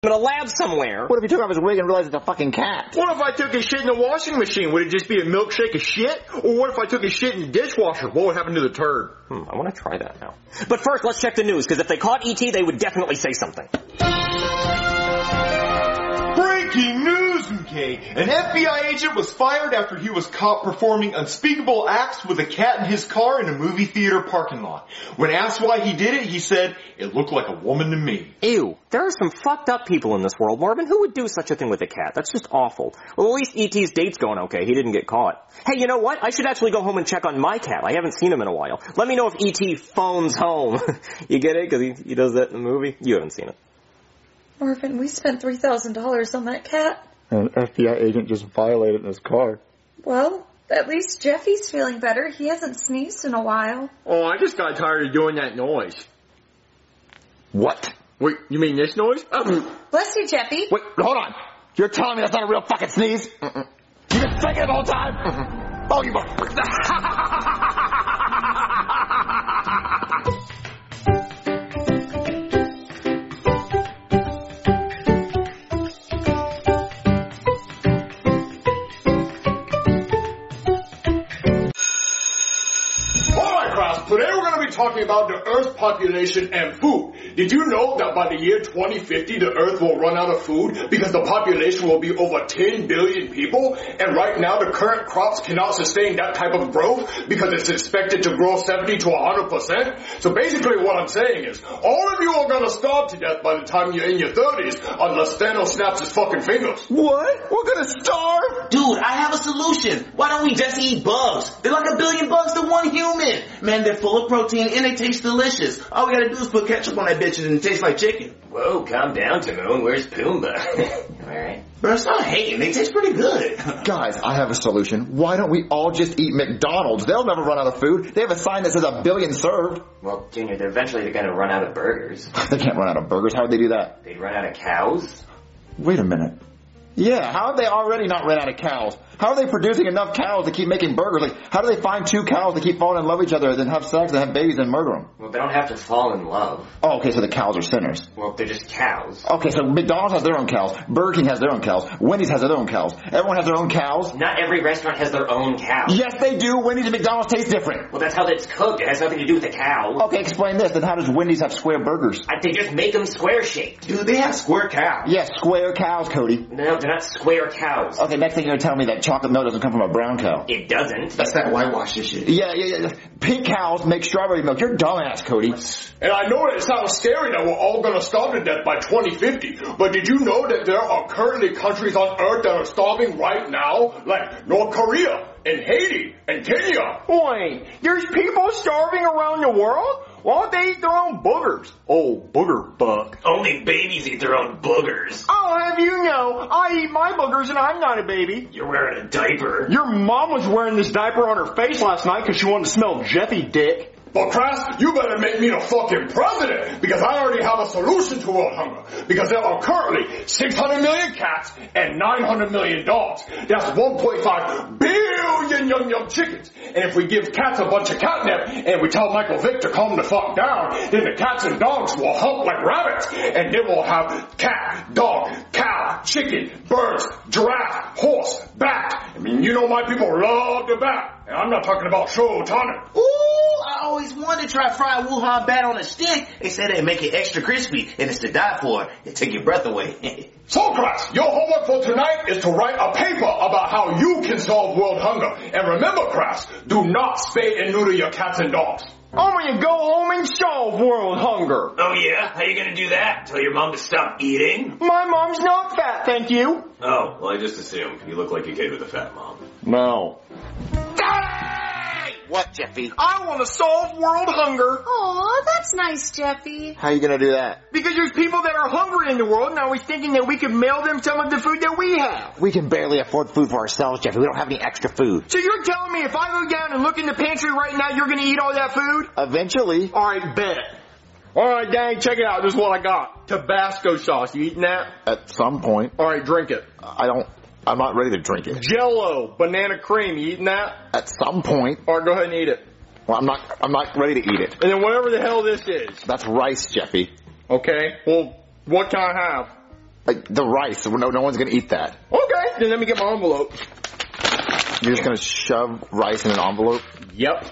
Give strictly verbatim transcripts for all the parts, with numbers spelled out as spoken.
in a lab somewhere. What if he took off his wig and realized it's a fucking cat? What if I took his shit in the washing machine? Would it just be a milkshake of shit? Or what if I took his shit in the dishwasher? What would happen to the turd? Hmm, I want to try that now. But first, let's check the news, because if they caught E T, they would definitely say something. Breaking news, okay? An F B I agent was fired after he was caught performing unspeakable acts with a cat in his car in a movie theater parking lot. When asked why he did it, he said, "It looked like a woman to me." Ew. There are some fucked up people in this world, Marvin. Who would do such a thing with a cat? That's just awful. Well, at least E T's date's going okay. He didn't get caught. Hey, you know what? I should actually go home and check on my cat. I haven't seen him in a while. Let me know if E T phones home. You get it? Because he, he does that in the movie. You haven't seen it. Marvin, we spent three thousand dollars on that cat. An F B I agent just violated in his car. Well, at least Jeffy's feeling better. He hasn't sneezed in a while. Oh, I just got tired of doing that noise. What? Wait, you mean this noise? Oh. Bless you, Jeffy. Wait, hold on. You're telling me that's not a real fucking sneeze? Mm-mm. You've been faking it the whole time? Mm-mm. Oh, you Today we're going to be talking about the Earth's population and food. Did you know that by the year twenty fifty, the Earth will run out of food because the population will be over ten billion people? And right now, the current crops cannot sustain that type of growth because it's expected to grow seventy to one hundred percent. So basically what I'm saying is, all of you are going to starve to death by the time you're in your thirties unless Thanos snaps his fucking fingers. What? We're going to starve? Dude, I have a solution. Why don't we just eat bugs? They're like a billion bugs to one human. Man, they're full of protein and they taste delicious. All we gotta do is put ketchup on that bitch and it tastes like chicken. Whoa, calm down, Timon. Where's Pumbaa? Alright. Bro, stop hating. They taste pretty good. Guys, I have a solution. Why don't we all just eat McDonald's? They'll never run out of food. They have a sign that says a billion served. Well, Junior, they're eventually they're gonna run out of burgers. They can't run out of burgers. How would they do that? They'd run out of cows? Wait a minute. Yeah, how have they already not run out of cows? How are they producing enough cows to keep making burgers? Like, how do they find two cows to keep falling in love with each other, then have sex, and have babies, and murder them? Well, they don't have to fall in love. Oh, okay, so the cows are sinners. Well, they're just cows. Okay, so McDonald's has their own cows, Burger King has their own cows, Wendy's has their own cows. Everyone has their own cows. Not every restaurant has their own cow. Yes, they do. Wendy's and McDonald's taste different. Well, that's how it's cooked. It has nothing to do with the cow. Okay, explain this. Then how does Wendy's have square burgers? I, they just make them square-shaped. Dude, they have square cows. Yes, square cows, Cody. No, they're not square cows. Okay, next thing you're gonna tell me that chocolate milk doesn't come from a brown cow. It doesn't. That's that whitewash shit. Yeah, yeah, yeah. Pink cows make strawberry milk. You're dumbass, Cody. And I know that it sounds scary that we're all going to starve to death by twenty fifty, but did you know that there are currently countries on Earth that are starving right now? Like North Korea, and Haiti, and Kenya. Wait, there's people starving around the world? Why don't they eat their own boogers? Oh, booger buck. Only babies eat their own boogers. I'll have you know, I eat my boogers and I'm not a baby. You're wearing a diaper. Your mom was wearing this diaper on her face last night because she wanted to smell Jeffy dick. But Crass, you better make me the fucking president, because I already have a solution to world hunger. Because there are currently six hundred million cats and nine hundred million dogs. That's one point five billion young young chickens. And if we give cats a bunch of catnip and we tell Michael Vick to calm the fuck down, then the cats and dogs will hump like rabbits. And then we'll have cat, dog, cow, chicken, birds, giraffe, horse, bat. I mean, you know my people love the bat. And I'm not talking about Show Tonic. Ooh, I always wanted to try fried Wuhan bat on a stick. They said they make it extra crispy, and it's to die for. It take your breath away. So, Crass, your homework for tonight is to write a paper about how you can solve world hunger. And remember, Crass, do not spay and neuter your cats and dogs. I'm gonna go home and solve world hunger. Oh yeah? How you gonna do that? Tell your mom to stop eating? My mom's not fat, thank you. Oh, well I just assumed. You look like a kid with a fat mom. No. What, Jeffy? I want to solve world hunger. Aw, that's nice, Jeffy. How are you gonna do that? Because there's people that are hungry in the world, and I was thinking that we could mail them some of the food that we have. We can barely afford food for ourselves, Jeffy. We don't have any extra food. So you're telling me if I go down and look in the pantry right now, you're gonna eat all that food? Eventually. Alright, bet. Alright, dang, check it out. This is what I got. Tabasco sauce. You eating that? At some point. Alright, drink it. I don't... I'm not ready to drink it. Jell-O, banana cream. You eating that? At some point. Alright, go ahead and eat it. Well, I'm not, I'm not ready to eat it. And then whatever the hell this is. That's rice, Jeffy. Okay, well, what can I have? Like, the rice. No, no one's gonna eat that. Okay, then let me get my envelope. You're just gonna shove rice in an envelope? Yep.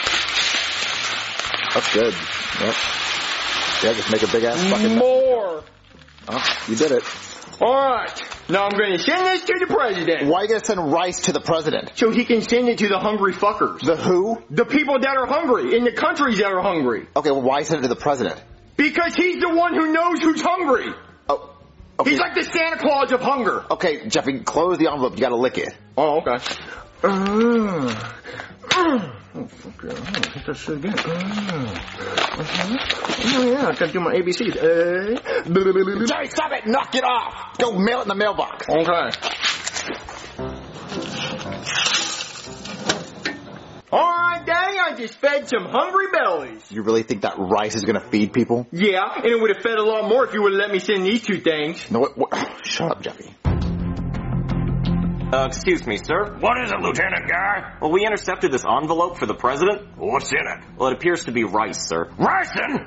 That's good. Yep. Yeah, just make a big ass fucking... More. Oh, you did it. Alright. Now I'm going to send this to the president. Why are you going to send rice to the president? So he can send it to the hungry fuckers. The who? The people that are hungry, in the countries that are hungry. Okay, well, why send it to the president? Because he's the one who knows who's hungry. Oh, okay. He's like the Santa Claus of hunger. Okay, Jeffy, close the envelope. You got to lick it. Oh, okay. Uh, uh, oh, fuck yeah. I think that's so good. Uh, uh-huh. Oh, yeah, I gotta do my A B Cs. Uh, Jerry, stop it! Knock it off! Go mail it in the mailbox. Okay. Alright, Daddy, I just fed some hungry bellies. You really think that rice is gonna feed people? Yeah, and it would have fed a lot more if you would have let me send these two things. No, what, what? Shut up, Jeffy. Uh, excuse me, sir. What is it, Lieutenant Guy? Well, we intercepted this envelope for the president. What's in it? Well, it appears to be rice, sir. Ricin!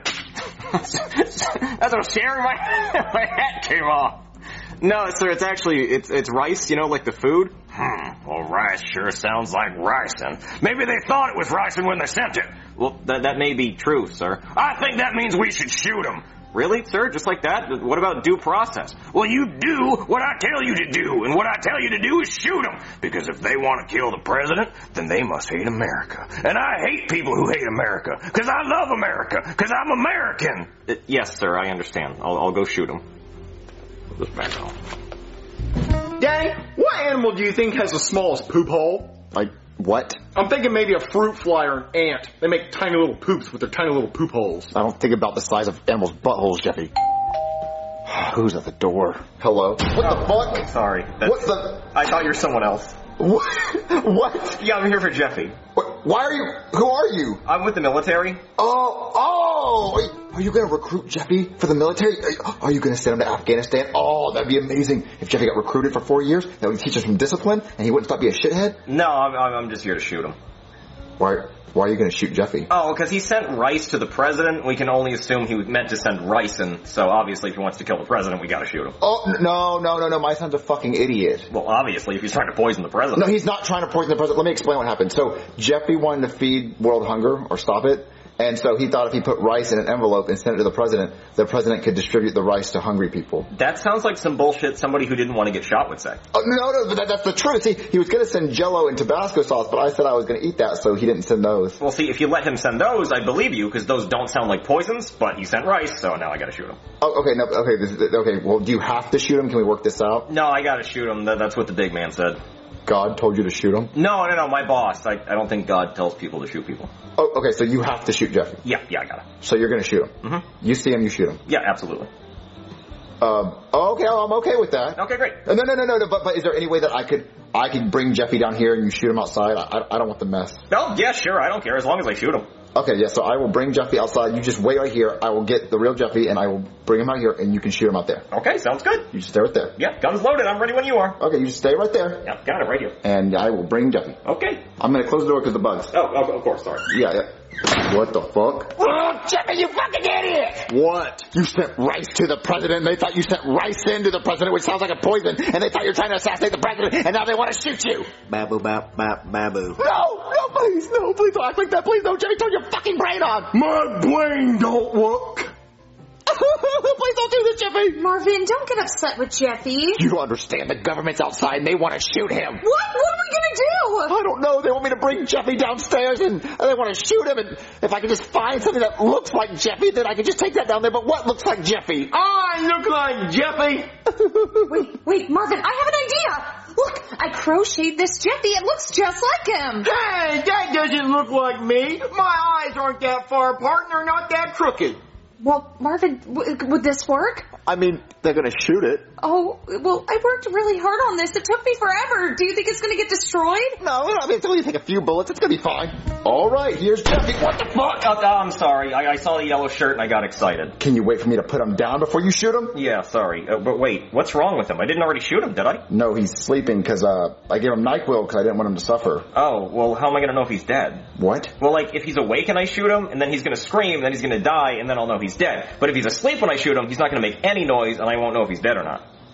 That's what scary. My, my hat came off. No, sir, it's actually, it's it's rice, you know, like the food. Hmm, well, rice sure sounds like ricin. Maybe they thought it was ricin when they sent it. Well, that that may be true, sir. I think that means we should shoot them. Really, sir? Just like that? What about due process? Well, you do what I tell you to do, and what I tell you to do is shoot them. Because if they want to kill the president, then they must hate America. And I hate people who hate America, because I love America, because I'm American. Uh, yes, sir, I understand. I'll, I'll go shoot him. Put this back on. Daddy, what animal do you think has the smallest poop hole? Like, what? I'm thinking maybe a fruit fly or an ant. They make tiny little poops with their tiny little poop holes. I don't think about the size of animals' buttholes, Jeffy. Who's at the door? Hello? What the fuck? Sorry. That's, What the... I thought you were someone else. What? What? Yeah, I'm here for Jeffy. What? Why are you... Who are you? I'm with the military. Oh, oh! Are you going to recruit Jeffy for the military? Are you going to send him to Afghanistan? Oh, that'd be amazing. If Jeffy got recruited for four years, that would teach us some discipline, and he wouldn't stop being a shithead? No, I'm, I'm just here to shoot him. Why... Why are you going to shoot Jeffy? Oh, because he sent rice to the president. We can only assume he meant to send ricin. So obviously, if he wants to kill the president, we got to shoot him. Oh, no, no, no, no. My son's a fucking idiot. Well, obviously, if he's trying to poison the president. No, he's not trying to poison the president. Let me explain what happened. So, Jeffy wanted to feed world hunger, or stop it. And so he thought if he put rice in an envelope and sent it to the president, the president could distribute the rice to hungry people. That sounds like some bullshit somebody who didn't want to get shot would say. Oh, no, no, but that, that's the truth. See, he was going to send Jell-O and Tabasco sauce, but I said I was going to eat that, so he didn't send those. Well, see, if you let him send those, I believe you, because those don't sound like poisons, but he sent rice, so now I gotta shoot him. Oh, okay, no, okay, this, okay, well, do you have to shoot him? Can we work this out? No, I gotta shoot him. That, that's what the big man said. God told you to shoot him? No, no, no, my boss. I, I don't think God tells people to shoot people. Oh, okay, so you have to shoot Jeffy? Yeah, yeah, I gotta. So you're gonna shoot him? Mm-hmm. You see him, you shoot him? Yeah, absolutely. Um, okay, well, I'm okay with that. Okay, great. No, no, no, no, no, but, but is there any way that I could, I could bring Jeffy down here and you shoot him outside? I, I don't want the mess. No, yeah, sure, I don't care, as long as I shoot him. Okay, yeah, so I will bring Jeffy outside. You just wait right here. I will get the real Jeffy and I will bring him out here and you can shoot him out there. Okay, sounds good. You just stay right there. Yeah, gun's loaded. I'm ready when you are. Okay, you just stay right there. Yeah, got it right here. And I will bring Jeffy. Okay. I'm gonna close the door because the bugs. Oh, oh, of course, sorry. Yeah, yeah. What the fuck? Oh, Jeffy, you fucking idiot! What? You sent rice to the president. They thought you sent rice into the president, which sounds like a poison. And they thought you were trying to assassinate the president, and now they want to shoot you. Babu, bap, bap, babu. No, no, please, no, please don't act like that. Please don't, Jeffy. Turn your fucking brain on. My brain don't work. Please don't do this, Jeffy. Marvin, don't get upset with Jeffy. You don't understand. The government's outside and they want to shoot him. What? What are we gonna do? I don't know. They want me to bring Jeffy downstairs and, and they want to shoot him. And if I could just find something that looks like Jeffy, then I could just take that down there. But what looks like Jeffy? I look like Jeffy. Wait, wait, Marvin, I have an idea. Look, I crocheted this Jeffy. It looks just like him. Hey, that doesn't look like me. My eyes aren't that far apart and they're not that crooked. Well, Marvin, w- would this work? I mean, they're going to shoot it. Oh, well, I worked really hard on this. It took me forever. Do you think it's going to get destroyed? No, I mean, it's only take a few bullets. It's going to be fine. All right, here's Jeffy. What the fuck? Oh, I'm sorry. I, I saw the yellow shirt and I got excited. Can you wait for me to put him down before you shoot him? Yeah, sorry. Uh, but wait, what's wrong with him? I didn't already shoot him, did I? No, he's sleeping because uh, I gave him NyQuil because I didn't want him to suffer. Oh, well, how am I going to know if he's dead? What? Well, like, if he's awake and I shoot him, and then he's going to scream, then he's going to die, and then I'll know he's dead. But if he's asleep when I shoot him, he's not going to make any noise, and I won't know if he's dead or not.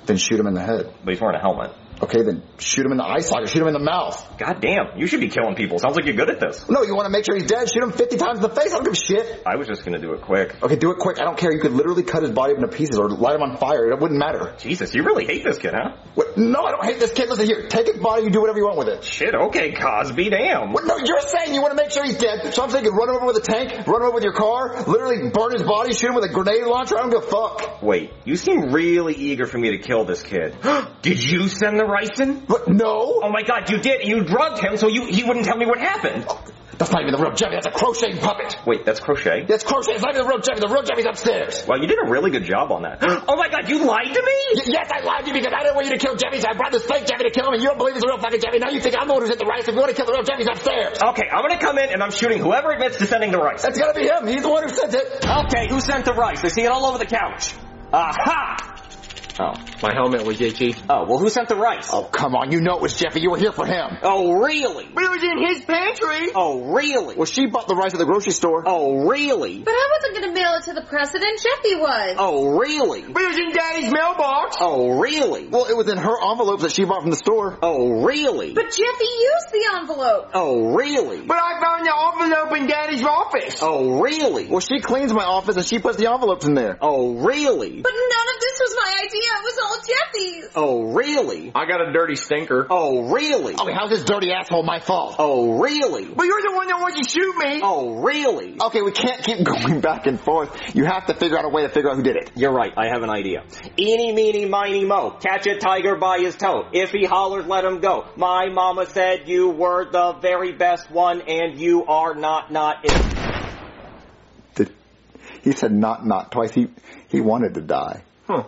Then shoot him in the head. But he's wearing a helmet. Okay, then shoot him in the eye socket. Shoot him in the mouth. God damn, you should be killing people. Sounds like you're good at this. No, you want to make sure he's dead? Shoot him fifty times in the face. I don't give a shit. I was just gonna do it quick. Okay, do it quick. I don't care. You could literally cut his body up into pieces or light him on fire. It wouldn't matter. Jesus, you really hate this kid, huh? What? No, I don't hate this kid. Listen here. Take his body. You do whatever you want with it. Shit, okay, Cosby, damn. What? No, you're saying you want to make sure he's dead. So I'm thinking run him over with a tank, run him over with your car, literally burn his body, shoot him with a grenade launcher. I don't give a fuck. Wait, you seem really eager for me to kill this kid. Did you send the ricin? What? No. Oh my god, you did. You drugged him so you he wouldn't tell me what happened. Oh, that's not even the real Jeffy. That's a crocheting puppet. Wait, that's Crochet? That's Crochet. It's not even the real Jeffy. The real Jeffy's upstairs. Well, you did a really good job on that. Oh my god, you lied to me? Y- yes, I lied to you because I didn't want you to kill Jeffy, so I brought this fake Jeffy to kill him, and you don't believe it's a real fucking Jeffy. Now you think I'm the one who's hit the rice. If you want to kill the real Jeffy, he's upstairs. Okay, I'm gonna come in and I'm shooting whoever admits to sending the rice. That's gotta be him. He's the one who sent it. Okay, who sent the rice? I see it all over the couch. Aha! Oh. My helmet was J T. Oh, well, who sent the rice? Oh, come on. You know it was Jeffy. You were here for him. Oh, really? But it was in his pantry. Oh, really? Well, she bought the rice at the grocery store. Oh, really? But I wasn't going to mail it to the president. Jeffy was. Oh, really? But it was in Daddy's mailbox. Oh, really? Well, it was in her envelopes that she bought from the store. Oh, really? But Jeffy used the envelope. Oh, really? But I found the envelope in Daddy's office. Oh, really? Well, she cleans my office and she puts the envelopes in there. Oh, really? But none of this was my idea. It was all Jeffy's. Oh, really? I got a dirty stinker. Oh, really? Okay, how's this dirty asshole my fault? Oh, really? But you're the one that wants to shoot me. Oh, really? Okay, we can't keep going back and forth. You have to figure out a way to figure out who did it. You're right. I have an idea. Eeny, meeny, miny, mo. Catch a tiger by his toe. If he hollers, let him go. My mama said you were the very best one, and you are not not it. Did, he said not not twice. He he wanted to die. Huh.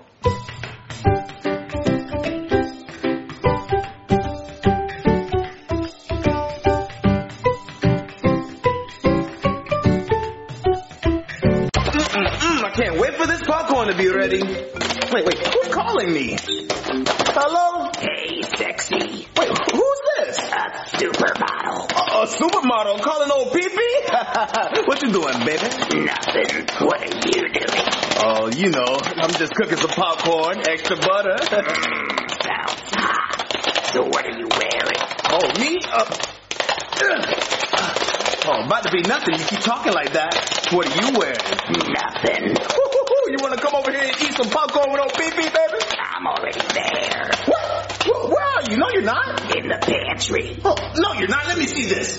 I can't wait for this popcorn to be ready. Wait, wait, who's calling me? Hello? Hey, sexy. Wait, who's this? A supermodel. A, a supermodel calling old Pee-Pee? What you doing, baby? Nothing. What are you doing? Oh, you know, I'm just cooking some popcorn, extra butter. Mm, sounds hot. So what are you wearing? Oh, me? Uh, uh, oh, about to be nothing. You keep talking like that. What are you wearing? Nothing. You want to come over here and eat some popcorn with old Pee-Pee, baby? I'm already there. What? Where, where are you? No, you're not. In the pantry. Oh, no, you're not. Let me see this.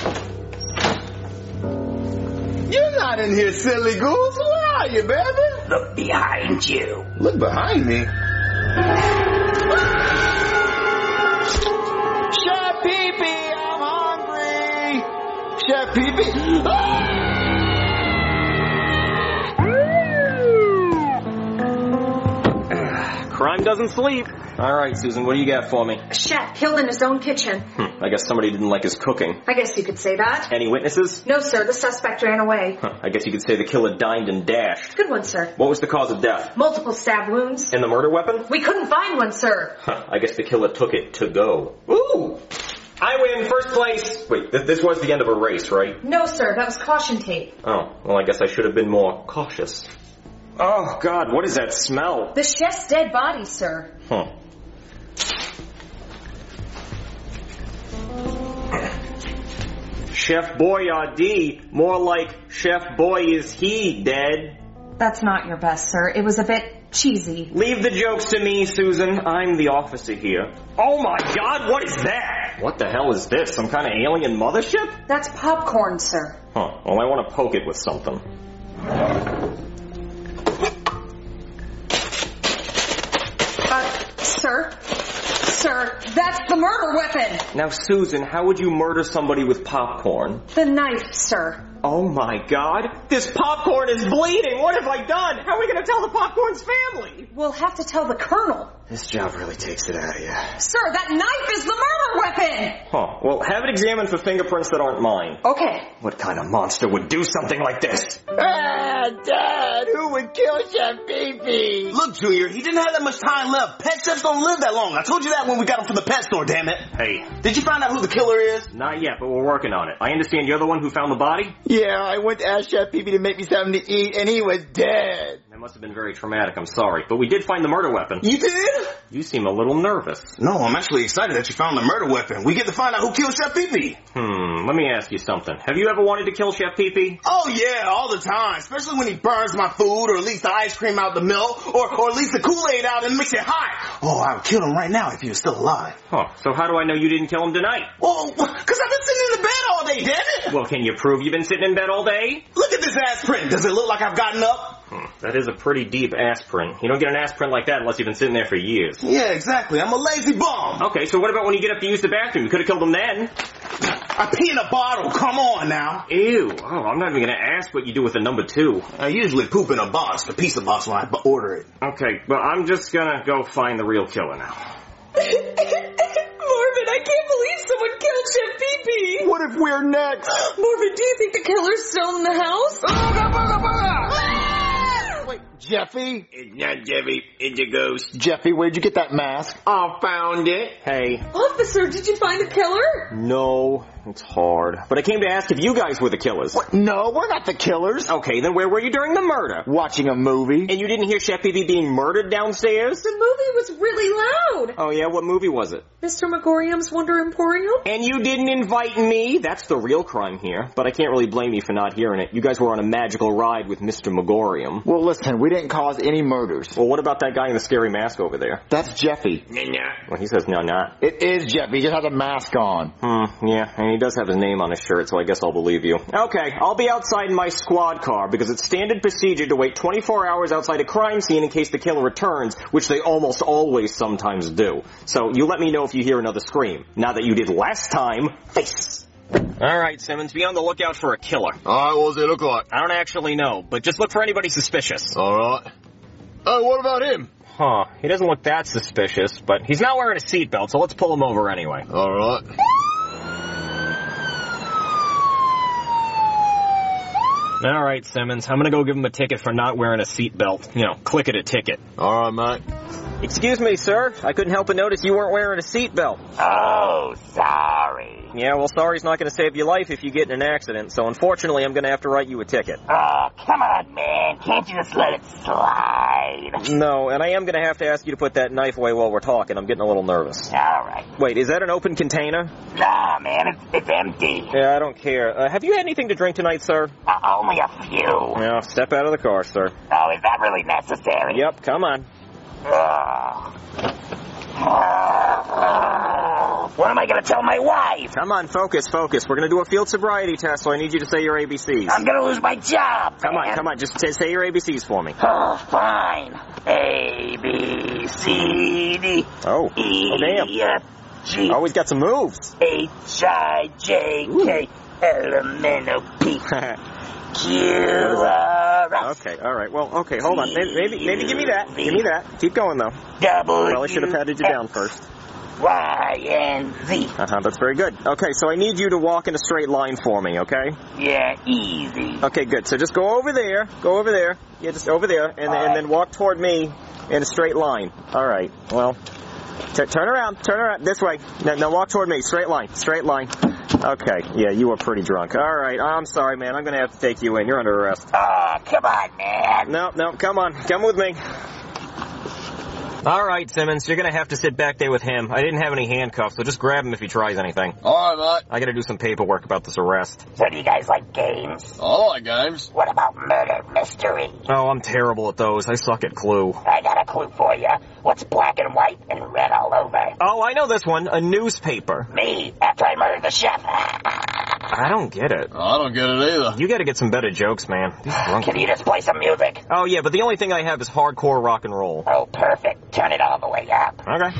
You're not in here, silly goose. Where are you, baby? Look behind you. Look behind me. Chef Pee-Pee, I'm hungry. Chef Pee-Pee. Ah! Crime doesn't sleep. All right, Susan, what do you got for me? A chef killed in his own kitchen. Hmm, I guess somebody didn't like his cooking. I guess you could say that. Any witnesses? No, sir. The suspect ran away. Huh, I guess you could say the killer dined and dashed. Good one, sir. What was the cause of death? Multiple stab wounds. And the murder weapon? We couldn't find one, sir. Huh, I guess the killer took it to go. Ooh! I win, first place! Wait, th- this was the end of a race, right? No, sir. That was caution tape. Oh, well, I guess I should have been more cautious. Oh, God, what is that smell? The chef's dead body, sir. Huh. Chef Boyardee, more like Chef Boy is he dead. That's not your best, sir. It was a bit cheesy. Leave the jokes to me, Susan. I'm the officer here. Oh my God, what is that? What the hell is this? Some kind of alien mothership? That's popcorn, sir. Huh. Well, I want to poke it with something. Uh, sir? Sir, that's the murder weapon! Now, Susan, how would you murder somebody with popcorn? The knife, sir. Oh my God, this popcorn is bleeding! What have I done? How are we going to tell the popcorn's family? We'll have to tell the colonel. This job really takes it out of you. Sir, that knife is the murder weapon! Huh. Well, have it examined for fingerprints that aren't mine. Okay. What kind of monster would do something like this? Ah, Dad, who would kill Chef Pee-Pee? Look, Junior, he didn't have that much time left. Pet chefs don't live that long. I told you that when we got him from the pet store, damn it. Hey. Did you find out who the killer is? Not yet, but we're working on it. I understand you're the one who found the body? Yeah, I went to ask Chef Pee-Pee to make me something to eat, and he was dead. It must have been very traumatic, I'm sorry. But we did find the murder weapon. You did? You seem a little nervous. No, I'm actually excited that you found the murder weapon. We get to find out who killed Chef Pee-Pee. Hmm, let me ask you something. Have you ever wanted to kill Chef Pee-Pee? Oh yeah, all the time. Especially when he burns my food, or leaks the ice cream out the milk, or, or leaks the Kool-Aid out and makes it hot. Oh, I would kill him right now if he was still alive. Huh, so how do I know you didn't kill him tonight? Well, because I've been sitting in the bed all day, damn it. Well, can you prove you've been sitting in bed all day? Look at this ass print. Does it look like I've gotten up? Hmm, that is a pretty deep ass print. You don't get an ass print like that unless you've been sitting there for years. Yeah, exactly. I'm a lazy bum. Okay, so what about when you get up to use the bathroom? You could have killed him then. I pee in a bottle. Come on now. Ew. Oh, I'm not even going to ask what you do with the number two. I usually poop in a box, the pizza box when I order it. Okay, but I'm just going to go find the real killer now. Marvin, I can't believe someone killed Chef Pee-Pee. What if we're next? Marvin, do you think the killer's still in the house? Wait, Jeffy? It's not Jeffy, it's a ghost. Jeffy, where'd you get that mask? I found it. Hey. Officer, did you find the killer? No, it's hard. But I came to ask if you guys were the killers. What? No, we're not the killers. Okay, then where were you during the murder? Watching a movie. And you didn't hear Chef Pee-Pee being murdered downstairs? The movie was really loud. Oh yeah, what movie was it? Mister Megorium's Wonder Emporium. And you didn't invite me? That's the real crime here. But I can't really blame you for not hearing it. You guys were on a magical ride with Mister Megorium. Well, listen, we didn't cause any murders. Well, what about that guy in the scary mask over there? That's Jeffy. Nah. Well, he says no, not. It is Jeffy. He just has a mask on. Hmm, yeah, and he does have his name on his shirt, so I guess I'll believe you. Okay, I'll be outside in my squad car because it's standard procedure to wait twenty-four hours outside a crime scene in case the killer returns, which they almost always sometimes do. So you let me know if you hear another scream. Now that you did last time, face. Alright, Simmons, be on the lookout for a killer. Alright, what does it look like? I don't actually know, but just look for anybody suspicious. Alright. Oh, what about him? Huh, he doesn't look that suspicious, but he's not wearing a seatbelt, so let's pull him over anyway. Alright. Alright, Simmons, I'm gonna go give him a ticket for not wearing a seatbelt. You know, click it a ticket. Alright, mate. Excuse me, sir. I couldn't help but notice you weren't wearing a seatbelt. Oh, sorry. Yeah, well, sorry's not going to save your life if you get in an accident, so unfortunately I'm going to have to write you a ticket. Oh, come on, man. Can't you just let it slide? No, and I am going to have to ask you to put that knife away while we're talking. I'm getting a little nervous. All right. Wait, is that an open container? Nah, man, it's, it's empty. Yeah, I don't care. Uh, have you had anything to drink tonight, sir? Uh, only a few. Yeah, step out of the car, sir. Oh, is that really necessary? Yep, come on. What am I going to tell my wife? Come on, focus, focus. We're going to do a field sobriety test, so I need you to say your A B Cs. I'm going to lose my job. Come man. on, come on. Just say, say your A B Cs for me. Oh, fine. A, B, C, D. Oh, E, oh damn. F, G. Oh, he's got some moves. H, I, J, K, L, M, N, O, P. Q, R, S. Okay, all right. Well, okay, hold on. Maybe, maybe, maybe give me that. Give me that. Keep going, though. W, Probably should have patted you down first. Y, and Z. Uh-huh, that's very good. Okay, so I need you to walk in a straight line for me, okay? Yeah, easy. Okay, good. So just go over there. Go over there. Yeah, just over there. And, All and right. then walk toward me in a straight line. All right. Well, t- turn around. Turn around. This way. No, no, walk toward me. Straight line. Straight line. Okay. Yeah, you were pretty drunk. All right. I'm sorry, man. I'm going to have to take you in. You're under arrest. Oh, come on, man. No, no. Come on. Come with me. All right, Simmons, you're going to have to sit back there with him. I didn't have any handcuffs, so just grab him if he tries anything. Alright, mate. I got to do some paperwork about this arrest. So do you guys like games? I like games. What about murder mystery? Oh, I'm terrible at those. I suck at Clue. I got a clue for you. What's black and white and red all over? Oh, I know this one. A newspaper. Me, after I murdered the chef. I don't get it. I don't get it either. You got to get some better jokes, man. These drunk- Can you just play some music? Oh, yeah, but the only thing I have is hardcore rock and roll. Oh, perfect. Turn it all the way up. Okay.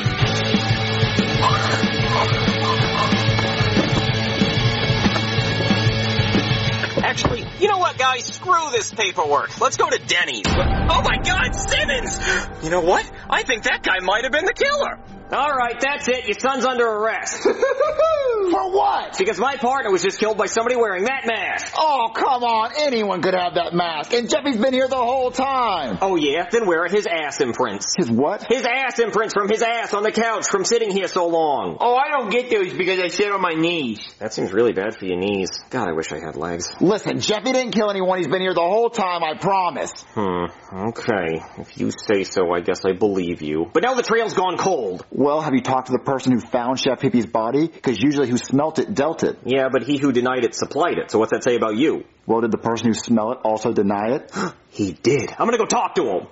Actually, you know what, guys? Screw this paperwork. Let's go to Denny's. Oh, my God, Simmons! You know what? I think that guy might have been the killer. All right, that's it. Your son's under arrest. For what? Because my partner was just killed by somebody wearing that mask. Oh, come on. Anyone could have that mask. And Jeffy's been here the whole time. Oh, yeah? Then where are his ass imprints? His what? His ass imprints from his ass on the couch from sitting here so long. Oh, I don't get those because I sit on my knees. That seems really bad for your knees. God, I wish I had legs. Listen, Jeffy didn't kill anyone. He's been here the whole time, I promise. Hmm, okay. If you say so, I guess I believe you. But now the trail's gone cold. Well, have you talked to the person who found Chef Pee-Pee's body? Because usually who smelt it dealt it. Yeah, but he who denied it supplied it. So what's that say about you? Well, did the person who smelled it also deny it? He did. I'm gonna go talk to him.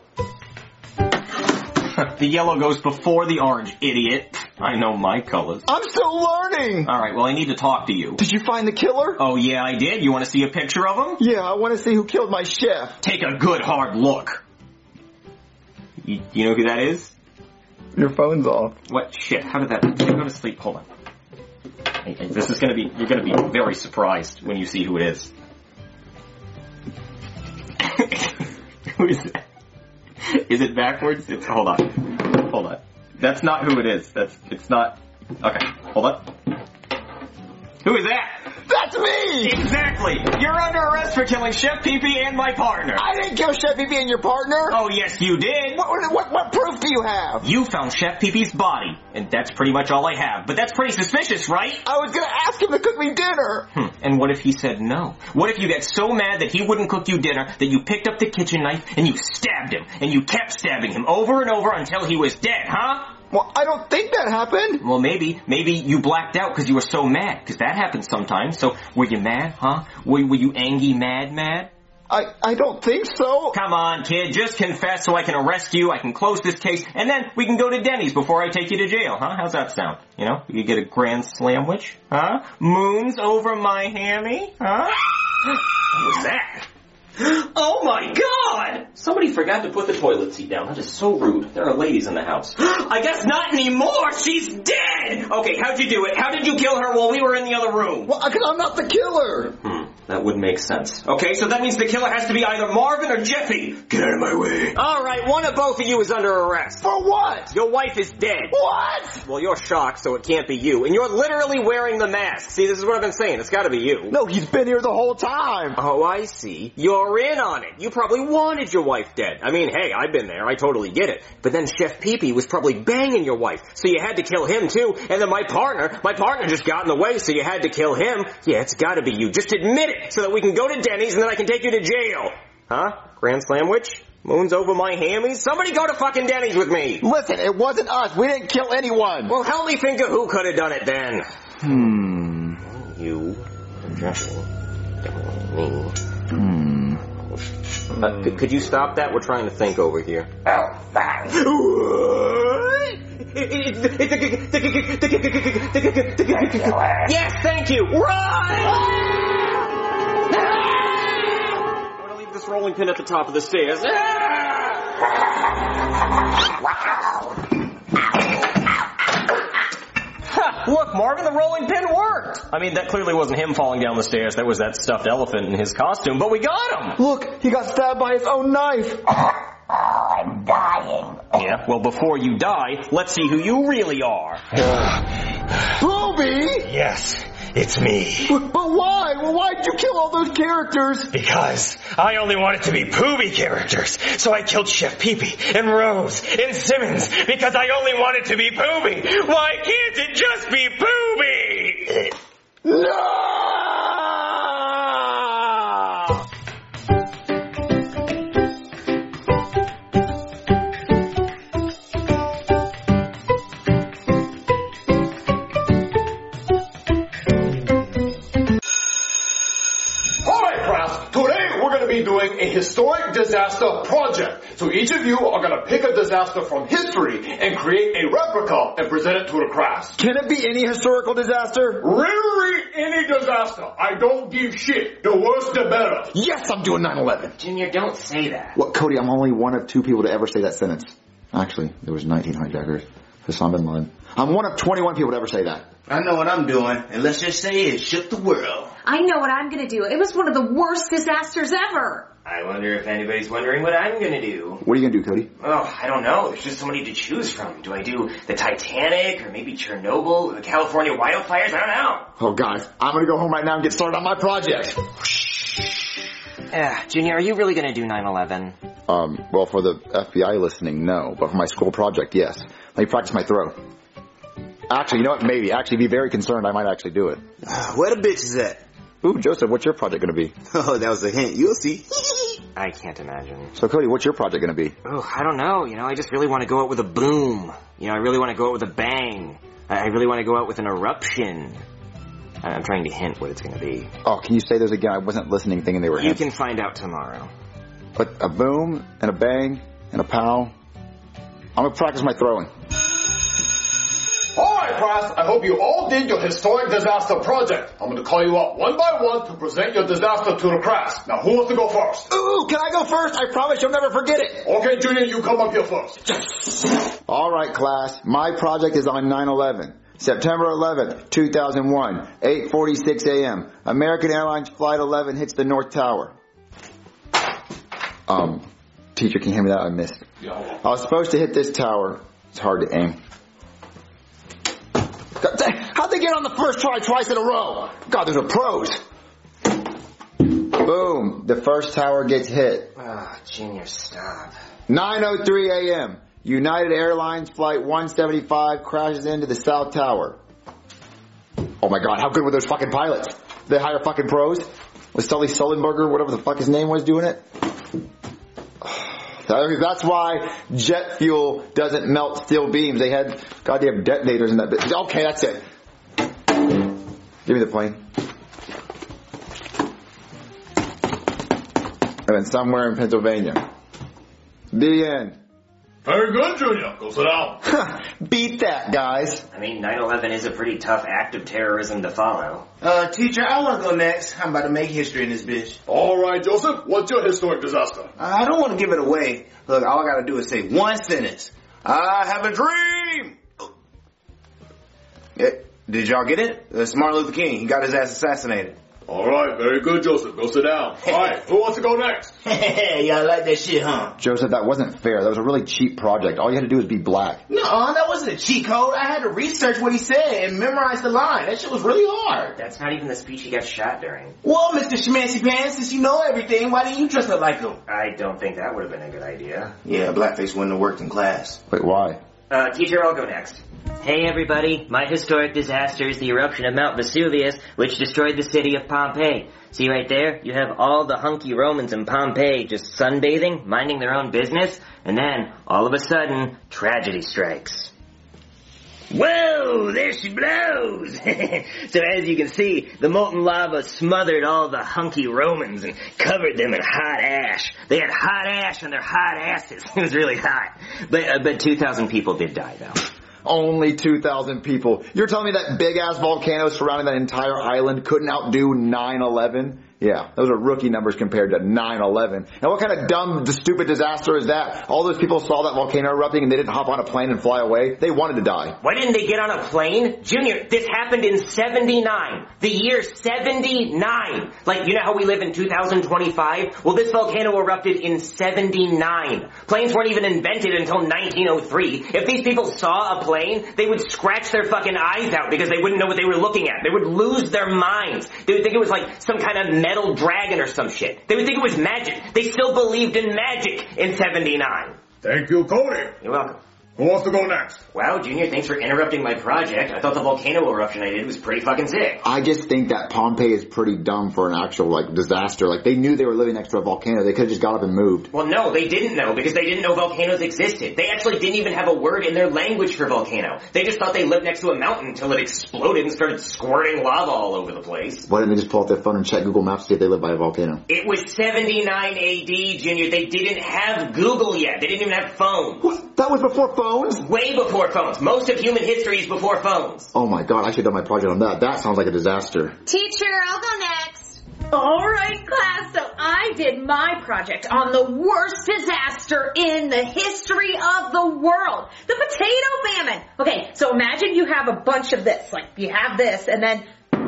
The yellow goes before the orange, idiot. I know my colors. I'm still learning! Alright, well I need to talk to you. Did you find the killer? Oh yeah, I did. You want to see a picture of him? Yeah, I want to see who killed my chef. Take a good hard look. You, you know who that is? Your phone's off. What? Shit, how did that... Go to sleep, hold on. Hey, hey, this is gonna be... You're gonna be very surprised when you see who it is. Who is that? Is it backwards? It's, hold on. Hold on. That's not who it is. That's, it's not, okay, hold on. Who is that? That's me! Exactly! You're under arrest for killing Chef Pee-Pee and my partner. I didn't kill Chef Pee-Pee and your partner! Oh, yes, you did. What, what, what proof do you have? You found Chef Pee-Pee's body, and that's pretty much all I have. But that's pretty suspicious, right? I was gonna ask him to cook me dinner! Hmm. And what if he said no? What if you got so mad that he wouldn't cook you dinner that you picked up the kitchen knife and you stabbed him, and you kept stabbing him over and over until he was dead, huh? Well, I don't think that happened. Well, maybe. Maybe you blacked out because you were so mad. Because that happens sometimes. So, were you mad, huh? Were, were you angry, mad, mad? I, I don't think so. Come on, kid. Just confess so I can arrest you. I can close this case. And then we can go to Denny's before I take you to jail, huh? How's that sound? You know, you get a grand slamwich, huh? Moons over my hammy, huh? What was that? Oh my God! Somebody forgot to put the toilet seat down. That is so rude. There are ladies in the house. I guess not anymore! She's dead! Okay, how'd you do it? How did you kill her while we were in the other room? Well, because I'm not the killer! Hmm, that would make sense. Okay, so that means the killer has to be either Marvin or Jeffy. Get out of my way. Alright, one of both of you is under arrest. For what? Your wife is dead. What? Well, you're shocked, so it can't be you. And you're literally wearing the mask. See, this is what I've been saying. It's gotta be you. No, he's been here the whole time. Oh, I see. You're in on it. You probably wanted your wife dead. I mean, hey, I've been there. I totally get it. But then Chef Pee-Pee was probably banging your wife, so you had to kill him too. And then my partner, my partner just got in the way, so you had to kill him. Yeah, it's gotta be you. Just admit it, so that we can go to Denny's and then I can take you to jail. Huh? Grand Slamwich? Moons over my hammies? Somebody go to fucking Denny's with me. Listen, it wasn't us. We didn't kill anyone. Well, help me think of who could have done it then. Hmm. You. Jeffy. Me. Hmm. Uh, could, could you stop that? We're trying to think over here. Oh, fine. Yes, thank you. Run! I'm gonna leave this rolling pin at the top of the stairs. Look, Marvin, the rolling pin worked! I mean, that clearly wasn't him falling down the stairs. That was that stuffed elephant in his costume, but we got him! Look, he got stabbed by his own knife. I'm dying. Yeah, well, before you die, let's see who you really are. Booby? Yes, it's me. But, but why? Well, why'd you kill all those characters? Because I only wanted to be Pooby characters, so I killed Chef Pee-Pee and Rose and Simmons because I only wanted to be Pooby. Why can't it just be Pooby? No! Doing a historic disaster project. So each of you are going to pick a disaster from history and create a replica and present it to the class. Can it be any historical disaster? Literally any disaster. I don't give shit. The worse the better. Yes, I'm doing nine eleven. Junior, don't say that. What, Cody, I'm only one of two people to ever say that sentence. Actually, there was nineteen hijackers. Hassan bin Laden. I'm one of twenty-one people to ever say that. I know what I'm doing, and let's just say it shook the world. I know what I'm gonna do. It was one of the worst disasters ever. I wonder if anybody's wondering what I'm gonna do. What are you gonna do, Cody? Oh, I don't know. There's just so many to choose from. Do I do the Titanic, or maybe Chernobyl, or the California wildfires? I don't know. Oh, guys, I'm gonna go home right now and get started on my project. Yeah, Junior, are you really gonna do nine eleven? Um, well, for the F B I listening, no. But for my school project, yes. Let me practice my throw. Actually, you know what? Maybe. Actually, be very concerned. I might actually do it. Where the bitch is at? Ooh, Joseph, what's your project gonna be? Oh, that was a hint. You'll see. I can't imagine. So, Cody, what's your project gonna be? Oh, I don't know. You know, I just really want to go out with a boom. You know, I really want to go out with a bang. I really want to go out with an eruption. I'm trying to hint what it's going to be. Oh, can you say those again? I wasn't listening thinking they were You hints. can find out tomorrow. But a boom, and a bang, and a pow. I'm gonna practice my throwing. Alright, class, I hope you all did your historic disaster project. I'm going to call you up one by one to present your disaster to the class. Now, who wants to go first? Ooh, can I go first? I promise you'll never forget it. Okay, Junior, you come up here first. All right, class. My project is on nine eleven. September eleventh, two thousand one, eight forty-six a.m. American Airlines Flight eleven hits the North Tower. Um, teacher, can you hand me that? I missed. I was supposed to hit this tower. It's hard to aim. How'd they get on the first try twice in a row? God, those are pros. Boom. The first tower gets hit. Ah, oh, Junior, stop. nine oh three a.m. United Airlines Flight one seventy-five crashes into the South Tower. Oh my God, how good were those fucking pilots? They hire fucking pros? Was Sully Sullenberger, whatever the fuck his name was, doing it? That's why jet fuel doesn't melt steel beams. They had goddamn detonators in that bit. Okay, that's it. Give me the plane. And then somewhere in Pennsylvania. The end. Very good, Junior. Go sit down. Beat that, guys. I mean, nine eleven is a pretty tough act of terrorism to follow. Uh, teacher, I want to go next. I'm about to make history in this bitch. All right, Joseph. What's your historic disaster? I don't want to give it away. Look, all I got to do is say one sentence. I have a dream. Yeah, did y'all get it? It's Martin Luther King. He got his ass assassinated. All right, very good, Joseph. Go sit down. All right, who wants to go next? Y'all like that shit, huh? Joseph, that wasn't fair. That was a really cheap project. All you had to do was be black. No, that wasn't a cheat code. I had to research what he said and memorize the line. That shit was really hard. That's not even the speech he got shot during. Well, Mister Schmancy Pants, since you know everything, why didn't you dress up like him? I don't think that would have been a good idea. Yeah, blackface wouldn't have worked in class. Wait, why? Uh, teacher, I'll go next. Hey everybody, my historic disaster is the eruption of Mount Vesuvius, which destroyed the city of Pompeii. See right there? You have all the hunky Romans in Pompeii just sunbathing, minding their own business, and then, all of a sudden, tragedy strikes. Whoa, there she blows! So as you can see, the molten lava smothered all the hunky Romans and covered them in hot ash. They had hot ash on their hot asses. It was really hot. But, uh, but two thousand people did die, though. Only two thousand people. You're telling me that big-ass volcano surrounding that entire island couldn't outdo nine eleven? Yeah, those are rookie numbers compared to nine eleven. And what kind of dumb, stupid disaster is that? All those people saw that volcano erupting and they didn't hop on a plane and fly away. They wanted to die. Why didn't they get on a plane? Junior, this happened in seventy-nine. The year seventy-nine. Like, you know how we live in two thousand twenty-five? Well, this volcano erupted in seventy-nine. Planes weren't even invented until nineteen oh three. If these people saw a plane, they would scratch their fucking eyes out because they wouldn't know what they were looking at. They would lose their minds. They would think it was like some kind of metal dragon or some shit. They would think it was magic. They still believed in magic in seventy-nine. Thank you, Cody. You're welcome. Who wants to go next? Wow, Junior, thanks for interrupting my project. I thought the volcano eruption I did was pretty fucking sick. I just think that Pompeii is pretty dumb for an actual, like, disaster. Like, they knew they were living next to a volcano. They could have just got up and moved. Well, no, they didn't know because they didn't know volcanoes existed. They actually didn't even have a word in their language for volcano. They just thought they lived next to a mountain until it exploded and started squirting lava all over the place. Why didn't they just pull out their phone and check Google Maps to see if they live by a volcano? It was seventy-nine A D, Junior. They didn't have Google yet. They didn't even have phones. What? That was before phones? Way before phones. Most of human history is before phones. Oh my God, I should have done my project on that. That sounds like a disaster. Teacher, I'll go next. All right, class, so I did my project on the worst disaster in the history of the world. The potato famine. Okay, so imagine you have a bunch of this. Like, you have this, and then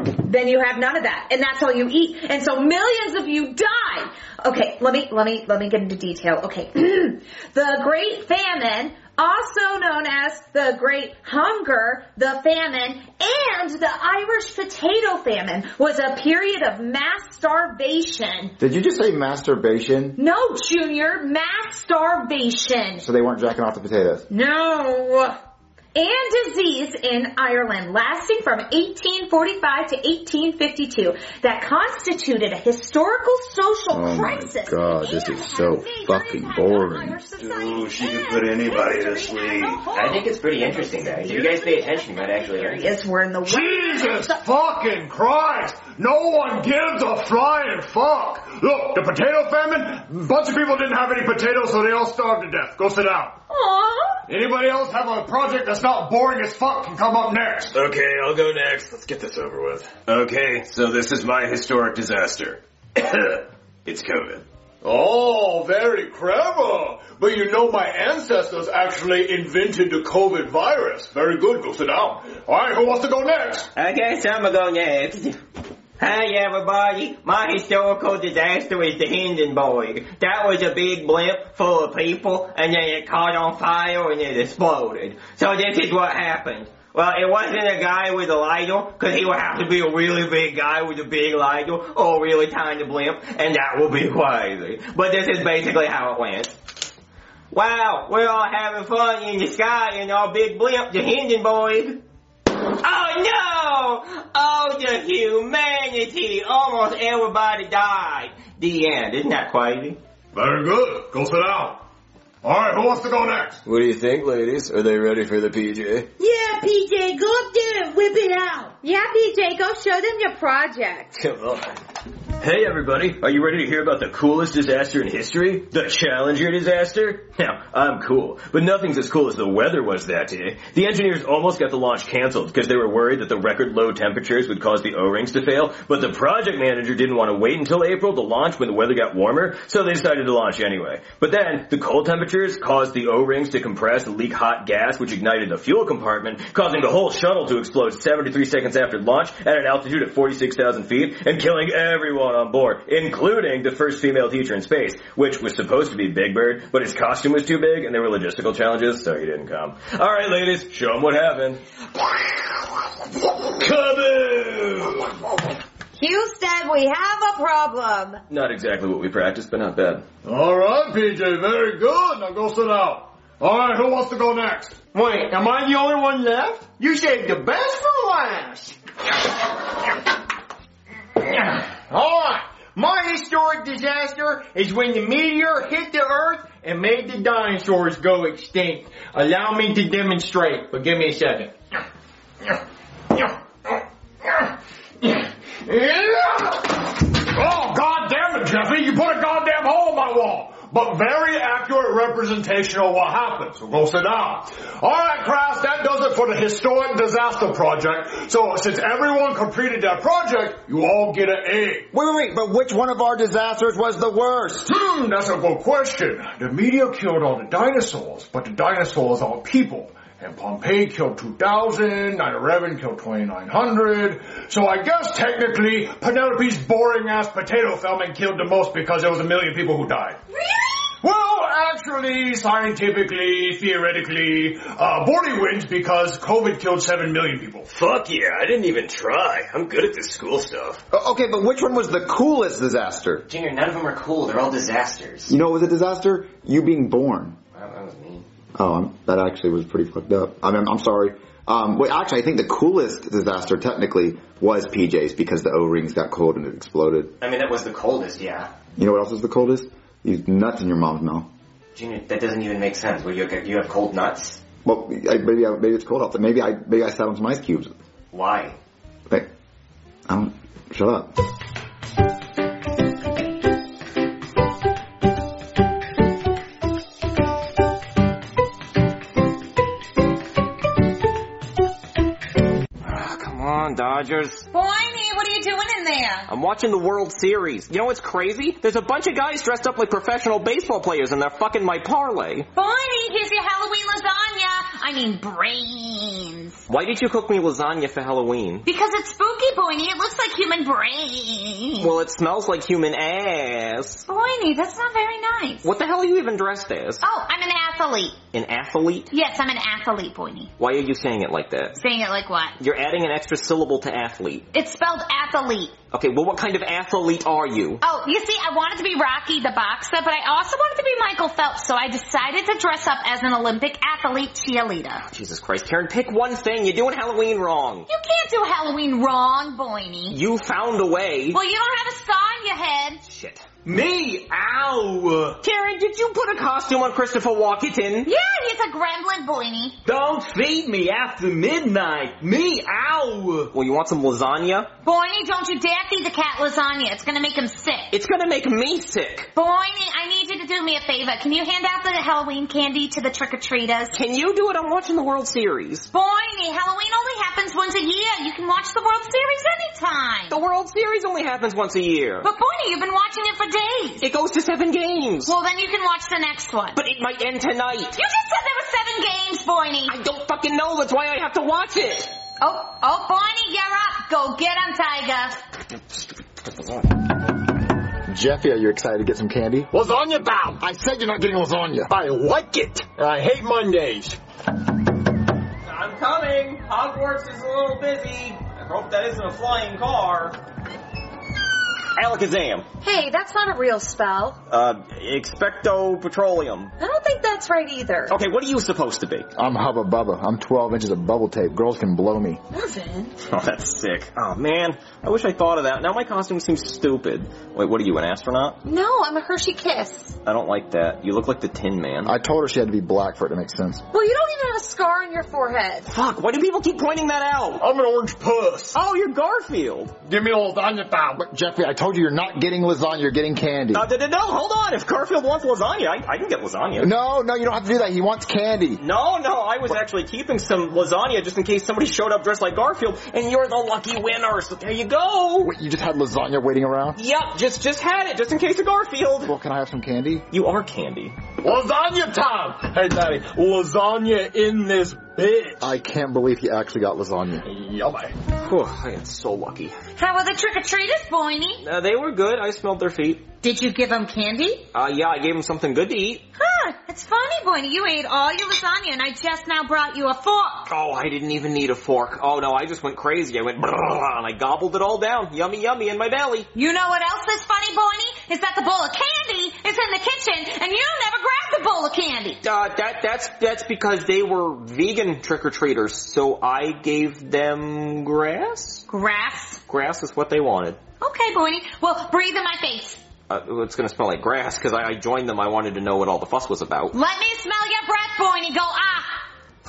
then you have none of that, and that's all you eat. And so millions of you died. Okay, let me, let me, let me get into detail. Okay. The Great Famine, also known as the Great Hunger, the Famine, and the Irish Potato Famine was a period of mass starvation. Did you just say masturbation? No, Junior, mass starvation. So they weren't jacking off the potatoes? No. And disease in Ireland, lasting from eighteen forty-five to eighteen fifty-two, that constituted a historical social oh crisis. Oh my god, this is so fucking boring. Dude, she could put anybody to sleep. I think it's pretty interesting, though. If you guys pay attention, you might actually learn. Yes, we're in the Jesus fucking Christ! No one gives a flying fuck! Look, the potato famine, a bunch of people didn't have any potatoes, so they all starved to death. Go sit down. Aww. Anybody else have a project that's not boring as fuck can come up next. Okay, I'll go next. Let's get this over with. Okay, so this is my historic disaster. It's COVID. Oh, very clever. But you know my ancestors actually invented the COVID virus. Very good, go sit down. Alright, who wants to go next? I guess I'm gonna go next. Hi everybody, my historical disaster is the Hindenburg. That was a big blimp full of people and then it caught on fire and it exploded. So this is what happened. Well, it wasn't a guy with a lighter, cause he would have to be a really big guy with a big lighter or a really tiny blimp, and that would be crazy. But this is basically how it went. Wow, we're all having fun in the sky in our big blimp, the Hindenburg. Oh no! Oh, the humanity! Almost everybody died. The end. Isn't that crazy? Very good. Go sit down. Alright, who wants to go next? What do you think, ladies? Are they ready for the P J? Yeah, P J, go up there and whip it out. Yeah, P J, go show them your project. Come on. Hey everybody, are you ready to hear about the coolest disaster in history? The Challenger disaster? Now, I'm cool, but nothing's as cool as the weather was that day. The engineers almost got the launch canceled because they were worried that the record low temperatures would cause the O-rings to fail, but the project manager didn't want to wait until April to launch when the weather got warmer, so they decided to launch anyway. But then, the cold temperatures caused the O-rings to compress and leak hot gas, which ignited the fuel compartment, causing the whole shuttle to explode seventy-three seconds after launch at an altitude of forty-six thousand feet and killing everyone on board, including the first female teacher in space, which was supposed to be Big Bird, but his costume was too big and there were logistical challenges, so he didn't come. Alright ladies, show them what happened. Kaboom! Houston, we have a problem. Not exactly what we practiced, but not bad. Alright, P J, very good. Now go sit down. Alright, who wants to go next? Wait, am I the only one left? You saved the best for last. Alright, my historic disaster is when the meteor hit the earth and made the dinosaurs go extinct. Allow me to demonstrate, but give me a second. Oh, God damn it, Jeffy, you put a goddamn hole in my wall. But very accurate representation of what happened. So go sit down. Alright, Kraus, that does it for the historic disaster project. So since everyone completed that project, you all get an A. Wait, wait, wait, but which one of our disasters was the worst? Hmm, that's a good question. The meteor killed all the dinosaurs, but the dinosaurs are people. And Pompeii killed two thousand, nine eleven killed twenty-nine hundred. So I guess technically Penelope's boring ass potato famine killed the most because there was a million people who died. Really? Well, actually, scientifically, theoretically, uh, Bordy wins because COVID killed seven million people. Fuck yeah, I didn't even try. I'm good at this school stuff. Uh, okay, but which one was the coolest disaster? Junior, none of them are cool. They're all disasters. You know what was a disaster? You being born. Well, that was mean. Oh, um, that actually was pretty fucked up. I mean, I'm sorry. Um, wait, actually, I think the coolest disaster technically was P J's because the O-rings got cold and it exploded. I mean, that was the coldest, yeah. You know what else was the coldest? These nuts in your mom's mouth. Junior, that doesn't even make sense. Well, you you have cold nuts? Well, I, maybe I, maybe it's cold out there. Maybe I maybe I sat on some ice cubes. Why? Wait, I don't. Shut up. Dodgers. Boiney, what are you doing in there? I'm watching the World Series. You know what's crazy? There's a bunch of guys dressed up like professional baseball players and they're fucking my parlay. Boiney, here's your Halloween lasagna. I mean brains. Why did you cook me lasagna for Halloween? Because it's spooky, Boiny. It looks like human brains. Well, it smells like human ass. Boiny, that's not very nice. What the hell are you even dressed as? Oh, I'm an athlete. An athlete? Yes, I'm an athlete, Boiny. Why are you saying it like that? Saying it like what? You're adding an extra syllable to athlete. It's spelled athlete. Okay, well, what kind of athlete are you? Oh, you see, I wanted to be Rocky the boxer, but I also wanted to be Michael Phelps, so I decided to dress up as an Olympic athlete cheerleader. Oh, Jesus Christ, Karen, pick one thing. You're doing Halloween wrong. You can't do Halloween wrong, Boiny. You found a way. Well, you don't have a scar on your head. Shit. Me? Ow! Karen, did you put a costume on Christopher Walken? Yeah, he's a gremlin, Boiny. Don't feed me after midnight. Me? Ow! Well, you want some lasagna? Boiny, don't you dare feed the cat lasagna. It's gonna make him sick. It's gonna make me sick. Boiny, I need you to do me a favor. Can you hand out the Halloween candy to the trick-or-treaters? Can you do it? I'm watching the World Series. Boiny, Halloween only happens once a year. You can watch the World Series anytime. The World Series only happens once a year. But Boiny, you've been watching it for days. It goes to seven games. Well, then you can watch the next one. But it might end tonight. You just said there were seven games, Boiny. I don't fucking know. That's why I have to watch it. Oh, oh, Boiny, you're up. Go get him, Tiger. Jeffy, are you excited to get some candy? Lasagna bound. I said you're not getting lasagna. I like it. I hate Mondays. I'm coming. Hogwarts is a little busy. I hope that isn't a flying car. Alakazam. Hey, that's not a real spell. Uh, expecto petroleum. I don't think that's right either. Okay, what are you supposed to be? I'm Hubba Bubba. I'm twelve inches of bubble tape. Girls can blow me. Marvin. Oh, that's sick. Oh, man. I wish I thought of that. Now my costume seems stupid. Wait, what are you, an astronaut? No, I'm a Hershey Kiss. I don't like that. You look like the Tin Man. I told her she had to be black for it to make sense. Well, you don't even have a scar on your forehead. Fuck, why do people keep pointing that out? I'm an orange puss. Oh, you're Garfield. Give me a lasagna bound. But Jeffrey, I told you you're not getting lasagna, you're getting candy. Uh, no, no, hold on. If Garfield wants lasagna, I, I can get lasagna. No, no, you don't have to do that. He wants candy. No, no, I was actually keeping some lasagna just in case somebody showed up dressed like Garfield, and you're the lucky winner, so there you go. Wait, you just had lasagna waiting around? Yep, just just had it, just in case of Garfield. Well, can I have some candy? You are candy. Lasagna time! Hey, Daddy, lasagna in this bitch. I can't believe he actually got lasagna. Yummy. Whew, I am so lucky. How were the trick-or-treaters, Boiny? Uh, they were good. I smelled their feet. Did you give them candy? Uh, yeah, I gave them something good to eat. Huh, it's funny, Boiny. You ate all your lasagna, and I just now brought you a fork. Oh, I didn't even need a fork. Oh, no, I just went crazy. I went, and I gobbled it all down. Yummy, yummy in my belly. You know what else is funny, Boiny? Is that the bowl of candy is in the kitchen, and you never grabbed the bowl of candy. Uh, that, that's, that's because they were vegan trick-or-treaters, so I gave them grass? Grass? Grass is what they wanted. Okay, Boiny. Well, breathe in my face. Uh, it's gonna smell like grass, because I, I joined them. I wanted to know what all the fuss was about. Let me smell your breath, Boiny. Go, ah.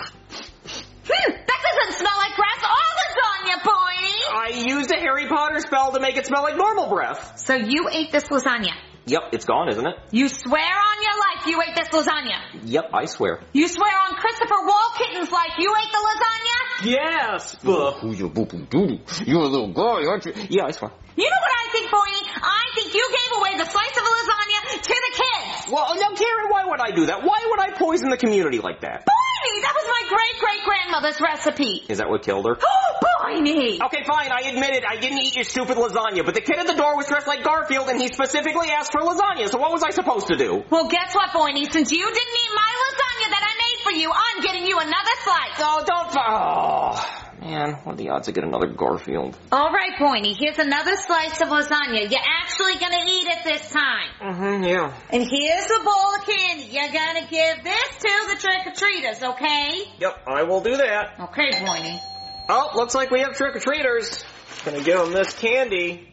Hmm, that doesn't smell like grass or lasagna, Boiny. I used a Harry Potter spell to make it smell like normal breath. So you ate this lasagna? Yep, it's gone, isn't it? You swear on your life you ate this lasagna? Yep, I swear. You swear on Christopher Walken's life you ate the lasagna? Yes, but you you're a little girl, aren't you? Yeah, I swear. You know what I think, Boiny? I think you gave away the slice of lasagna to the kids. Well, now, Karen, why would I do that? Why would I poison the community like that? Boiny, that was my great-great-grandmother's recipe. Is that what killed her? Oh, Boiny! Okay, fine, I admit it. I didn't eat your stupid lasagna, but the kid at the door was dressed like Garfield, and he specifically asked for lasagna, so what was I supposed to do? Well, guess what, Boiny? Since you didn't eat my lasagna that I made for you, I'm getting you another slice. Oh, don't... Oh... Man, what are the odds I get another Garfield? All right, Boiny, here's another slice of lasagna. You're actually gonna eat it this time. Mm-hmm, yeah. And here's a bowl of candy. You're gonna give this to the trick-or-treaters, okay? Yep, I will do that. Okay, Boiny. Oh, looks like we have trick-or-treaters. Gonna give them this candy.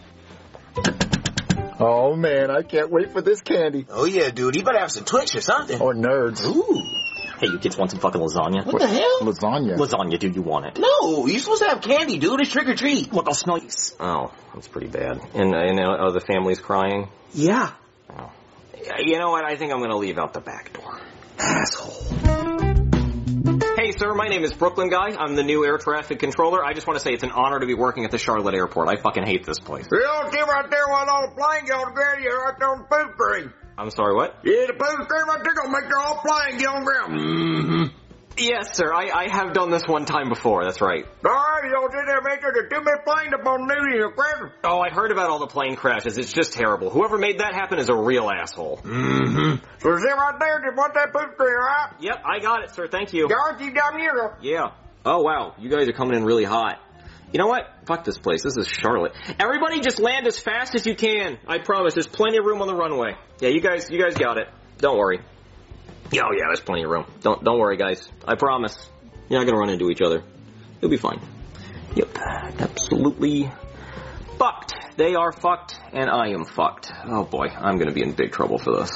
Oh, man, I can't wait for this candy. Oh, yeah, dude. You better have some Twix or something. Or nerds. Ooh. Hey, you kids want some fucking lasagna? What the hell? Lasagna. Lasagna, dude, you want it. No, you're supposed to have candy, dude. It's trick or treat. Look, I'll smell you. Oh, that's pretty bad. And, uh, and uh, are the families crying? Yeah. Oh. You know what? I think I'm going to leave out the back door. Asshole. Hey, sir, my name is Brooklyn Guy. I'm the new air traffic controller. I just want to say it's an honor to be working at the Charlotte airport. I fucking hate this place. You don't see right there while all the planes get on the ground, you're right there on the food stream. I'm sorry, what? Yeah, the food stream right there gonna make the whole plane get on the ground. Mm-hmm. Yes, sir. I, I have done this one time before. That's right. Alright, y'all did that make it to me plane upon New Year's Christmas. Oh, I heard about all the plane crashes. It's just terrible. Whoever made that happen is a real asshole. Mm-hmm. So is it right there? Just want that poop screen, alright? Yep, I got it, sir. Thank you. Y'all keep down here. Yeah. Oh, wow. You guys are coming in really hot. You know what? Fuck this place. This is Charlotte. Everybody just land as fast as you can. I promise. There's plenty of room on the runway. Yeah, you guys, you guys got it. Don't worry. Yeah, oh yeah, there's plenty of room. Don't, don't worry, guys. I promise. You're not gonna run into each other. You'll be fine. Yep. Absolutely fucked. They are fucked, and I am fucked. Oh boy, I'm gonna be in big trouble for this.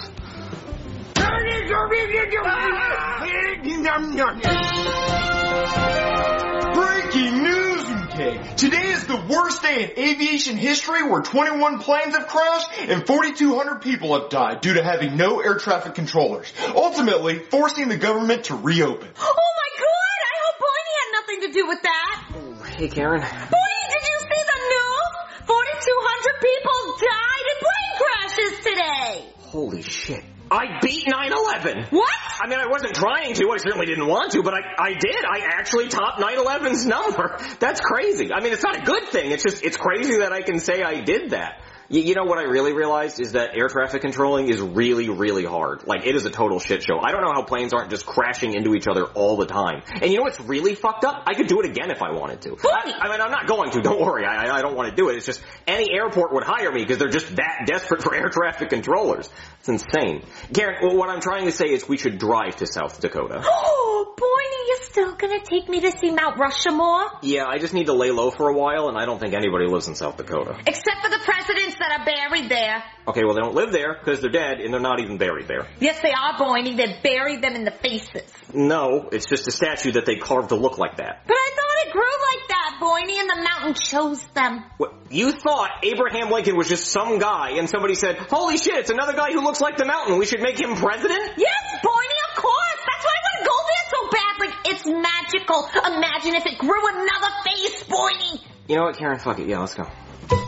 Breaking news, okay. Today is the worst day in aviation history where twenty-one planes have crashed and forty-two hundred people have died due to having no air traffic controllers, ultimately forcing the government to reopen. Oh my god! I hope Boiney had nothing to do with that. Oh, hey, Karen. Boiney, did you see the news? forty-two hundred people died in plane crashes today. Holy shit. I beat nine eleven. What? I mean, I wasn't trying to. I certainly didn't want to, but I, I did. I actually topped nine eleven's number. That's crazy. I mean, it's not a good thing. It's just, it's crazy that I can say I did that. You, you know what I really realized is that air traffic controlling is really, really hard. Like, it is a total shit show. I don't know how planes aren't just crashing into each other all the time. And you know what's really fucked up? I could do it again if I wanted to. I, I mean, I'm not going to. Don't worry. I, I don't want to do it. It's just any airport would hire me because they're just that desperate for air traffic controllers. It's insane. Karen, well, what I'm trying to say is we should drive to South Dakota. Oh, Boiney, you're still gonna take me to see Mount Rushmore? Yeah, I just need to lay low for a while, and I don't think anybody lives in South Dakota. Except for the presidents that are buried there. Okay, well, they don't live there because they're dead, and they're not even buried there. Yes, they are, Boiney. They buried them in the faces. No, it's just a statue that they carved to look like that. But I thought it grew like that, Boiney, and the mountain chose them. What, you thought Abraham Lincoln was just some guy, and somebody said, holy shit, it's another guy who looks like the mountain. We should make him president? Yes, Boiney, of course. That's why I want to go there so bad. Like, it's magical. Imagine if it grew another face, Boiney. You know what, Karen? Fuck it. Yeah, let's go.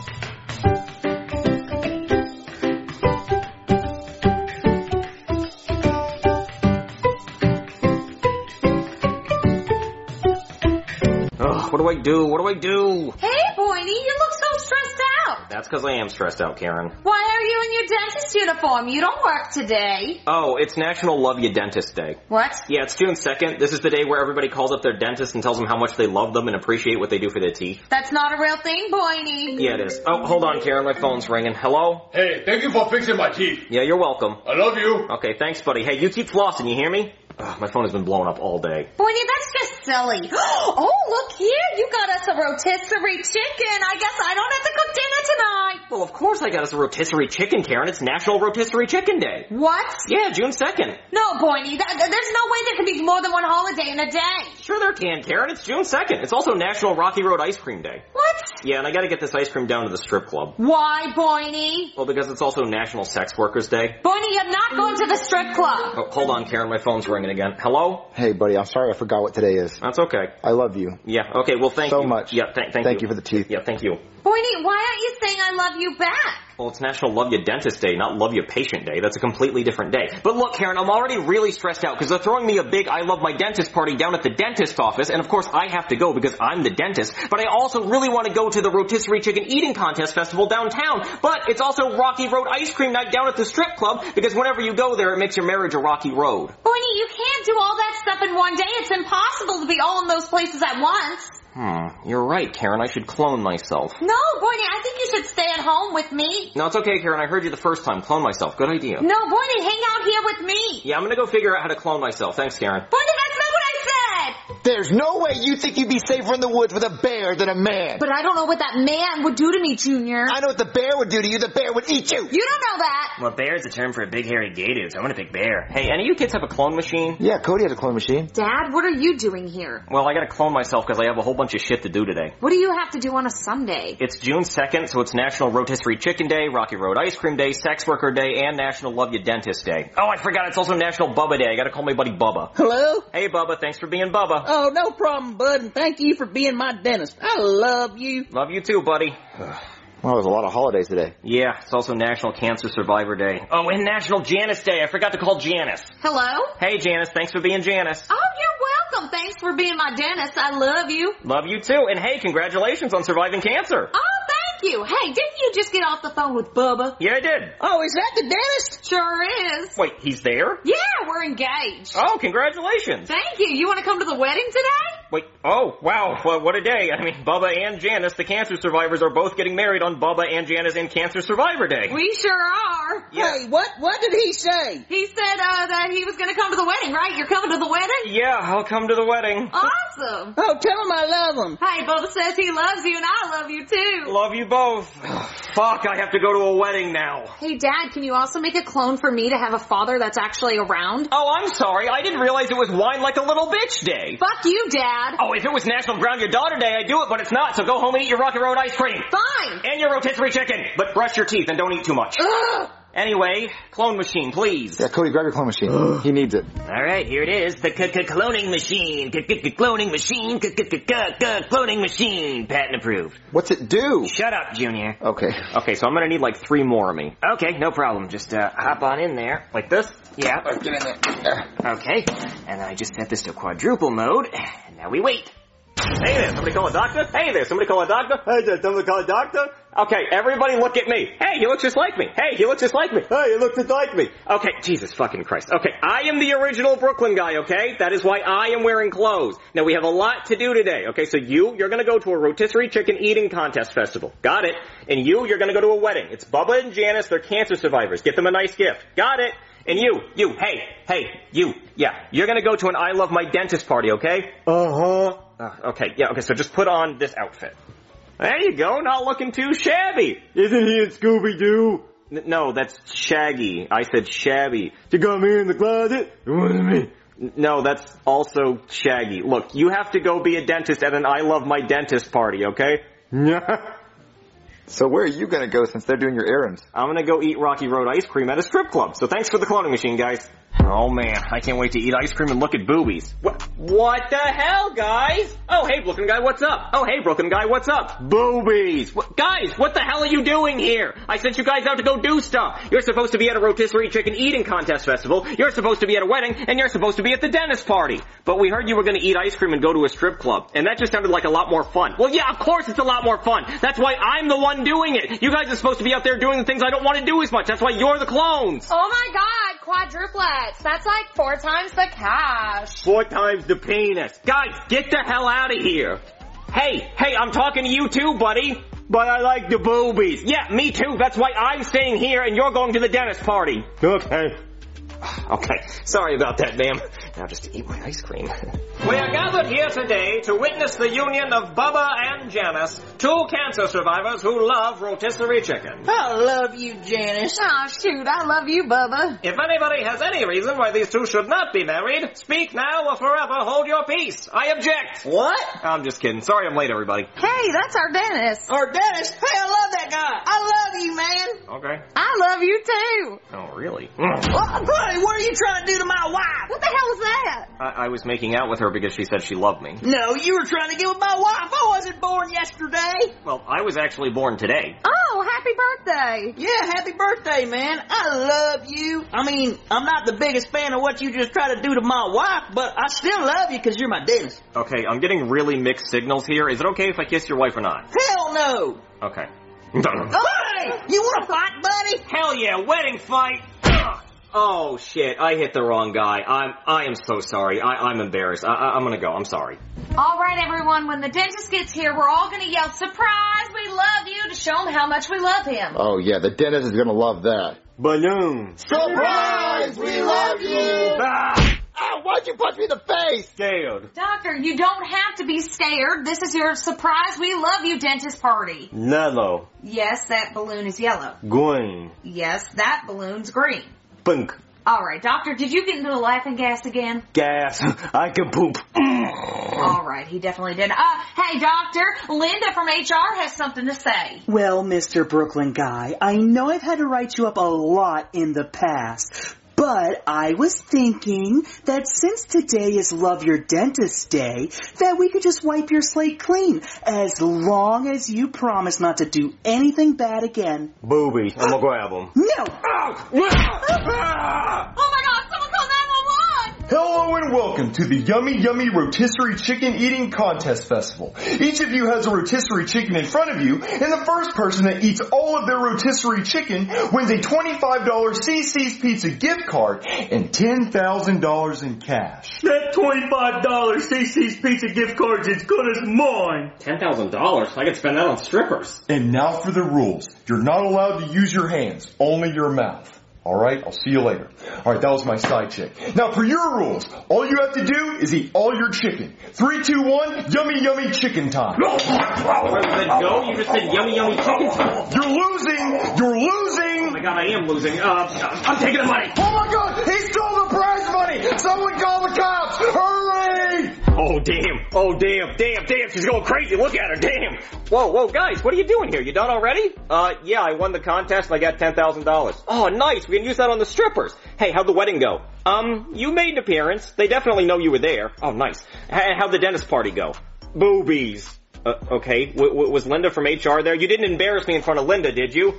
Ugh, what do I do? What do I do? Hey, Boiney, you look so stressed out. That's because I am stressed out, Karen. Why are you in your dentist uniform? You don't work today. Oh, it's National Love Ya Dentist Day. What? Yeah, it's June second. This is the day where everybody calls up their dentist and tells them how much they love them and appreciate what they do for their teeth. That's not a real thing, Boiney. Yeah, it is. Oh, hold on, Karen. My phone's ringing. Hello? Hey, thank you for fixing my teeth. Yeah, you're welcome. I love you. Okay, thanks, buddy. Hey, you keep flossing, you hear me? Ugh, my phone has been blowing up all day. Boiney, that's just silly. Oh, look here. You got us a rotisserie chicken. I guess I don't have to cook dinner tonight. Well, of course I got us a rotisserie chicken, Karen. It's National Rotisserie Chicken Day. What? Yeah, June second. No, Boiney. That, there's no way there can be more than one holiday in a day. Sure there can, Karen. It's June second. It's also National Rocky Road Ice Cream Day. What? Yeah, and I gotta get this ice cream down to the strip club. Why, Boiney? Well, because it's also National Sex Workers Day. Boiney, you're not going to the strip club. Oh, hold on, Karen. My phone's ringing again. Hello? Hey, buddy, I'm sorry I forgot what today is. That's okay. I love you. Yeah, okay, well, thank so you. So much. Yeah, th- thank you. Thank you for the teeth. Yeah, thank you. Boiney, why aren't you saying I love you back? Well, it's National Love Ya Dentist Day, not Love Ya Patient Day. That's a completely different day. But look, Karen, I'm already really stressed out because they're throwing me a big I Love My Dentist party down at the dentist office, and of course I have to go because I'm the dentist, but I also really want to go to the Rotisserie Chicken Eating Contest Festival downtown, but it's also Rocky Road Ice Cream Night down at the strip club because whenever you go there, it makes your marriage a rocky road. Boiney, you can't do all that stuff in one day. It's impossible to be all in those places at once. Hmm, you're right, Karen. I should clone myself. No, Boiney, I think you should stay at home with me. No, it's okay, Karen. I heard you the first time. Clone myself. Good idea. No, Boiney, hang out here with me. Yeah, I'm gonna go figure out how to clone myself. Thanks, Karen. Boiney, that's not what I said. There's no way you think you'd be safer in the woods with a bear than a man. But I don't know what that man would do to me, Junior. I know what the bear would do to you. The bear would eat you. You don't know that. Well, bear is a term for a big hairy gay dude, so I'm gonna pick bear. Hey, any of you kids have a clone machine? Yeah, Cody has a clone machine. Dad, what are you doing here? Well, I gotta clone myself because I have a whole bunch of shit to do today. What do you have to do on a Sunday? It's June second, so it's National Rotisserie Chicken Day, Rocky Road Ice Cream Day, Sex Worker Day, and National Love Ya Dentist Day. Oh, I forgot, it's also National Bubba Day. I gotta call my buddy Bubba. Hello? Hey, Bubba, thanks for being Bubba. Oh, no problem, bud, and thank you for being my dentist. I love you. Love you too, buddy. Well, there's a lot of holidays today. Yeah, it's also National Cancer Survivor Day. Oh, and National Janice Day. I forgot to call Janice. Hello? Hey, Janice. Thanks for being Janice. Oh, you're welcome. Thanks for being my dentist. I love you. Love you too. And hey, congratulations on surviving cancer. Oh, thank you. Hey, didn't you just get off the phone with Bubba? Yeah, I did. Oh, is that the dentist? Sure is. Wait, he's there? Yeah, we're engaged. Oh, congratulations. Thank you. You want to come to the wedding today? Wait, oh, wow, well, what a day. I mean, Bubba and Janice, the cancer survivors, are both getting married on Bubba and Janice and Cancer Survivor Day. We sure are. Yeah. Hey, what, what did he say? He said, uh, that he was gonna come to the wedding, right? You're coming to the wedding? Yeah, I'll come to the wedding. Awesome. Oh, tell him I love him. Hey, Bubba says he loves you and I love you too. Love you both. Fuck, I have to go to a wedding now. Hey, Dad, can you also make a clone for me to have a father that's actually around? Oh, I'm sorry. I didn't realize it was Whine Like a Little Bitch Day. Fuck you, Dad. Oh, if it was National Ground Your Daughter Day, I'd do it, but it's not, so go home and eat your Rocky Road ice cream. Fine. And your rotisserie chicken. But brush your teeth and don't eat too much. Ugh. Anyway, clone machine, please. Yeah, Cody, grab your clone machine. He needs it. All right, here it is. The cloning machine. Cloning machine. Cloning machine. Patent approved. What's it do? Shut up, Junior. Okay. Okay, so I'm gonna need like three more of me. Okay, no problem. Just uh, hop on in there. Like this? Yeah. Right, get in there. Okay, and I just set this to quadruple mode. And now we wait. Hey there, somebody call a doctor? Hey there, somebody call a doctor? Hey there, somebody call a doctor? Okay, everybody look at me. Hey, he looks just like me. Hey, he looks just like me. Hey, he looks just like me. Okay, Jesus fucking Christ. Okay, I am the original Brooklyn guy, okay? That is why I am wearing clothes. Now, we have a lot to do today, okay? So you, you're gonna go to a rotisserie chicken eating contest festival. Got it. And you, you're gonna go to a wedding. It's Bubba and Janice, they're cancer survivors. Get them a nice gift. Got it. And you, you, hey, hey, you, yeah, you're gonna go to an I Love My Dentist party, okay? Uh-huh. Uh, okay, yeah, okay, so just put on this outfit. There you go, not looking too shabby. Isn't he in Scooby-Doo? N- no, that's Shaggy. I said shabby. You got me in the closet? What do you mean? N- No, that's also Shaggy. Look, you have to go be a dentist at an I Love My Dentist party, okay? So where are you gonna go since they're doing your errands? I'm gonna go eat Rocky Road ice cream at a strip club. So thanks for the cloning machine, guys. Oh man, I can't wait to eat ice cream and look at boobies. What? What the hell, guys? Oh, hey, Brooklyn guy, what's up? Oh, hey, Brooklyn guy, what's up? Boobies. What, guys, what the hell are you doing here? I sent you guys out to go do stuff. You're supposed to be at a rotisserie chicken eating contest festival. You're supposed to be at a wedding, and you're supposed to be at the dentist party. But we heard you were gonna eat ice cream and go to a strip club, and that just sounded like a lot more fun. Well, yeah, of course it's a lot more fun. That's why I'm the one doing it. You guys are supposed to be out there doing the things I don't want to do as much. That's why you're the clones. Oh my god, quadruplets. That's like four times the cash. Four times the penis. Guys, get the hell out of here. Hey, hey, I'm talking to you too, buddy. But I like the boobies. Yeah, me too. That's why I'm staying here and you're going to the dentist party. Okay. Okay, sorry about that, ma'am. Now just to eat my ice cream. We are gathered here today to witness the union of Bubba and Janice, two cancer survivors who love rotisserie chicken. I love you, Janice. Oh, shoot, I love you, Bubba. If anybody has any reason why these two should not be married, speak now or forever hold your peace. I object. What? I'm just kidding. Sorry I'm late, everybody. Hey, that's our dentist. Our dentist? Hey, I love that guy. I love you, man. Okay. I love you too. Oh, really? Well, buddy, what are you trying to do to my wife? What the hell was that? I, I was making out with her because she said she loved me. No, you were trying to get with my wife. I wasn't born yesterday. Well, I was actually born today. Oh, happy birthday. Yeah, happy birthday, man. I love you. I mean, I'm not the biggest fan of what you just try to do to my wife, but I still love you because you're my dentist. Okay, I'm getting really mixed signals here. Is it okay if I kiss your wife or not? Hell no. Okay. Hey, you want to fight, buddy? Hell yeah, wedding fight. Oh shit, I hit the wrong guy. I'm I am so sorry. I, I'm embarrassed. I, I, I'm gonna go. I'm sorry. All right, everyone. When the dentist gets here, we're all going to yell, "Surprise! We love you!" to show him how much we love him. Oh yeah, the dentist is gonna love that. Balloon. Surprise! We love you! Ah! Ow, why'd you punch me in the face? Scared. Doctor, you don't have to be scared. This is your surprise we love you dentist party. Yellow. Yes, that balloon is yellow. Green. Yes, that balloon's green. Pink. All right, doctor, did you get into the laughing gas again? Gas. I can poop. All right, he definitely did. Uh, hey, doctor, Linda from H R has something to say. Well, Mister Brooklyn guy, I know I've had to write you up a lot in the past, but But I was thinking that since today is Love Your Dentist Day, that we could just wipe your slate clean, as long as you promise not to do anything bad again. Booby. I'm gonna grab him. No! Oh my god, someone call nine one one! Hello and welcome to the Yummy Yummy Rotisserie Chicken Eating Contest Festival. Each of you has a rotisserie chicken in front of you, and the first person that eats all of their rotisserie chicken wins a twenty-five dollars C C's Pizza gift card and ten thousand dollars in cash. That twenty-five dollars C C's Pizza gift card's as good as mine. ten thousand dollars? I could spend that on strippers. And now for the rules. You're not allowed to use your hands, only your mouth. Alright, I'll see you later. Alright, that was my side chick. Now for your rules, all you have to do is eat all your chicken. Three, two, one, yummy, yummy chicken time. Where did it go? You just said yummy, yummy chicken time. You're losing! You're losing! Oh my god, I am losing. Uh, I'm taking the money. Oh my god, he stole the prize money! Someone call the cops! Hurry! Oh damn, oh damn, damn, damn, she's going crazy. Look at her, damn. Whoa, whoa, guys, what are you doing here? You done already? Uh, yeah, I won the contest and I got ten thousand dollars. Oh, nice, we can use that on the strippers. Hey, how'd the wedding go? Um, you made an appearance. They definitely know you were there. Oh, nice. H- how'd the dentist party go? Boobies. Uh, okay, w- w- was Linda from H R there? You didn't embarrass me in front of Linda, did you?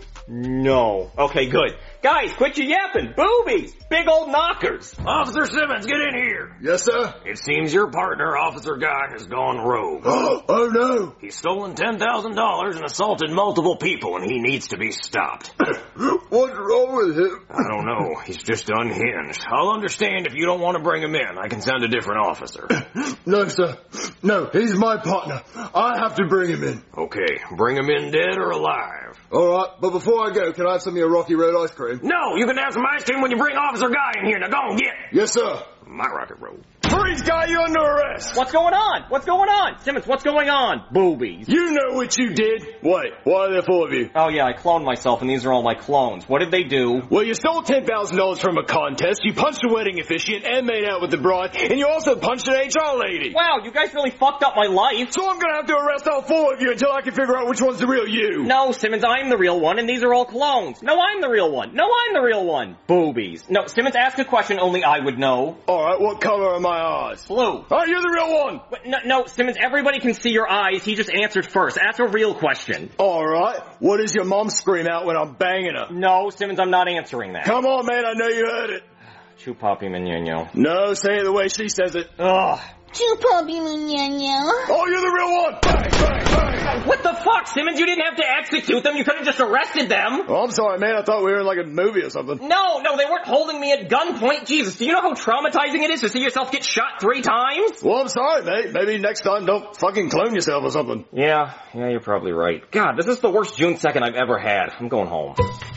No. Okay, good. Guys, quit your yapping. Boobies! Big old knockers. Officer Simmons, get in here. Yes, sir? It seems your partner, Officer Guy, has gone rogue. Oh, no. He's stolen ten thousand dollars and assaulted multiple people, and he needs to be stopped. What's wrong with him? I don't know. He's just unhinged. I'll understand if you don't want to bring him in. I can send a different officer. No, sir. No, he's my partner. I have to bring him in. Okay, bring him in dead or alive. All right, but before I go, can I have some of your Rocky Road ice cream? No, you can have some ice cream when you bring Officer Guy in here. Now go on, get. Yes, sir. My Rocket Road. Freeze, Guy, you under arrest. What's going on? What's going on? Simmons, what's going on? Boobies. You know what you did. Wait, why are there four of you? Oh yeah, I cloned myself and these are all my clones. What did they do? Well, you stole ten thousand dollars from a contest, you punched a wedding officiant and made out with the bride, and you also punched an H R lady. Wow, you guys really fucked up my life. So I'm gonna have to arrest all four of you until I can figure out which one's the real you. No, Simmons, I'm the real one and these are all clones. No, I'm the real one. No, I'm the real one. Boobies. No, Simmons, ask a question only I would know. Alright, what color are my eyes? Blue. Oh, you're the real one. But no, no, Simmons, everybody can see your eyes. He just answered first. Ask a real question. Alright, what does your mom scream out when I'm banging her? No, Simmons, I'm not answering that. Come on, man, I know you heard it. Chupapi Maneno. No, say it the way she says it. Ugh. Chupapi Maneno. Oh, you're the real one. Bang, bang, bang. What the fuck, Simmons? You didn't have to execute them. You could have just arrested them. Oh, I'm sorry, man. I thought we were in like a movie or something. No, no, they weren't holding me at gunpoint. Jesus, do you know how traumatizing it is to see yourself get shot three times? Well, I'm sorry, mate. Maybe next time don't fucking clone yourself or something. Yeah, yeah, you're probably right. God, this is the worst June second I've ever had. I'm going home.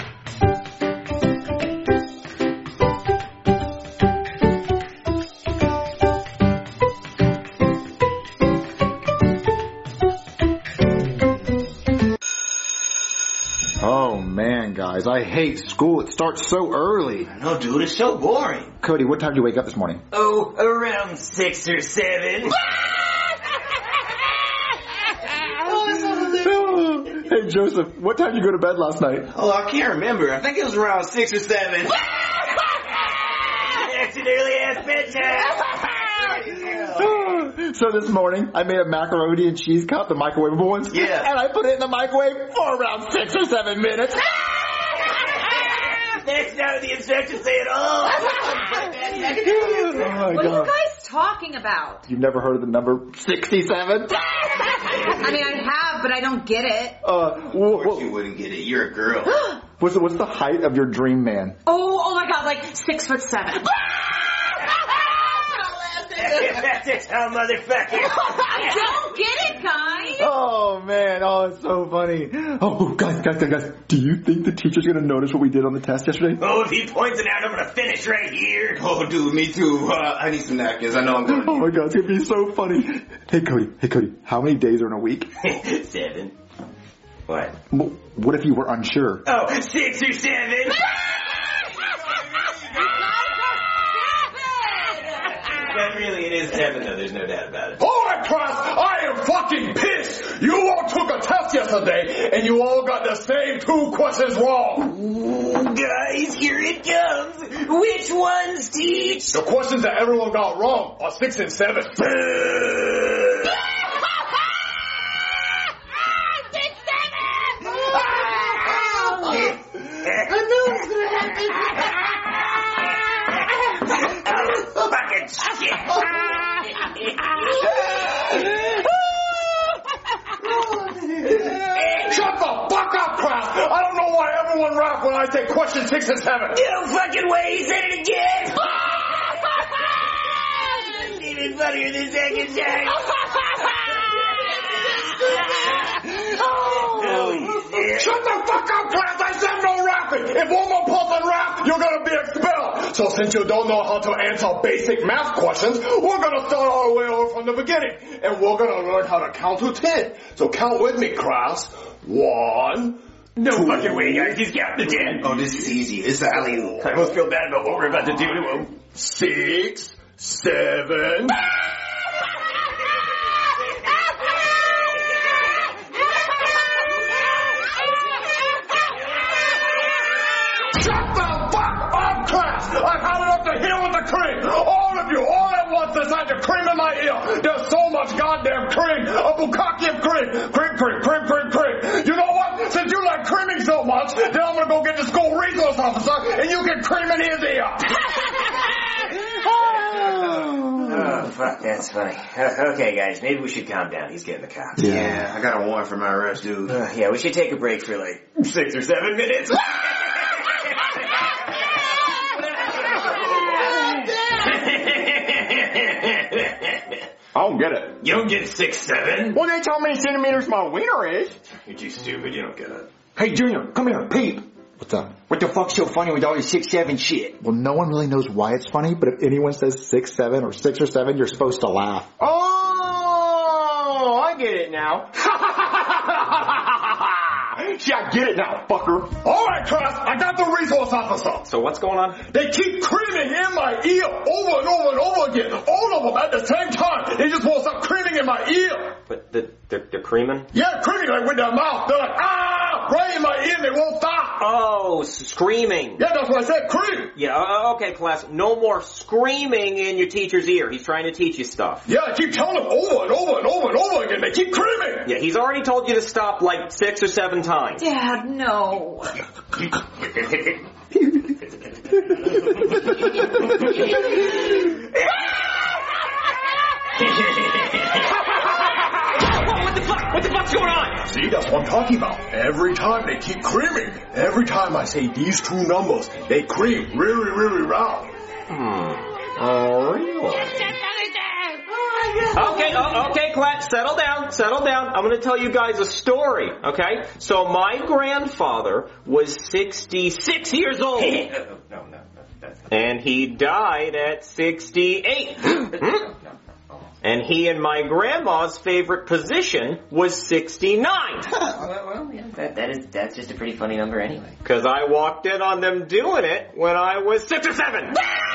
Oh man, guys, I hate school. It starts so early. No, dude, it's so boring. Cody, what time did you wake up this morning? Oh, around six or seven. Hey Joseph, what time did you go to bed last night? Oh, I can't remember. I think it was around six or seven. That's an early ass bedtime. So this morning, I made a macaroni and cheese cup, the microwavable ones. Yeah. And I put it in the microwave for around six or seven minutes. That's not what the instructions say at all. Oh my What God. are you guys talking about? You've never heard of the number sixty-seven? I mean, I have, but I don't get it. Uh, Of course you wouldn't get it. You're a girl. what's, the, what's the height of your dream man? Oh, oh my God, like six foot seven. That's it, oh, motherfucker. I don't get it, guys. Oh man, oh it's so funny. Oh guys, guys, guys, guys, do you think the teacher's gonna notice what we did on the test yesterday? Oh, if he points it out, I'm gonna finish right here. Oh, dude, me too. Uh, I need some napkins. I know I'm going to Oh my God, it's gonna be so funny. Hey Cody, hey Cody, how many days are in a week? Seven. What? What if you were unsure? Oh, six or seven. But really, it is seven, though. There's no doubt about it. Alright, class, I am fucking pissed! You all took a test yesterday, and you all got the same two questions wrong! Ooh, guys, here it comes. Which ones, Teach? The questions that everyone got wrong are six and seven. I knew it was gonna happen. Fucking shit. Shut the fuck up, Kraus! I don't know why everyone laughed when I say question six and seven. No fucking way, he said it again. It's even funnier the second time. Shut the fuck up, Kraus! I said no rapping! If one more person rap, you're gonna be expelled! So since you don't know how to answer basic math questions, we're gonna start our way over from the beginning. And we're gonna learn how to count to ten. So count with me, Kraus. One, No two, fucking way, guys. He's counting to ten. Oh, this is easy. It's alley-oop. I almost feel bad about what we're about to do to him. six, seven... I've had it up to here with the cream. All of you, all at once, decide to cream in my ear. There's so much goddamn cream. A bukkake of cream. Cream, cream, cream, cream, cream. You know what? Since you like creaming so much, then I'm gonna go get the school resource officer and you can cream in his ear. Oh, fuck, that's funny. Uh, okay, guys, maybe we should calm down. He's getting the cops. Yeah, yeah, I got a warrant for my arrest, dude. Uh, yeah, we should take a break for like six or seven minutes. I don't get it. You don't get six, seven? Well, they tell me centimeters my wiener is. You're too stupid, you don't get it. Hey, Junior, come here, peep. What's up? What the fuck's so funny with all this six, seven shit? Well, no one really knows why it's funny, but if anyone says six, seven, or six or seven, you're supposed to laugh. Oh, I get it now. See, I get it now, fucker. All right, Kraus, I got the resource officer. So what's going on? They keep creaming in my ear over and over and over again. All of them at the same time. They just won't stop creaming in my ear. But the, they're, they're creaming? Yeah, creaming like with their mouth. They're like, ah, right in my ear and they won't stop. Oh, screaming. Yeah, that's what I said, cream. Yeah, uh, okay, class. No more screaming in your teacher's ear. He's trying to teach you stuff. Yeah, I keep telling them over and over and over and over again. They keep creaming. Yeah, he's already told you to stop like six or seven times. Dad, no. What the fuck? What the fuck's going on? See, that's what I'm talking about. Every time they keep creaming. Every time I say these two numbers, they cream really, really loud. Hmm. Oh, really? Okay, oh, okay, class, settle down, settle down. I'm going to tell you guys a story, okay? So my grandfather was sixty-six years old. no, no, no. That's not... And he died at sixty-eight. And he and my grandma's favorite position was sixty-nine. well, well, yeah, that, that is, that's just a pretty funny number anyway. Because I walked in on them doing it when I was six or seven.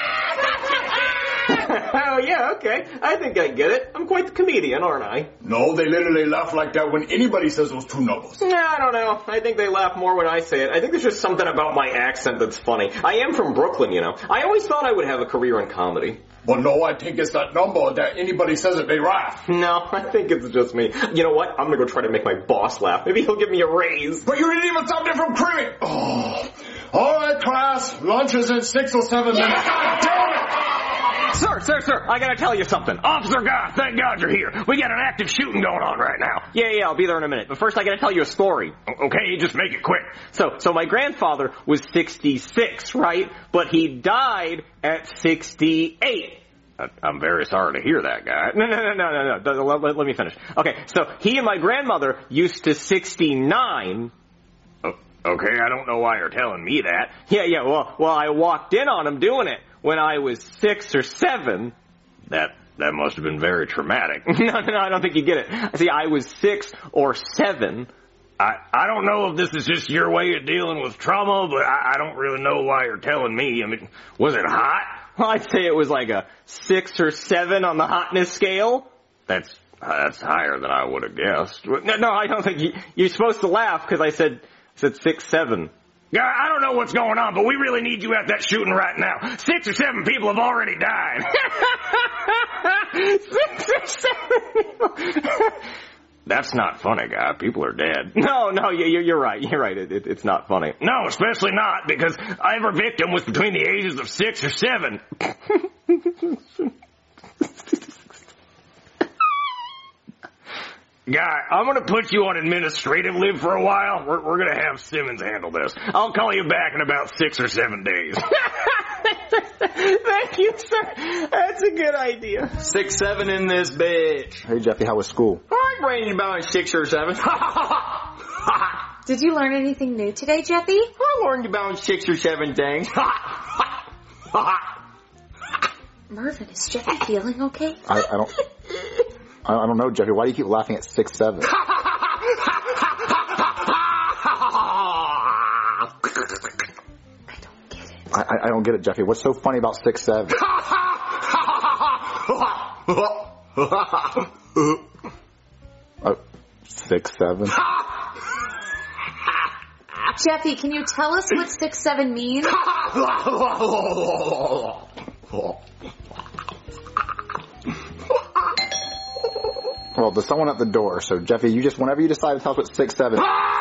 Oh, yeah, okay. I think I get it. I'm quite the comedian, aren't I? No, they literally laugh like that when anybody says those two numbers. Nah, I don't know. I think they laugh more when I say it. I think there's just something about my accent that's funny. I am from Brooklyn, you know. I always thought I would have a career in comedy. Well, no, I think it's that number that anybody says it, they laugh. No, I think it's just me. You know what? I'm gonna go try to make my boss laugh. Maybe he'll give me a raise. But you didn't even stop there from creaming. Oh. All right, class. Lunch is in six or seven minutes. God damn it! Sir, sir, sir, I gotta tell you something. Officer Goth, thank God you're here. We got an active shooting going on right now. Yeah, yeah, I'll be there in a minute. But first I gotta tell you a story. Okay, just make it quick. So, so my grandfather was sixty-six, right? But he died at sixty-eight. I'm very sorry to hear that, guy. No, no, no, no, no, no. Let, let, let me finish. Okay, so he and my grandmother used to sixty-nine. Oh, okay, I don't know why you're telling me that. Yeah, yeah, well, well, I walked in on him doing it when I was six or seven. That that must have been very traumatic. no, no, no, I don't think you get it. See, I was six or seven. I, I don't know if this is just your way of dealing with trauma, but I, I don't really know why you're telling me. I mean, was it hot? Well, I'd say it was like a six or seven on the hotness scale. That's uh, that's higher than I would have guessed. No, no, I don't think you, you're supposed to laugh because I said said six, seven. Yeah, I don't know what's going on, but we really need you at that shooting right now. Six or seven people have already died. Six or seven people. That's not funny, guy. People are dead. No, no, you're, you're right. You're right. It, it, it's not funny. No, especially not, because every victim was between the ages of six or seven. Guy, I'm gonna put you on administrative leave for a while. We're, we're gonna have Simmons handle this. I'll call you back in about six or seven days. Thank you, sir. That's a good idea. Six, seven in this bitch. Hey, Jeffy, how was school? I'm rating about six or seven. Did you learn anything new today, Jeffy? I learned about six or seven things. Marvin, is Jeffy feeling okay? I, I don't... I don't know, Jeffy. Why do you keep laughing at six, seven? I don't get it. I, I don't get it, Jeffy. What's so funny about six, seven? Oh, six, seven. Jeffy, can you tell us what six, seven means? Well, there's someone at the door, so Jeffy, you just, whenever you decide to tell us what six, seven...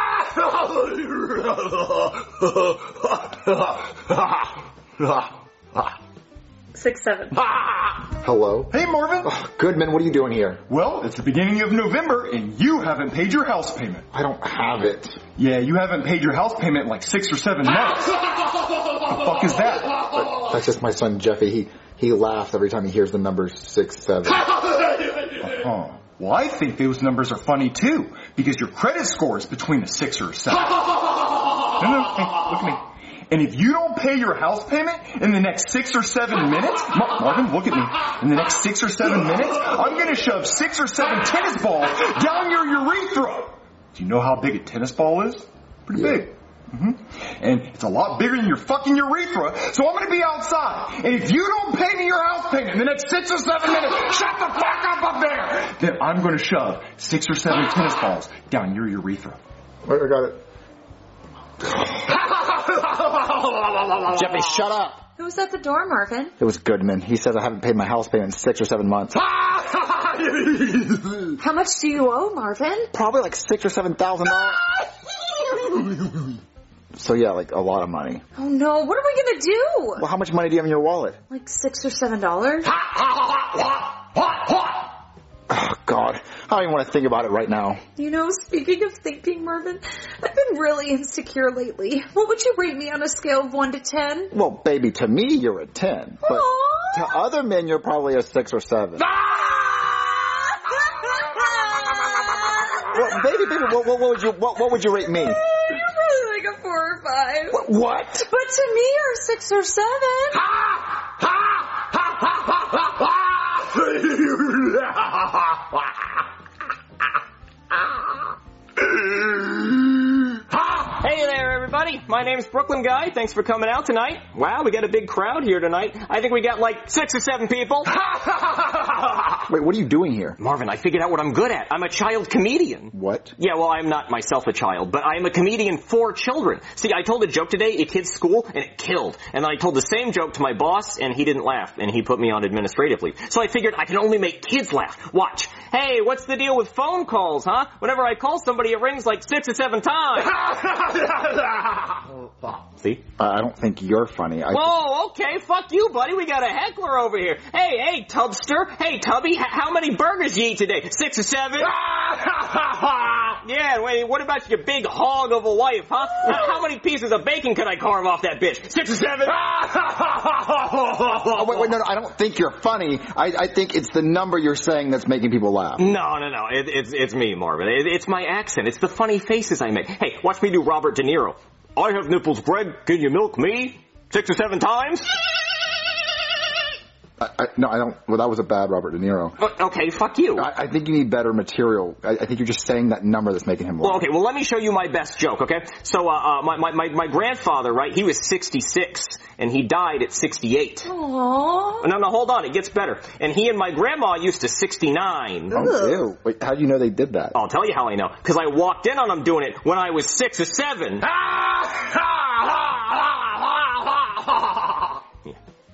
Six, seven. Hello? Hey, Marvin. Oh, Goodman, what are you doing here? Well, it's the beginning of November, and you haven't paid your house payment. I don't have it. Yeah, you haven't paid your house payment in like six or seven months. What the fuck is that? But that's just my son, Jeffy. He he laughs every time he hears the numbers six, seven. Uh-huh. Well, I think those numbers are funny, too, because your credit score is between a six or a seven. No, no, hey, look at me. And if you don't pay your house payment in the next six or seven minutes, Mar- Marvin, look at me. In the next six or seven minutes, I'm going to shove six or seven tennis balls down your urethra. Do you know how big a tennis ball is? Pretty yeah. big. Mm-hmm. And it's a lot bigger than your fucking urethra, so I'm going to be outside. And if you don't pay me your house payment in the next six or seven minutes, shut the fuck up up there, then I'm going to shove six or seven tennis balls down your urethra. I got it. Jeffy, shut up. Who's at the door, Marvin? It was Goodman. He says I haven't paid my house payment in six or seven months. How much do you owe, Marvin? Probably like six or seven thousand dollars. So yeah, like a lot of money. Oh no, what are we gonna do? Well, how much money do you have in your wallet? Like six or seven dollars? Oh God, I don't even want to think about it right now. You know, speaking of thinking, Marvin, I've been really insecure lately. What would you rate me on a scale of one to ten? Well, baby, to me you're a ten, but Aww. To other men you're probably a six or seven. Well, baby, baby, what, what, what would you what, what would you rate me? You're probably like a four or five. What? what? But to me, you're a six or seven. Ha! Ha! Ha! Ha! Ha! Ha! Hey there, everybody. My name's Brooklyn Guy. Thanks for coming out tonight. Wow, we got a big crowd here tonight. I think we got like six or seven people. Wait, what are you doing here? Marvin, I figured out what I'm good at. I'm a child comedian. What? Yeah, well, I'm not myself a child, but I am a comedian for children. See, I told a joke today at kids' school, and it killed. And then I told the same joke to my boss, and he didn't laugh, and he put me on administrative leave. So I figured I can only make kids laugh. Watch. Hey, what's the deal with phone calls, huh? Whenever I call somebody, it rings like six or seven times. See? Uh, I don't think you're funny. I Whoa, okay, fuck you, buddy. We got a heckler over here. Hey, hey, Tubster. Hey, Tubby, h- how many burgers you eat today? Six or seven? Yeah, wait, what about your big hog of a wife, huh? How many pieces of bacon can I carve off that bitch? Six or seven? Oh, wait, wait, no, no, I don't think you're funny. I, I think it's the number you're saying that's making people laugh. No, no, no, it, it's it's me, Marvin. It, it's my accent. It's the funny faces I make. Hey, watch me do Robert De Niro. I have nipples, Greg. Can you milk me? Six or seven times? I, I, no, I don't. Well, that was a bad Robert De Niro. Uh, okay, fuck you. I, I think you need better material. I, I think you're just saying that number that's making him laugh. Well, okay, well, let me show you my best joke, okay? So, uh, uh my, my, my, my grandfather, right, he was sixty-six, and he died at sixty-eight. Aww. No, no, hold on, it gets better. And he and my grandma used to sixty-nine. Oh, ew. Wait, how do you know they did that? I'll tell you how I know. Because I walked in on them doing it when I was six or seven. Ah! Ah!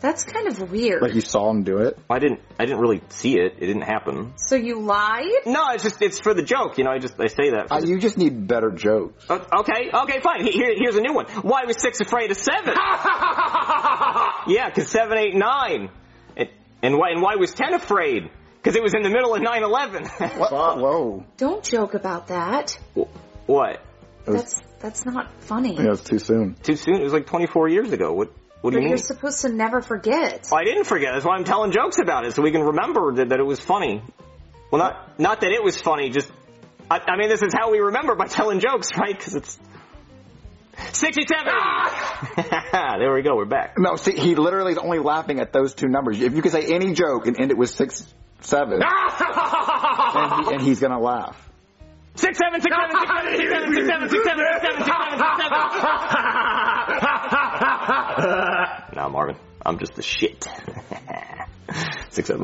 That's kind of weird. Like you saw him do it? I didn't. I didn't really see it. It didn't happen. So you lied? No, it's just it's for the joke. You know, I just I say that. For Uh, you just need better jokes. Uh, okay, okay, fine. Here, here's a new one. Why was six afraid of seven? Yeah, because seven, eight, nine. And, and why and why was ten afraid? Because it was in the middle of nine eleven. Whoa. Don't joke about that. What? That's that's not funny. Yeah, it's too soon. Too soon? It was like twenty-four years ago. What? What do but you mean? You're supposed to never forget. Well, I didn't forget. That's why I'm telling jokes about it, so we can remember that, that it was funny. Well, not not that it was funny. Just, I, I mean, this is how we remember by telling jokes, right? Because it's sixty-seven. Ah! There we go. We're back. No, see, he literally is only laughing at those two numbers. If you could say any joke and end it with six, seven, and, he, and he's gonna laugh. Six, seven, six, seven, six, seven, six, seven, six, seven, six, seven, six, seven, six, seven, six, seven. Nah, Marvin, I'm just the shit. Six, seven.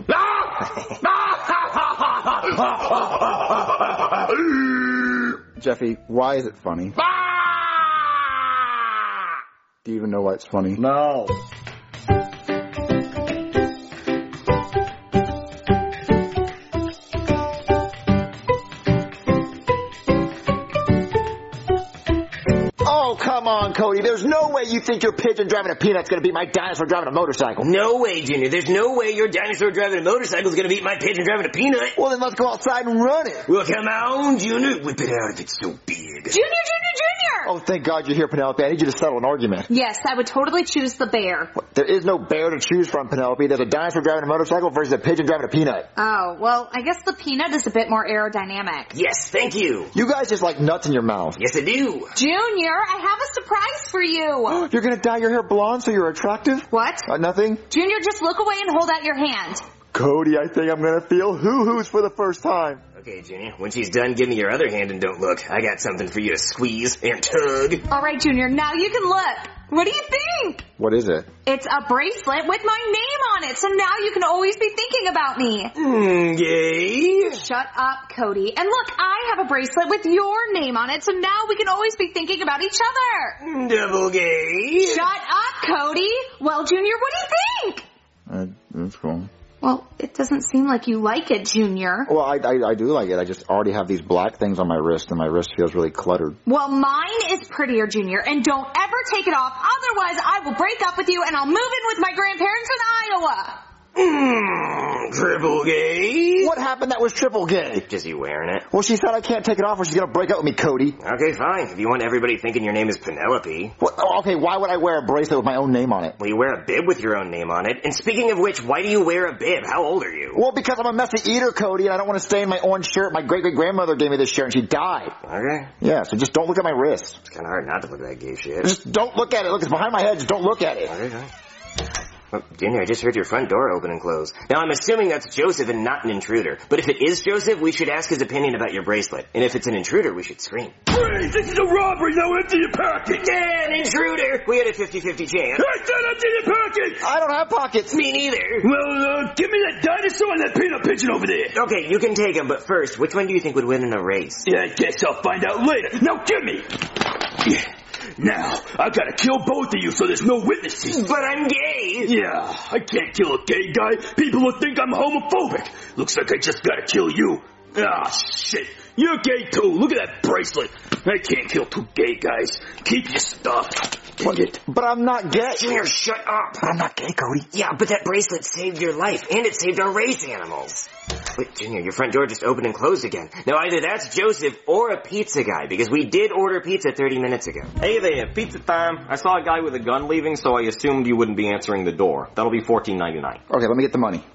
Jeffy, why is it funny? Do you even know why it's funny? No. Oh, come on, Cody. There's no way you think your pigeon driving a peanut's going to beat my dinosaur driving a motorcycle. No way, Junior. There's no way your dinosaur driving a motorcycle is going to beat my pigeon driving a peanut. Well, then let's go outside and run it. Well, come on, Junior. Whip it out if it's so big. Junior, Junior, Junior! Oh, thank God you're here, Penelope. I need you to settle an argument. Yes, I would totally choose the bear. What? There is no bear to choose from, Penelope. There's a dinosaur driving a motorcycle versus a pigeon driving a peanut. Oh, well, I guess the peanut is a bit more aerodynamic. Yes, thank you. You guys just like nuts in your mouth. Yes, I do. Junior, I have a surprise for you. You're going to dye your hair blonde so you're attractive? What? Uh, nothing? Junior, just look away and hold out your hand. Cody, I think I'm going to feel hoo-hoos for the first time. Okay, Junior, when she's done, give me your other hand and don't look. I got something for you to squeeze and tug. All right, Junior, now you can look. What do you think? What is it? It's a bracelet with my name on it, so now you can always be thinking about me. Mm, gay. Shut up, Cody. And look, I have a bracelet with your name on it, so now we can always be thinking about each other. Double gay. Shut up, Cody. Well, Junior, what do you think? Uh, that's cool. Well, it doesn't seem like you like it, Junior. Well, I, I I do like it. I just already have these black things on my wrist, and my wrist feels really cluttered. Well, mine is prettier, Junior, and don't ever take it off. Otherwise, I will break up with you, and I'll move in with my grandparents in Iowa. Mmm, triple gay. What happened that was triple gay? Just you wearing it. Well, she said I can't take it off or she's going to break up with me, Cody. Okay, fine. If you want everybody thinking your name is Penelope. What? Oh, okay, why would I wear a bracelet with my own name on it? Well, you wear a bib with your own name on it. And speaking of which, why do you wear a bib? How old are you? Well, because I'm a messy eater, Cody, and I don't want to stain my orange shirt. My great-great-grandmother gave me this shirt and she died. Okay. Yeah, so just don't look at my wrist. It's kind of hard not to look at that gay shit. Just don't look at it. Look, it's behind my head. Just don't look at it. Okay, fine. Well, Junior, I just heard your front door open and close. Now, I'm assuming that's Joseph and not an intruder. But if it is Joseph, we should ask his opinion about your bracelet. And if it's an intruder, we should scream. Freeze! This is a robbery! Now empty your pockets! Yeah, an intruder! We had a fifty-fifty chance. I said empty your pockets! I don't have pockets. Me neither. Well, uh, give me that dinosaur and that peanut pigeon over there. Okay, you can take them, but first, which one do you think would win in a race? Yeah, I guess I'll find out later. Now give me! Yeah. Now, I gotta kill both of you so there's no witnesses. But I'm gay! Yeah, I can't kill a gay guy. People will think I'm homophobic. Looks like I just gotta kill you. Ah, shit. You're gay too. Look at that bracelet. I can't kill two gay guys. Keep your stuff. Take it. But I'm not gay. Junior, shut up. But I'm not gay, Cody. Yeah, but that bracelet saved your life, and it saved our race animals. Wait, Junior, your front door just opened and closed again. Now, either that's Joseph or a pizza guy, because we did order pizza thirty minutes ago. Hey there, pizza time. I saw a guy with a gun leaving, so I assumed you wouldn't be answering the door. That'll be fourteen ninety-nine. Okay, let me get the money.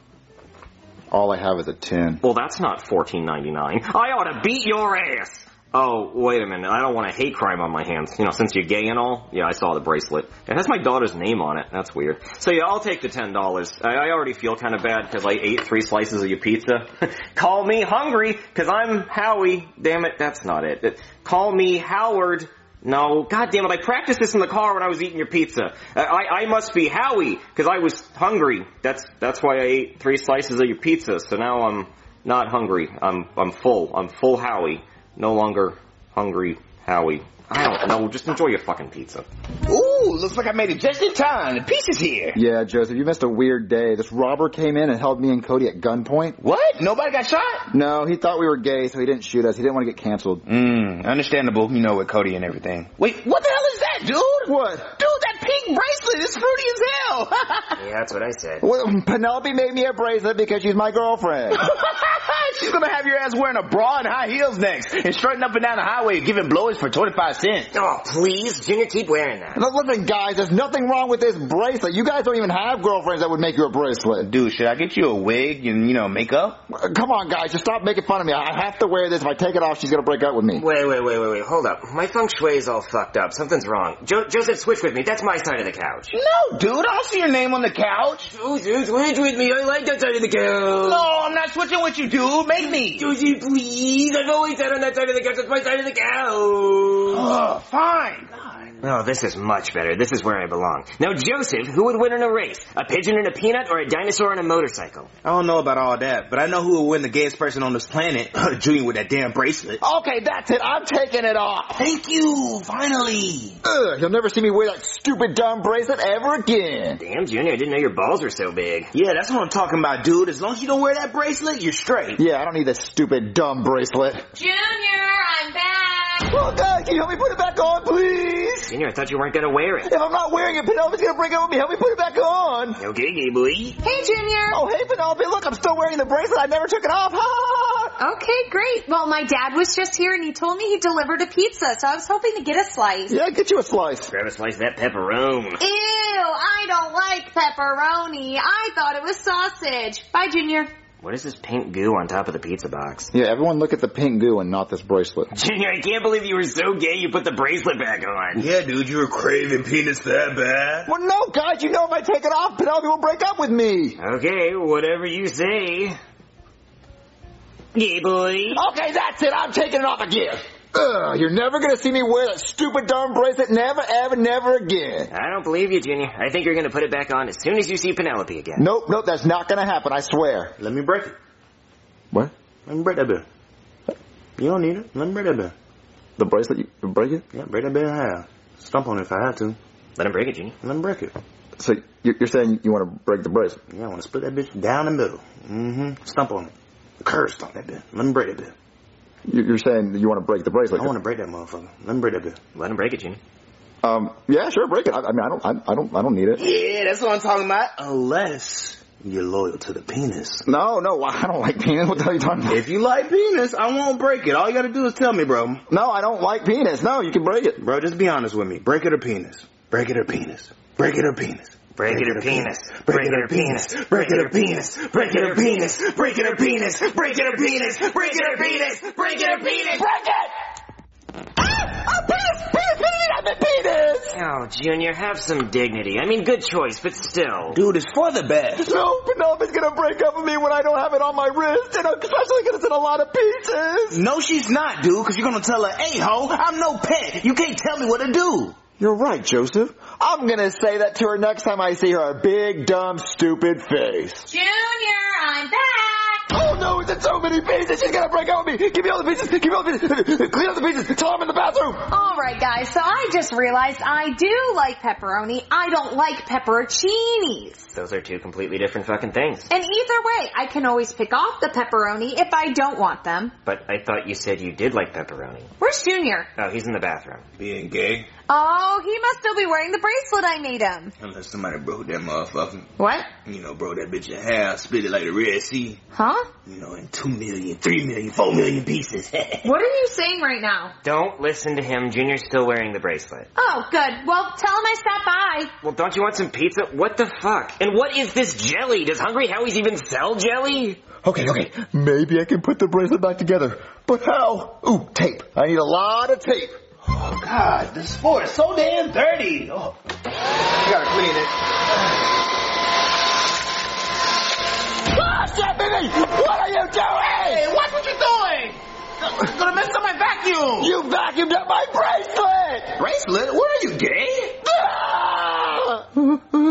All I have is a ten. Well, that's not fourteen ninety-nine. I ought to beat your ass. Oh, wait a minute. I don't want a hate crime on my hands. You know, since you're gay and all. Yeah, I saw the bracelet. It has my daughter's name on it. That's weird. So yeah, I'll take the ten dollars. I, I already feel kind of bad because I ate three slices of your pizza. Call me hungry because I'm Howie. Damn it, that's not it. it. Call me Howard. No, God damn it, I practiced this in the car when I was eating your pizza. I, I must be Howie, because I was hungry. That's that's why I ate three slices of your pizza, so now I'm not hungry. I'm I'm full. I'm full Howie. No longer hungry Howie. I don't know, just enjoy your fucking pizza. Ooh! Ooh, looks like I made it just in time. The piece is here. Yeah, Joseph, you missed a weird day. This robber came in and held me and Cody at gunpoint. What? Nobody got shot? No, he thought we were gay, so he didn't shoot us. He didn't want to get canceled. Mmm, understandable. You know, with Cody and everything. Wait, what the hell is that, dude? What? Dude, that pink bracelet is fruity as hell. Yeah, that's what I said. Well, Penelope made me a bracelet because she's my girlfriend. She's gonna have your ass wearing a bra and high heels next and strutting up and down the highway giving blowies for twenty-five cents. Oh, please, Junior, keep wearing that. Now, listen, guys, there's nothing wrong with this bracelet. You guys don't even have girlfriends that would make you a bracelet. Dude, should I get you a wig and, you know, makeup? Come on, guys, just stop making fun of me. I have to wear this. If I take it off, she's gonna break up with me. Wait, wait, wait, wait, wait. Hold up. My feng shui is all fucked up. Something's wrong. Jo- Joseph, switch with me. That's my side of the couch. No, dude, I don't see your name on the couch. Joseph, switch with me. I like that side of the couch. No, I'm not switching with you, dude. Make me. Joseph, please. I've always sat on that side of the couch. That's my side of the couch. Oh, fine. Oh, this is much better. This is where I belong. Now, Joseph, who would win in a race? A pigeon and a peanut or a dinosaur and a motorcycle? I don't know about all that, but I know who will win the gayest person on this planet. Junior with that damn bracelet. Okay, that's it. I'm taking it off. Thank you. Finally. Ugh, you'll never see me wear that stupid dumb bracelet ever again. Damn, Junior, I didn't know your balls were so big. Yeah, that's what I'm talking about, dude. As long as you don't wear that bracelet, you're straight. Yeah, I don't need that stupid dumb bracelet. Junior, I'm back. Oh, God, can you help me put it back on, please? Junior, I thought you weren't going to wear it. If I'm not wearing it, Penelope's going to break up with me. Help me put it back on. Okay, gay boy. Hey, Junior. Oh, hey, Penelope, look, I'm still wearing the bracelet. I never took it off. Okay, great. Well, my dad was just here and he told me he delivered a pizza, so I was hoping to get a slice. Yeah, get you a slice. Grab a slice of that pepperoni. Ew, I don't like pepperoni. I thought it was sausage. Bye, Junior. What is this pink goo on top of the pizza box? Yeah, everyone look at the pink goo and not this bracelet. Junior, I can't believe you were so gay you put the bracelet back on. Yeah, dude, you were craving penis that bad. Well, no, guys, you know if I take it off, Penelope will break up with me. Okay, whatever you say. Gay boy. Okay, that's it. I'm taking it off again. Ugh, you're never gonna see me wear that stupid dumb bracelet. Never, ever, never again. I don't believe you, Junior. I think you're gonna put it back on as soon as you see Penelope again. Nope, nope, that's not gonna happen, I swear. Let me break it. What? Let me break that bit. You don't need it. Let me break that bit. The bracelet, you break it? Yeah, break that bit in half. Stomp on it if I have to. Let him break it, Junior. Let him break it. So you're saying you want to break the bracelet? Yeah, I want to split that bitch down the middle. Mm-hmm. Stomp on it. Curse stomp that bit. Let me break that bit. You're saying you want to break the bracelet? I want to break that motherfucker. Let me break that bit. Let him break it, Junior. Um, yeah, sure, break it. I, I mean, I don't, I, I don't, I don't need it. Yeah, that's what I'm talking about. Unless you're loyal to the penis. No, no, I don't like penis. What the hell are you talking about? If you like penis, I won't break it. All you gotta do is tell me, bro. No, I don't like penis. No, you can break it. Bro, just be honest with me. Break it or penis. Break it or penis. Break it or penis. Break it or penis. Break it or penis. Break it or penis. Break it or penis. Break it or penis. Break it or penis. Break it or penis. Break it or penis. Break it! Ah! Oh, penis! Penis! Penis! I'm a penis! Oh, Junior, have some dignity. I mean, good choice, but still. Dude, it's for the best. No, Penelope's gonna break up with me when I don't have it on my wrist, and especially because it's in a lot of pieces. No, she's not, dude, because you're gonna tell her, hey, ho, I'm no pet. You can't tell me what to do. You're right, Joseph. I'm gonna say that to her next time I see her big, dumb, stupid face. Junior, I'm back. Oh no, it's in so many pieces. She's gonna break up with me. Give me all the pieces. Give me all the pieces. Clean up the pieces. Tell them in the bathroom. All right, guys. So I just realized I do like pepperoni. I don't like pepperoncinis. Those are two completely different fucking things. And either way, I can always pick off the pepperoni if I don't want them. But I thought you said you did like pepperoni. Where's Junior? Oh, he's in the bathroom. Being gay? Oh, he must still be wearing the bracelet I made him. Unless somebody broke that motherfucker. What? You know, broke that bitch in half, split it like the Red Sea. Huh? You know, in two million, three million, four million pieces. What are you saying right now? Don't listen to him. Junior's still wearing the bracelet. Oh, good. Well, tell him I stopped by. Well, don't you want some pizza? What the fuck? And what is this jelly? Does Hungry Howie's even sell jelly? Okay, okay. Maybe I can put the bracelet back together. But how? Ooh, tape. I need a lot of tape. Oh, God, this floor is so damn dirty. Oh. You gotta clean it. Ah, Stephanie! What are you doing? Hey, watch what you're doing! You're gonna mess up my vacuum! You vacuumed up my bracelet! Bracelet? What are you, gay? Ah! What's wrong?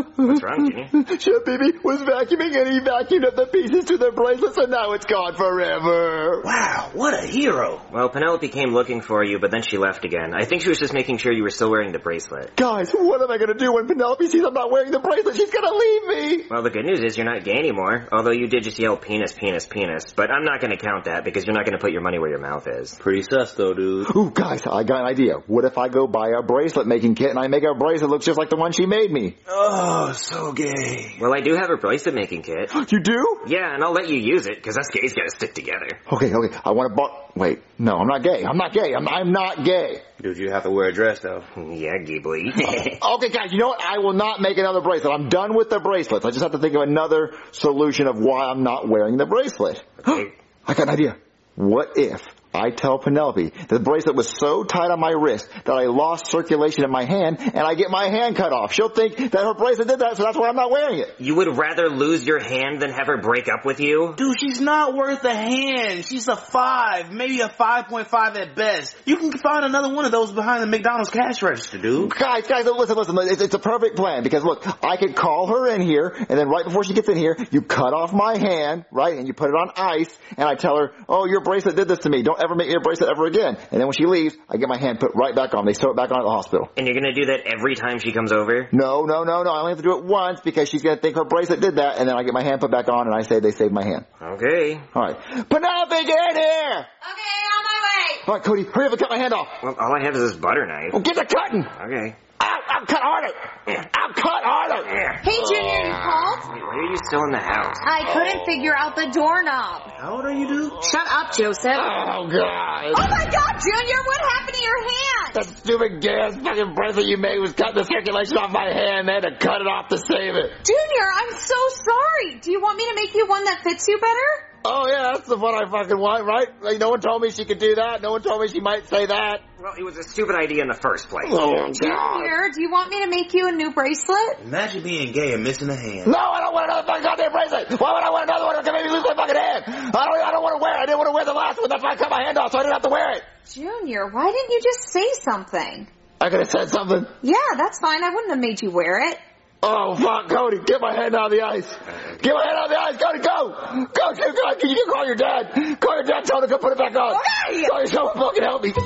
wrong, Junior? Chef Pee-Pee was vacuuming and he vacuumed up the pieces to the bracelet, so now it's gone forever. Wow, what a hero. Well, Penelope came looking for you, but then she left again. I think she was just making sure you were still wearing the bracelet. Guys, what am I gonna do when Penelope sees I'm not wearing the bracelet? She's gonna leave me. Well, the good news is you're not gay anymore, although you did just yell penis, penis, penis. But I'm not gonna count that because you're not gonna put your money where your mouth is. Pretty sus though, dude. Ooh, guys, I got an idea. What if I go buy a bracelet making kit and I make a bracelet look just like the one she made me? Oh, so gay. Well, I do have a bracelet making kit. You do? Yeah, and I'll let you use it, because us gays gotta stick together. Okay, okay, I want to buy... Wait, no, I'm not gay. I'm not gay. I'm, I'm not gay. Dude, you have to wear a dress, though. Yeah, Ghibli. Okay, guys, you know what? I will not make another bracelet. I'm done with the bracelets. I just have to think of another solution of why I'm not wearing the bracelet. Okay. I got an idea. What if I tell Penelope that the bracelet was so tight on my wrist that I lost circulation in my hand and I get my hand cut off? She'll think that her bracelet did that, so that's why I'm not wearing it. You would rather lose your hand than have her break up with you? Dude, she's not worth a hand. She's a five, maybe a five point five at best. You can find another one of those behind the McDonald's cash register, dude. Guys, guys, listen, listen, it's, it's a perfect plan because look, I could call her in here and then right before she gets in here, you cut off my hand, right, and you put it on ice and I tell her, oh, your bracelet did this to me. Don't ever make your bracelet ever again. And then when she leaves, I get my hand put right back on. They sew it back on at the hospital. And you're gonna do that every time she comes over? No, no, no, no. I only have to do it once because she's gonna think her bracelet did that and then I get my hand put back on and I say they saved my hand. Okay. Alright. Penelope, get in here! Okay, on my way. Alright, Cody, hurry up and cut my hand off. Well, all I have is this butter knife. Well, get the cutting! Okay. Ow, I'll cut harder! I'll cut harder! Hey, Junior, you called? Wait, why are you still in the house? I couldn't figure out the doorknob. How old are you, dude? Shut up, Joseph. Oh, God. Oh, my God, Junior, what happened to your hand? That stupid gas fucking bracelet you made was cutting the circulation off my hand. They had to cut it off to save it. Junior, I'm so sorry. Do you want me to make you one that fits you better? Oh, yeah, that's the one I fucking want, right? Like, no one told me she could do that. No one told me she might say that. Well, it was a stupid idea in the first place. Oh, God. Junior, do you want me to make you a new bracelet? Imagine being gay and missing a hand. No, I don't want another fucking goddamn bracelet. Why would I want another one that can make me lose my fucking hand? I don't, I don't want to wear it. I didn't want to wear the last one. That's why I cut my hand off, so I didn't have to wear it. Junior, why didn't you just say something? I could have said something. Yeah, that's fine. I wouldn't have made you wear it. Oh, fuck, Cody, get my hand out of the ice. Get my hand out of the ice, Cody, go! Go, go, go, you can call your dad. Call your dad, tell him to go put it back on. Okay! Call your someone fucking help me.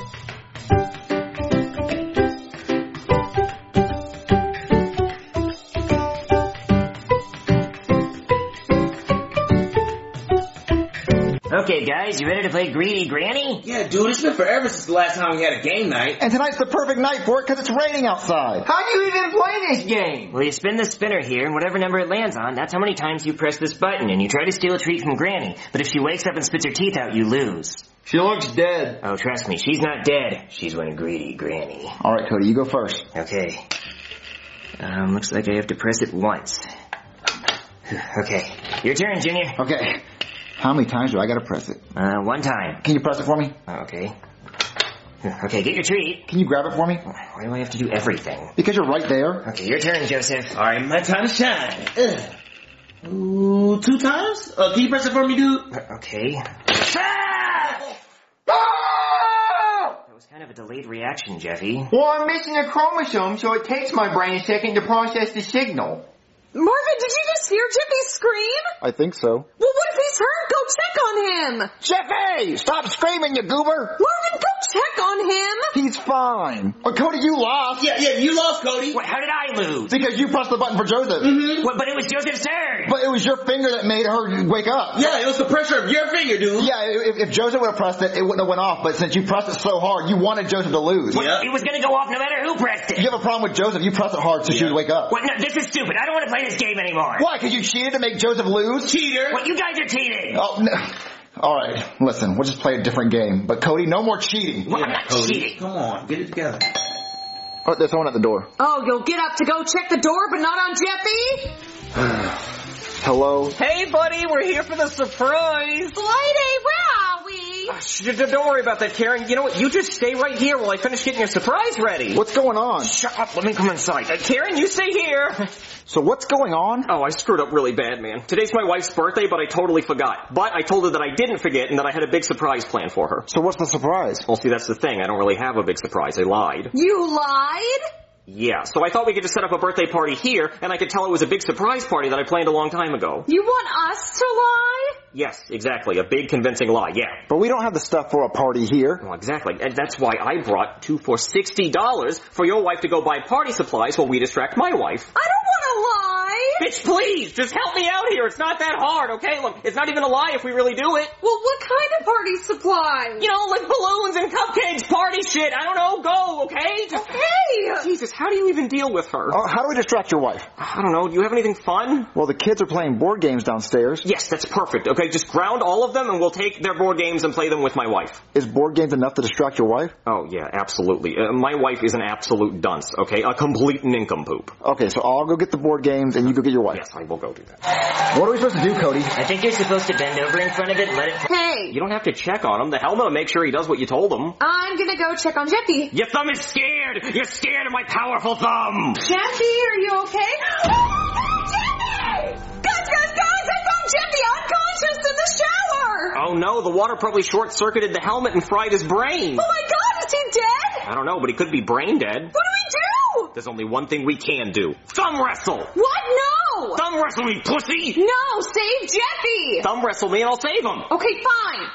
Okay, guys, you ready to play Greedy Granny? Yeah, dude, it's been forever since the last time we had a game night. And tonight's the perfect night for it because it's raining outside. How do you even play this game? Well, you spin the spinner here, and whatever number it lands on, that's how many times you press this button, and you try to steal a treat from Granny. But if she wakes up and spits her teeth out, you lose. She looks dead. Oh, trust me, she's not dead. She's one Greedy Granny. All right, Cody, you go first. Okay. Um, looks like I have to press it once. Okay, your turn, Junior. Okay. How many times do I gotta press it? Uh, one time. Can you press it for me? Okay. Okay, get your treat. Can you grab it for me? Why do I have to do everything? Because you're right there. Okay, your turn, Joseph. All right, my time to shine. Ugh. Ooh, two times? Uh, can you press it for me, dude? Okay. Ah! That was kind of a delayed reaction, Jeffy. Well, I'm missing a chromosome, so it takes my brain a second to process the signal. Marvin, did you just hear Jeffy scream? I think so. Well, what if he's hurt? Go check on him. Jeffy! Stop screaming, you goober! Marvin, go check on him. He's fine. Oh, Cody, you lost. Yeah, yeah, you lost, Cody. What, how did I lose? Because you pressed the button for Joseph. Mm-hmm. What, but it was Joseph's turn. But it was your finger that made her wake up. Yeah, it was the pressure of your finger, dude. Yeah, if, if Joseph would have pressed it, it wouldn't have went off. But since you pressed it so hard, you wanted Joseph to lose. What, it was going to go off no matter who pressed it. You have a problem with Joseph. You press it hard so yeah. she would wake up. What, no, this is stupid. I don't want to play this game anymore. Why? Because you cheated to make Joseph lose? Cheater. What, you guys are cheating. Oh, no. All right, listen, we'll just play a different game. But Cody, no more cheating. Well, I'm not Cody, cheating. Come on, get it together. Oh, there's someone at the door. Oh, you'll get up to go check the door, but not on Jeffy? Hello? Hey, buddy, we're here for the surprise. Lady, where are we? Uh, sh- don't worry about that, Karen. You know what? You just stay right here while I finish getting your surprise ready. What's going on? Shut up. Let me come inside. Uh, Karen, you stay here. So what's going on? Oh, I screwed up really bad, man. Today's my wife's birthday, but I totally forgot. But I told her that I didn't forget and that I had a big surprise planned for her. So what's the surprise? Well, see, that's the thing. I don't really have a big surprise. I lied. You lied? Yeah, so I thought we could just set up a birthday party here, and I could tell it was a big surprise party that I planned a long time ago. You want us to lie? Yes, exactly. A big convincing lie, yeah. But we don't have the stuff for a party here. Well, exactly. And that's why I brought two for sixty dollars for your wife to go buy party supplies while we distract my wife. I don't want to lie! Bitch, please! Just help me out here. It's not that hard, okay? Look, it's not even a lie if we really do it. Well, what kind of party supplies? You know, like balloons and cupcakes, party shit. I don't know. Go, okay? Just... Okay! Jesus, how do you even deal with her? Oh, how do we distract your wife? I don't know. Do you have anything fun? Well, the kids are playing board games downstairs. Yes, that's perfect. Okay, just ground all of them and we'll take their board games and play them with my wife. Is board games enough to distract your wife? Oh, yeah, absolutely. Uh, my wife is an absolute dunce, okay? A complete nincompoop. Okay, so I'll go get the board games and you go get your wife. Yes, I will go do that. What are we supposed to do, Cody? I think you're supposed to bend over in front of it and let it... Hey! You don't have to check on him. The helmet will make sure he does what you told him. I'm gonna go check on Jeffy. Your thumb is scared! You're scared of my powerful thumb! Jeffy, are you okay? Oh, Jeffy! Guys, guys, guys! I found Jeffy unconscious in the shower! Oh no, the water probably short-circuited the helmet and fried his brain. Oh my god, is he dead? I don't know, but he could be brain dead. What do we do? There's only one thing we can do. Thumb wrestle! What? No! Thumb wrestle me, pussy! No, save Jeffy! Thumb wrestle me and I'll save him. Okay, fine.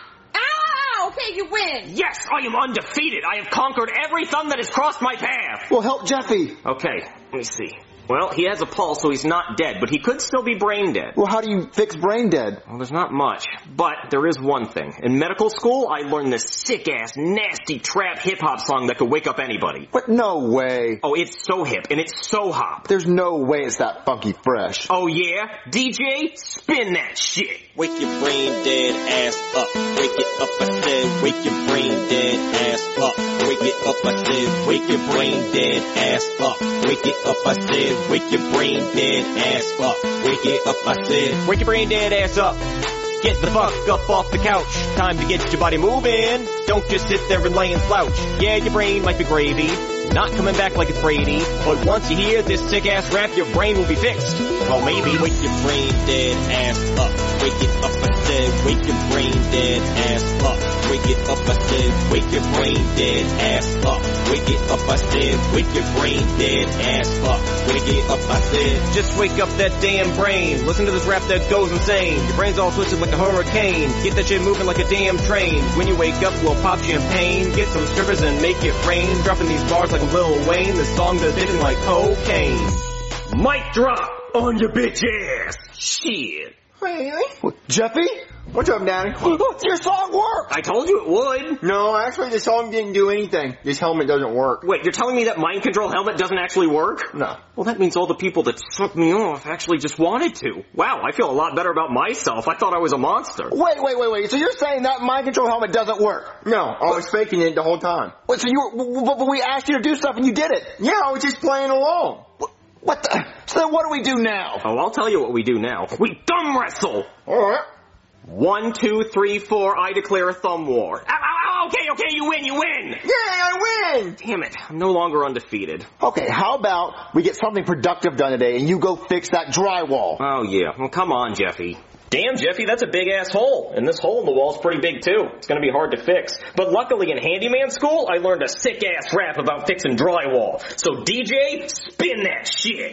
Ow! Okay, you win. Yes, I am undefeated. I have conquered every thumb that has crossed my path. Well, help Jeffy. Okay, let me see. Well, he has a pulse, so he's not dead, but he could still be brain dead. Well, how do you fix brain dead? Well, there's not much, but there is one thing. In medical school, I learned this sick-ass, nasty trap hip-hop song that could wake up anybody. But no way. Oh, it's so hip, and it's so hop. There's no way it's that funky fresh. Oh, yeah? D J, spin that shit. Wake your brain dead ass up. Wake it up, I said. Wake your brain dead ass up. Wake it up, I said. Wake your brain dead ass up. Wake it up, I said. Wake your brain dead ass up. Wake it up, I said. Wake your brain dead ass up. Get the fuck up off the couch. Time to get your body moving. Don't just sit there and lay and slouch. Yeah, your brain might be gravy, not coming back like it's Brady. But once you hear this sick ass rap, your brain will be fixed. Well, maybe. Wake your brain dead ass up. Wake it up, I said. Wake your brain dead ass up. Wake it up, I said. Wake your brain dead ass up. Wake it up, I said. Wake your brain dead ass up. Wake it up, I said. Just wake up that damn brain. Listen to this rap that goes insane. Your brain's all twisted like a hurricane. Get that shit moving like a damn train. When you wake up, we'll pop champagne. Get some strippers and make it rain. Dropping these bars like Lil Wayne. The song's addicting like cocaine. Mic drop on your bitch ass. Shit. Really? Jeffy? What's up, Daddy? Your song worked! I told you it would. No, actually the song didn't do anything. This helmet doesn't work. Wait, you're telling me that mind control helmet doesn't actually work? No. Well, that means all the people that sucked me off actually just wanted to. Wow, I feel a lot better about myself. I thought I was a monster. Wait, wait, wait, wait. So you're saying that mind control helmet doesn't work? No, I was faking it the whole time. Wait, so you were, but we asked you to do stuff and you did it? Yeah, I was just playing along. What the? So then what do we do now? Oh, I'll tell you what we do now. We thumb wrestle! Alright. One, two, three, four, I declare a thumb war. Ow, ow, ow, okay, okay, you win, you win! Yay, I win! Damn it, I'm no longer undefeated. Okay, how about we get something productive done today and you go fix that drywall? Oh yeah, well come on, Jeffy. Damn, Jeffy, that's a big-ass hole. And this hole in the wall's pretty big, too. It's gonna be hard to fix. But luckily in handyman school, I learned a sick-ass rap about fixing drywall. So D J, spin that shit!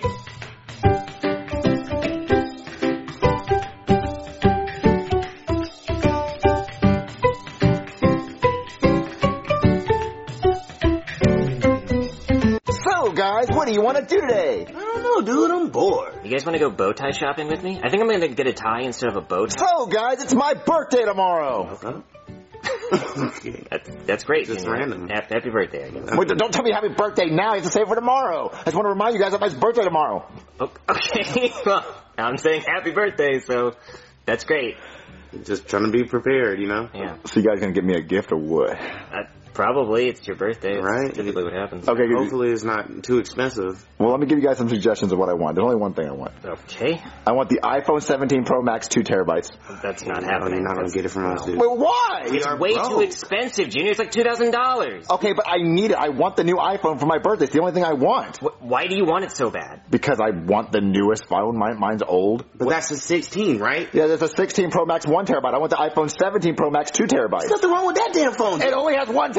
So, guys, what do you want to do today? I don't know, dude. I'm bored. You guys want to go bow tie shopping with me? I think I'm gonna get a tie instead of a bow tie. So, guys, it's my birthday tomorrow. Okay. that's, that's great. It's you know. random. Happy, happy birthday, I guess. Wait, don't tell me happy birthday now. You have to save it for tomorrow. I just want to remind you guys that my birthday tomorrow. Okay, well, I'm saying happy birthday, so that's great. Just trying to be prepared, you know? Yeah. So you guys gonna give me a gift or what? Uh, probably. It's your birthday. That's Right. typically what happens. Okay, Hopefully it's not too expensive. well, let me give you guys some suggestions of what I want. There's only one thing I want. Okay. I want the iPhone seventeen Pro Max two terabytes. That's not No, happening. you're not going to get it from us, dude. Wait, why? It's way too expensive, Junior. It's like two thousand dollars. Okay, but I need it. I want the new iPhone for my birthday. It's the only thing I want. Why do you want it so bad? Because I want the newest phone. Mine, mine's old. But that's a sixteen, right? Yeah, there's a sixteen Pro Max one terabyte. I want the iPhone seventeen Pro Max two terabytes. There's nothing wrong with that damn phone. It only has one terabyte.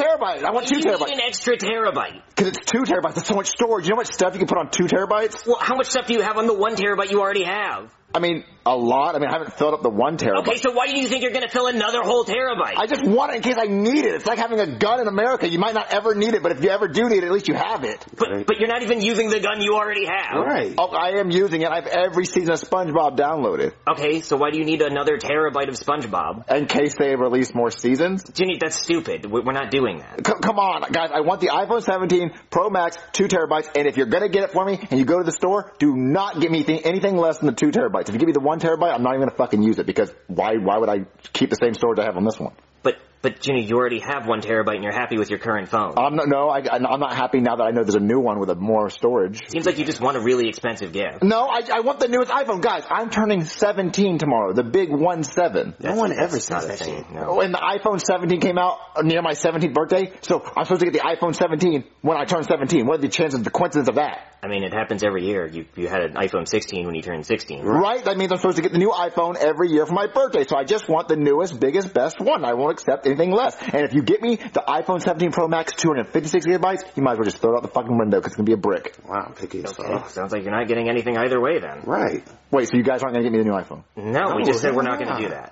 terabyte. I want two you terabytes. need an extra terabyte. Because it's two terabytes. That's so much storage. You know how much stuff you can put on two terabytes? Well, how much stuff do you have on the one terabyte you already have? I mean, a lot. I mean, I haven't filled up the one terabyte. Okay, so why do you think you're going to fill another whole terabyte? I just want it in case I need it. It's like having a gun in America. You might not ever need it, but if you ever do need it, at least you have it. But, but you're not even using the gun you already have. Right. Oh, I am using it. I have every season of SpongeBob downloaded. Okay, so why do you need another terabyte of SpongeBob? In case they release more seasons? Ginny, that's stupid. We're not doing that. C- come on, guys. I want the iPhone seventeen Pro Max, two terabytes, and if you're going to get it for me and you go to the store, do not give me th- anything less than the two terabytes. If you give me the one terabyte, I'm not even going to fucking use it because why Why would I keep the same storage I have on this one? But, but Ginny, you already have one terabyte and you're happy with your current phone. I'm not, no, I, I'm not happy now that I know there's a new one with a more storage. Seems like you just want a really expensive gift. No, I, I want the newest iPhone. Guys, I'm turning seventeen tomorrow, the big one seven. No one ever says that shit. No. And the iPhone seventeen came out near my seventeenth birthday, so I'm supposed to get the iPhone seventeen when I turn seventeen. What are the chances, the coincidence of that? I mean, it happens every year. You you had an iPhone sixteen when you turned sixteen. Right? That means I'm supposed to get the new iPhone every year for my birthday, so I just want the newest, biggest, best one. I won't accept anything less. And if you get me the iPhone seventeen Pro Max, two hundred fifty-six gigabytes, you might as well just throw it out the fucking window because it's going to be a brick. Wow, picky as fuck. Sounds like you're not getting anything either way then. Right. Wait, so you guys aren't going to get me the new iPhone? No, we just said we're not going to do that.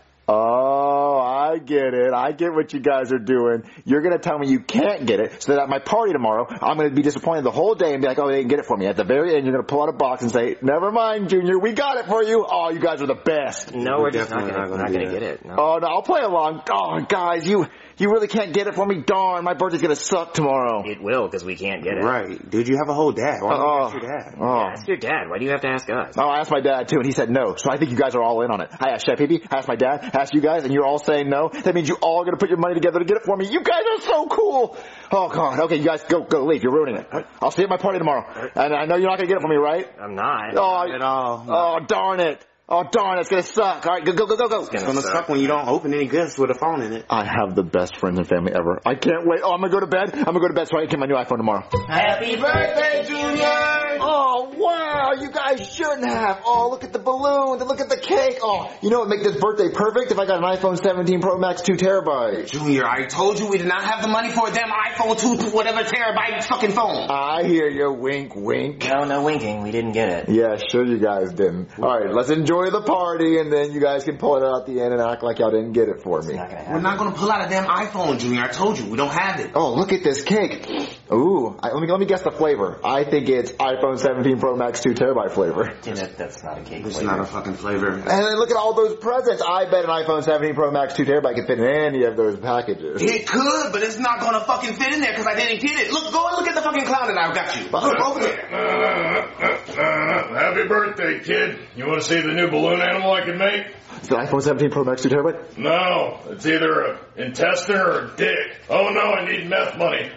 Oh, I get it. I get what you guys are doing. You're going to tell me you can't get it so that at my party tomorrow, I'm going to be disappointed the whole day and be like, oh, they didn't get it for me. At the very end, you're going to pull out a box and say, never mind, Junior, we got it for you. Oh, you guys are the best. No, we're, we're just not going to get it. No. Oh, no, I'll play along. Oh, guys, you you really can't get it for me? Darn, my birthday's going to suck tomorrow. It will because we can't get it. Right. Dude, you have a whole dad. Why don't you oh, ask your dad? Oh. Yeah, ask your dad. Why do you have to ask us? Oh, I asked my dad, too, and he said no. So I think you guys are all in on it. I asked Chef Pee-Pee, I asked my dad, I asked you guys, and you're all saying no. That means you all going to put your money together to get it for me. You guys are so cool. Oh, God. Okay, you guys go go leave. You're ruining it. I'll see you at my party tomorrow. And I know you're not going to get it for me, right? I'm not. Oh, Not at all. Oh, darn it. Oh, darn, it's going to suck. All right, go, go, go, go, go. It's gonna suck when you don't open any gifts with a phone in it. I have the best friends and family ever. I can't wait. Oh, I'm going to go to bed. I'm going to go to bed so I can get my new iPhone tomorrow. Happy birthday, Junior! Oh, wow. You guys shouldn't have. Oh, look at the balloons and look at the cake. Oh, you know what would make this birthday perfect? If I got an iPhone seventeen Pro Max two terabytes. Junior, I told you we did not have the money for a damn iPhone two, whatever terabyte fucking phone. I hear you. Wink, wink. No, no winking. We didn't get it. Yeah, sure you guys didn't. All right, let's enjoy the party, and then you guys can pull it out at the end and act like y'all didn't get it for me. Not We're not going to pull out a damn iPhone, Junior. I told you, we don't have it. Oh, look at this cake. Ooh, I, let me let me guess the flavor. I think it's iPhone seventeen Pro Max two terabyte flavor. Yeah, that, that's not a cake It's flavor. not a fucking flavor. And then look at all those presents. I bet an iPhone seventeen Pro Max two terabyte could fit in any of those packages. It could, but it's not going to fucking fit in there because I didn't get it. Look, go and look at the fucking cloud that I've got you. Look, over there. Uh, uh, uh, happy birthday, kid. You want to see the new balloon animal I can make? Is it iPhone seventeen Pro Max two terabyte? No, it's either an intestine or a dick. Oh no, I need meth money.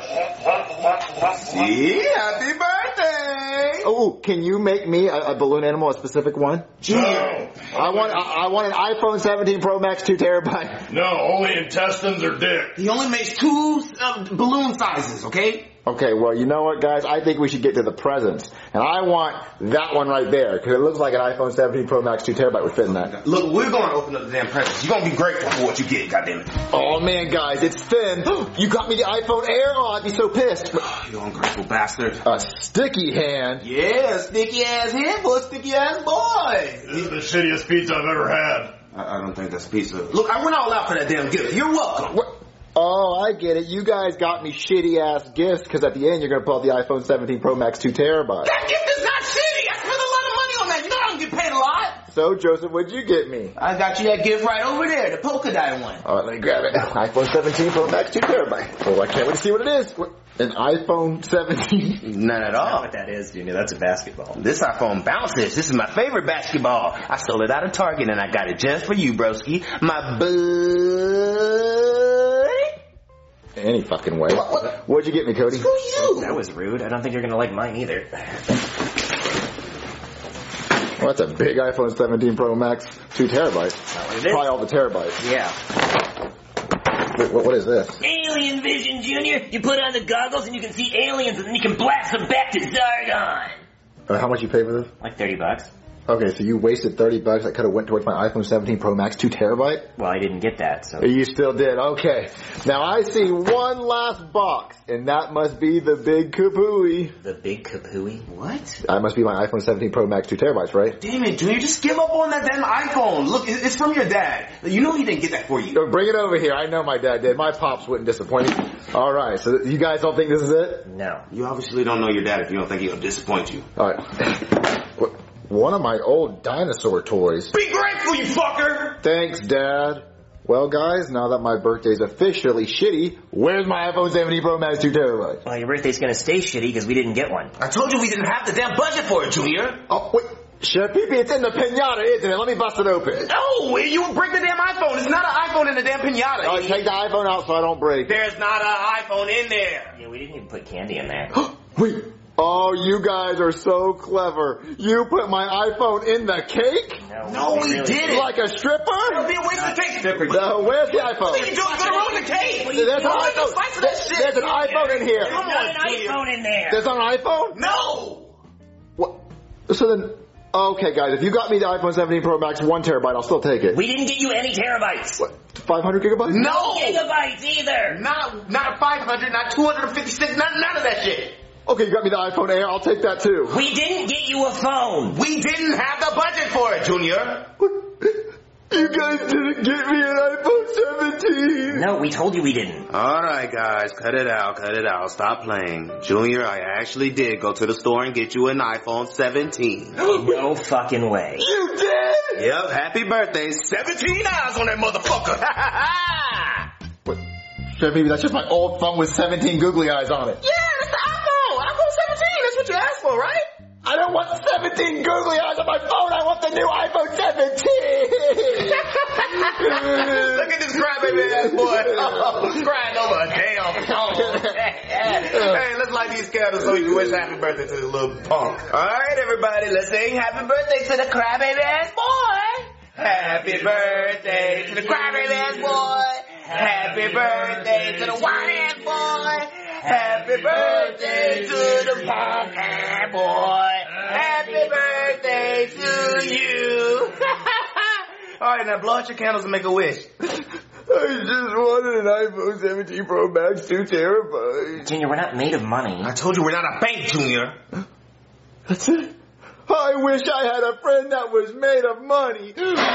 See, happy birthday! Oh, can you make me a, a balloon animal, a specific one? No. I want I, I want an iPhone seventeen Pro Max two terabyte. No, only intestines or dick. He only makes two uh, balloon sizes, okay? Okay, well, you know what, guys? I think we should get to the presents. And I want that one right there, because it looks like an iPhone seventeen Pro Max two terabyte would fit in that. Look, we're going to open up the damn presents. You're going to be grateful for what you get, goddammit. Oh, man, guys, it's thin. You got me the iPhone Air? Oh, I'd be so pissed. You ungrateful bastard. A sticky hand? Yeah, sticky ass hand for a sticky ass boy. This is the shittiest pizza I've ever had. I, I don't think that's pizza. Look, I went all out for that damn gift. You're welcome. What? Oh, I get it. You guys got me shitty-ass gifts, because at the end you're going to pull out the iPhone seventeen Pro Max two terabyte. That gift is not shitty. I spent a lot of money on that. You know I don't get paid a lot. So, Joseph, what'd you get me? I got you that gift right over there, the polka dot one. All right, let me grab it. iPhone seventeen Pro Max two terabyte. Oh, I can't wait to see what it is. What? An iPhone seventeen? None at all. I know what that is, Junior. That's a basketball. This iPhone bounces. This is my favorite basketball. I stole it out of Target and I got it just for you, broski. My buddy. Any fucking way. What, what? What'd you get me, Cody? Screw you. That was rude. I don't think you're going to like mine either. Well, that's a big iPhone seventeen Pro Max, two terabytes. Not what it is. Probably all the terabytes. Yeah. Wait, what, what is this? Alien Vision, Junior. You put on the goggles and you can see aliens and then you can blast them back to Zargon. Uh, how much you pay for this? Like thirty bucks. Okay, so you wasted thirty bucks that could have went towards my iPhone seventeen Pro Max two terabyte? Well, I didn't get that, so. You still did, okay. Now I see one last box, and that must be the big kapooey. The big kapooey? What? That must be my iPhone seventeen Pro Max two terabytes, right? Damn it, Junior, just give up on that damn iPhone. Look, it's from your dad. You know he didn't get that for you. Bring it over here. I know my dad did. My pops wouldn't disappoint me. Alright, so you guys don't think this is it? No. You obviously don't know your dad if you don't think he'll disappoint you. Alright. One of my old dinosaur toys. Be grateful, you fucker! Thanks, Dad. Well, guys, now that my birthday's officially shitty, where's my iPhone seventeen Pro Max two terabytes? Well, your birthday's gonna stay shitty because we didn't get one. I told you we didn't have the damn budget for it, Junior. Oh, wait. Chef Pee Pee, it's in the pinata, isn't it? Let me bust it open. No, you would break the damn iPhone. It's not an iPhone in the damn pinata. Oh, take the iPhone out so I don't break. There's not an iPhone in there. Yeah, we didn't even put candy in there. Wait. Oh, you guys are so clever. You put my iPhone in the cake? No, no we, we really didn't. Like a stripper? That would be a waste of cake. Stripper. No, where's the iPhone? What are you doing? It's gonna ruin the cake. There's, an iPhone. There's, There's an iPhone in here. There's not an iPhone in there. There's not an iPhone? No. What? So then, okay, guys, if you got me the iPhone seventeen Pro Max one terabyte, I'll still take it. We didn't get you any terabytes. What? five hundred gigabytes? No. Gigabytes either. Not, not five hundred, not two hundred fifty-six, not none of that shit. Okay, you got me the iPhone Air. I'll take that too. We didn't get you a phone. We didn't have the budget for it, Junior. You guys didn't get me an iPhone seventeen. No, we told you we didn't. All right, guys, cut it out, cut it out. Stop playing. Junior, I actually did go to the store and get you an iPhone seventeen. No fucking way. You did? Yep, happy birthday. seventeen eyes on that motherfucker. What? Chef Pee Pee, that's just my old phone with seventeen googly eyes on it. Yeah, that's the iPhone. iPhone seventeen. That's what you asked for, right? I don't want seventeen googly eyes on my phone. I want the new iPhone seventeen. Look at this crybaby ass boy. Oh, crying over a damn phone. Hey, let's light these candles so we can wish happy birthday to the little punk. All right, everybody, let's sing happy birthday to the crybaby ass boy. Happy birthday to the crybaby ass boy. Happy birthday to the white ass boy. Happy birthday to the punk ass boy. Happy birthday to you. All right, now blow out your candles and make a wish. I just wanted an iPhone seventeen Pro Max two terabytes. Junior, we're not made of money. I told you we're not a bank, Junior. That's it? I wish I had a friend that was made of money.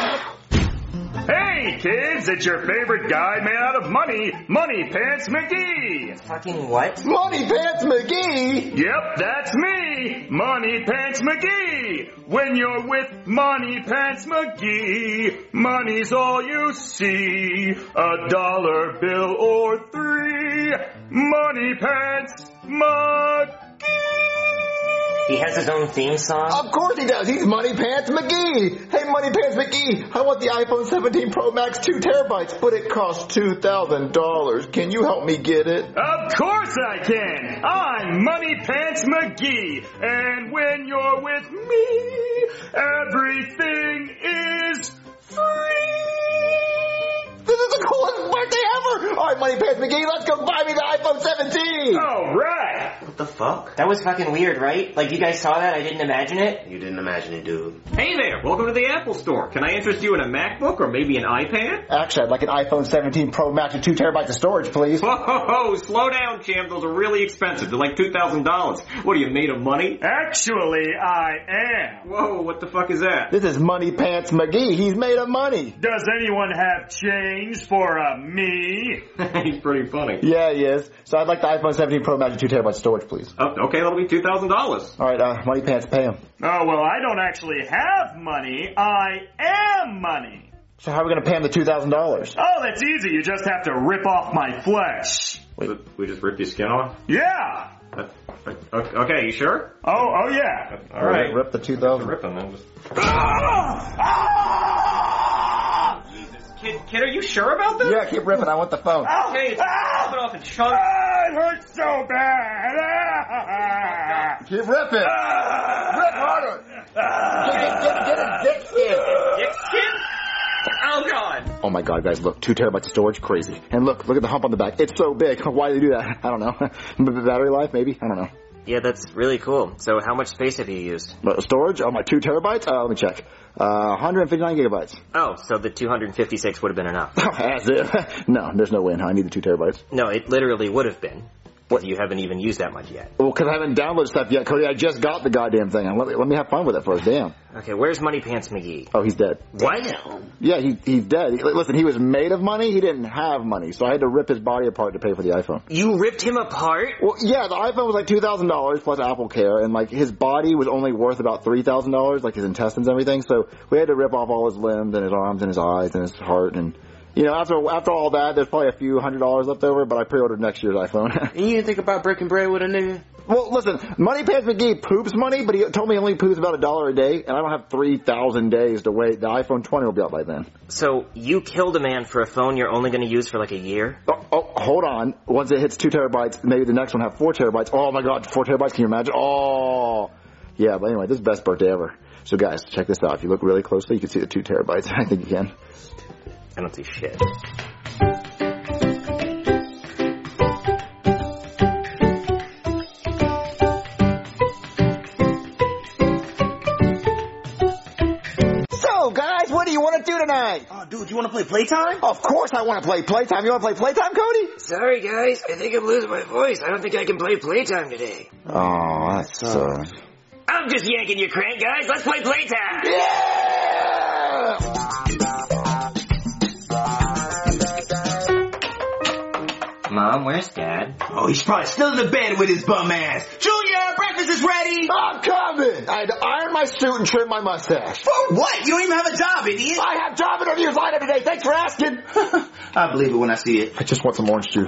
Hey, kids, it's your favorite guy made out of money, Money Pants McGee. Fucking what? Money Pants McGee? Yep, that's me, Money Pants McGee. When you're with Money Pants McGee, money's all you see. A dollar bill or three, Money Pants McGee. He has his own theme song? Of course he does. He's Money Pants McGee. Hey, Money Pants McGee, I want the iPhone seventeen Pro Max two terabytes, but it costs two thousand dollars. Can you help me get it? Of course I can. I'm Money Pants McGee. And when you're with me, everything is free. This is the coolest birthday ever! Alright, Money Pants McGee, let's go buy me the iPhone seventeen! Alright! What the fuck? That was fucking weird, right? Like, you guys saw that? I didn't imagine it? You didn't imagine it, dude. Hey there, welcome to the Apple Store. Can I interest you in a MacBook or maybe an iPad? Actually, I'd like an iPhone seventeen Pro Max with two terabytes of storage, please. Whoa, ho, ho, slow down, champ. Those are really expensive. They're like two thousand dollars. What, are you made of money? Actually, I am. Whoa, what the fuck is that? This is Money Pants McGee. He's made of money. Does anyone have change for a me? He's pretty funny. Yeah, he is. So I'd like the iPhone seventeen Pro Max with two terabytes of storage, please. Oh, okay, that'll be two thousand dollars. Alright, uh, Money Pants, pay him. Oh, well, I don't actually have money. I am money. So how are we going to pay him the two thousand dollars? Oh, that's easy. You just have to rip off my flesh. Wait, we just ripped your skin off? Yeah. Uh, okay, you sure? Oh, oh yeah. Uh, all right. Rip the two thousand. Rip them then. Just... Ah! Ah! Kid, kid, are you sure about this? Yeah, keep ripping. I want the phone. Okay, it's ah! Rip it off and chunk. Ah, it hurts so bad. Ah! Keep ripping. Ah! Rip harder. Ah! Get, get, get a dick skin. Dick skin? Oh, God. Oh, my God, guys, look. Two terabytes of storage? Crazy. And look, look at the hump on the back. It's so big. Why do they do that? I don't know. Battery life, maybe? I don't know. Yeah, that's really cool. So how much space have you used? Uh, storage? Oh, my two terabytes? Uh, let me check. Uh, one hundred fifty-nine gigabytes. Oh, so the two hundred fifty-six would have been enough. As if. No, there's no way in hell I need the two terabytes. No, it literally would have been. What? You haven't even used that much yet. Well, because I haven't downloaded stuff yet, Cody. I just got the goddamn thing. Let me, let me have fun with it first. Damn. Okay, where's Money Pants McGee? Oh, he's dead. What? Yeah, he, he's dead. He, listen, he was made of money. He didn't have money, so I had to rip his body apart to pay for the iPhone. You ripped him apart? Well, yeah, the iPhone was like two thousand dollars plus Apple Care, and like his body was only worth about three thousand dollars, like his intestines and everything. So we had to rip off all his limbs and his arms and his eyes and his heart and. You know, after after all that, there's probably a few hundred dollars left over, but I pre-ordered next year's iPhone. And you didn't think about breaking bread with a nigga? Well, listen, Money Pants McGee poops money, but he told me he only poops about a dollar a day, and I don't have three thousand days to wait. The iPhone twenty will be out by then. So you killed a man for a phone you're only going to use for like a year? Oh, oh, hold on. Once it hits two terabytes, maybe the next one have four terabytes. Oh, my God, four terabytes, can you imagine? Oh, yeah, but anyway, this is the best birthday ever. So, guys, check this out. If you look really closely, you can see the two terabytes. I think you can. I don't see shit. So, guys, what do you want to do tonight? Oh, dude, you want to play Playtime? Of course I want to play Playtime. You want to play Playtime, Cody? Sorry, guys. I think I'm losing my voice. I don't think I can play Playtime today. Oh, that sucks. I'm just yanking your crank, guys. Let's play Playtime. Yeah! Mom, where's Dad? Oh, he's probably still in the bed with his bum ass. Junior, breakfast is ready. I'm coming. I had to iron my suit and trim my mustache. For what? You don't even have a job, idiot. I have job interviews lined up today. Thanks for asking. I believe it when I see it. I just want some orange juice.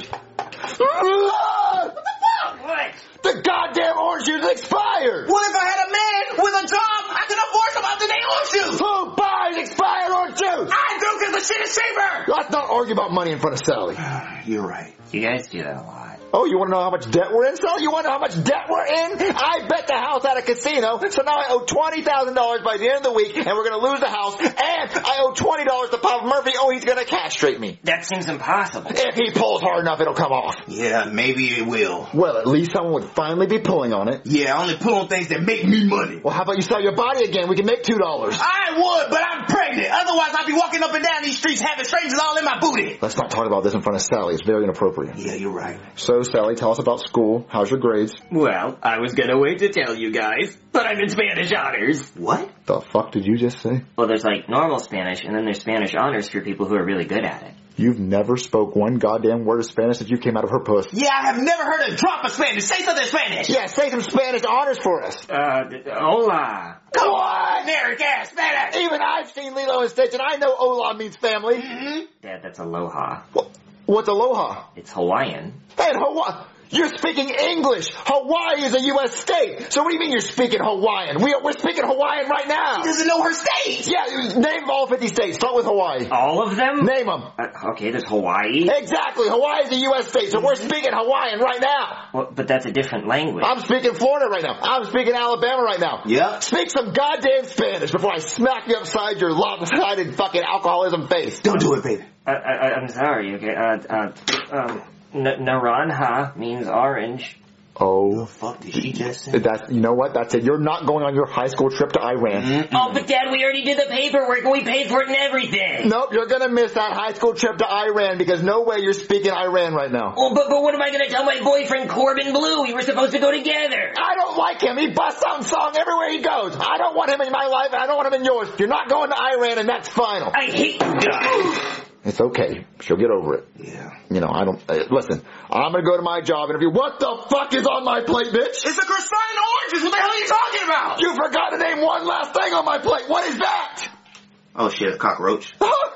What the fuck? What? The goddamn orange juice is expired. What if I had a man with a job I could afford some up-to-date orange juice? Who buys expired orange juice? I do because the shit is cheaper. Let's not argue about money in front of Sally. You're right. You guys do that a lot. Oh, you want to know how much debt we're in, Sally? You want to know how much debt we're in? I bet the house at a casino, so now I owe twenty thousand dollars by the end of the week, and we're going to lose the house, and I owe twenty dollars to Papa Murphy. Oh, he's going to castrate me. That seems impossible. If he pulls hard enough, it'll come off. Yeah, maybe it will. Well, at least someone would finally be pulling on it. Yeah, I only pull on things that make me money. Well, how about you sell your body again? We can make two dollars. I would, but I'm pregnant. Otherwise, I'd be walking up and down these streets having strangers all in my booty. Let's not talk about this in front of Sally. It's very inappropriate. Yeah, you're right. So, Sally, tell us about school. How's your grades? Well, I was gonna wait to tell you guys, but I'm in Spanish honors. What? The fuck did you just say? Well, there's like normal Spanish, and then there's Spanish honors for people who are really good at it. You've never spoke one goddamn word of Spanish since you came out of her puss. Yeah, I have never heard a drop of Spanish. Say something in Spanish. Yeah, say some Spanish honors for us. Uh, hola. Come on! American ass, Spanish. Even I've seen Lilo and Stitch, and I know hola means family. Mm-hmm. Dad, that's aloha. What? What's aloha? It's Hawaiian. Hey, Hawaii. You're speaking English. Hawaii is a U S state. So what do you mean you're speaking Hawaiian? We are, we're speaking Hawaiian right now. He doesn't know her state. Yeah, name all fifty states. Start with Hawaii. All of them? Name them. Uh, okay, there's Hawaii. Exactly. Hawaii is a U S state, so we're speaking Hawaiian right now. Well, but that's a different language. I'm speaking Florida right now. I'm speaking Alabama right now. Yeah. Speak some goddamn Spanish before I smack you upside your lopsided fucking alcoholism face. Don't do it, baby. Uh, I, I'm sorry, okay? Uh, uh, um... N- naranja means orange. Oh. The fuck did she just say? That's, you know what? That's it. You're not going on your high school trip to Iran. Mm-hmm. Oh, but Dad, we already did the paperwork and we paid for it and everything. Nope, you're gonna miss that high school trip to Iran because no way you're speaking Iran right now. Well, but, but what am I gonna tell my boyfriend Corbin Blue? We were supposed to go together. I don't like him. He busts out song everywhere he goes. I don't want him in my life and I don't want him in yours. You're not going to Iran and that's final. I hate you guys. It's okay. She'll get over it. Yeah. You know, I don't... Uh, listen, I'm going to go to my job interview. What the fuck is on my plate, bitch? It's a croissant and oranges. What the hell are you talking about? You forgot to name one last thing on my plate. What is that? Oh, shit, a cockroach.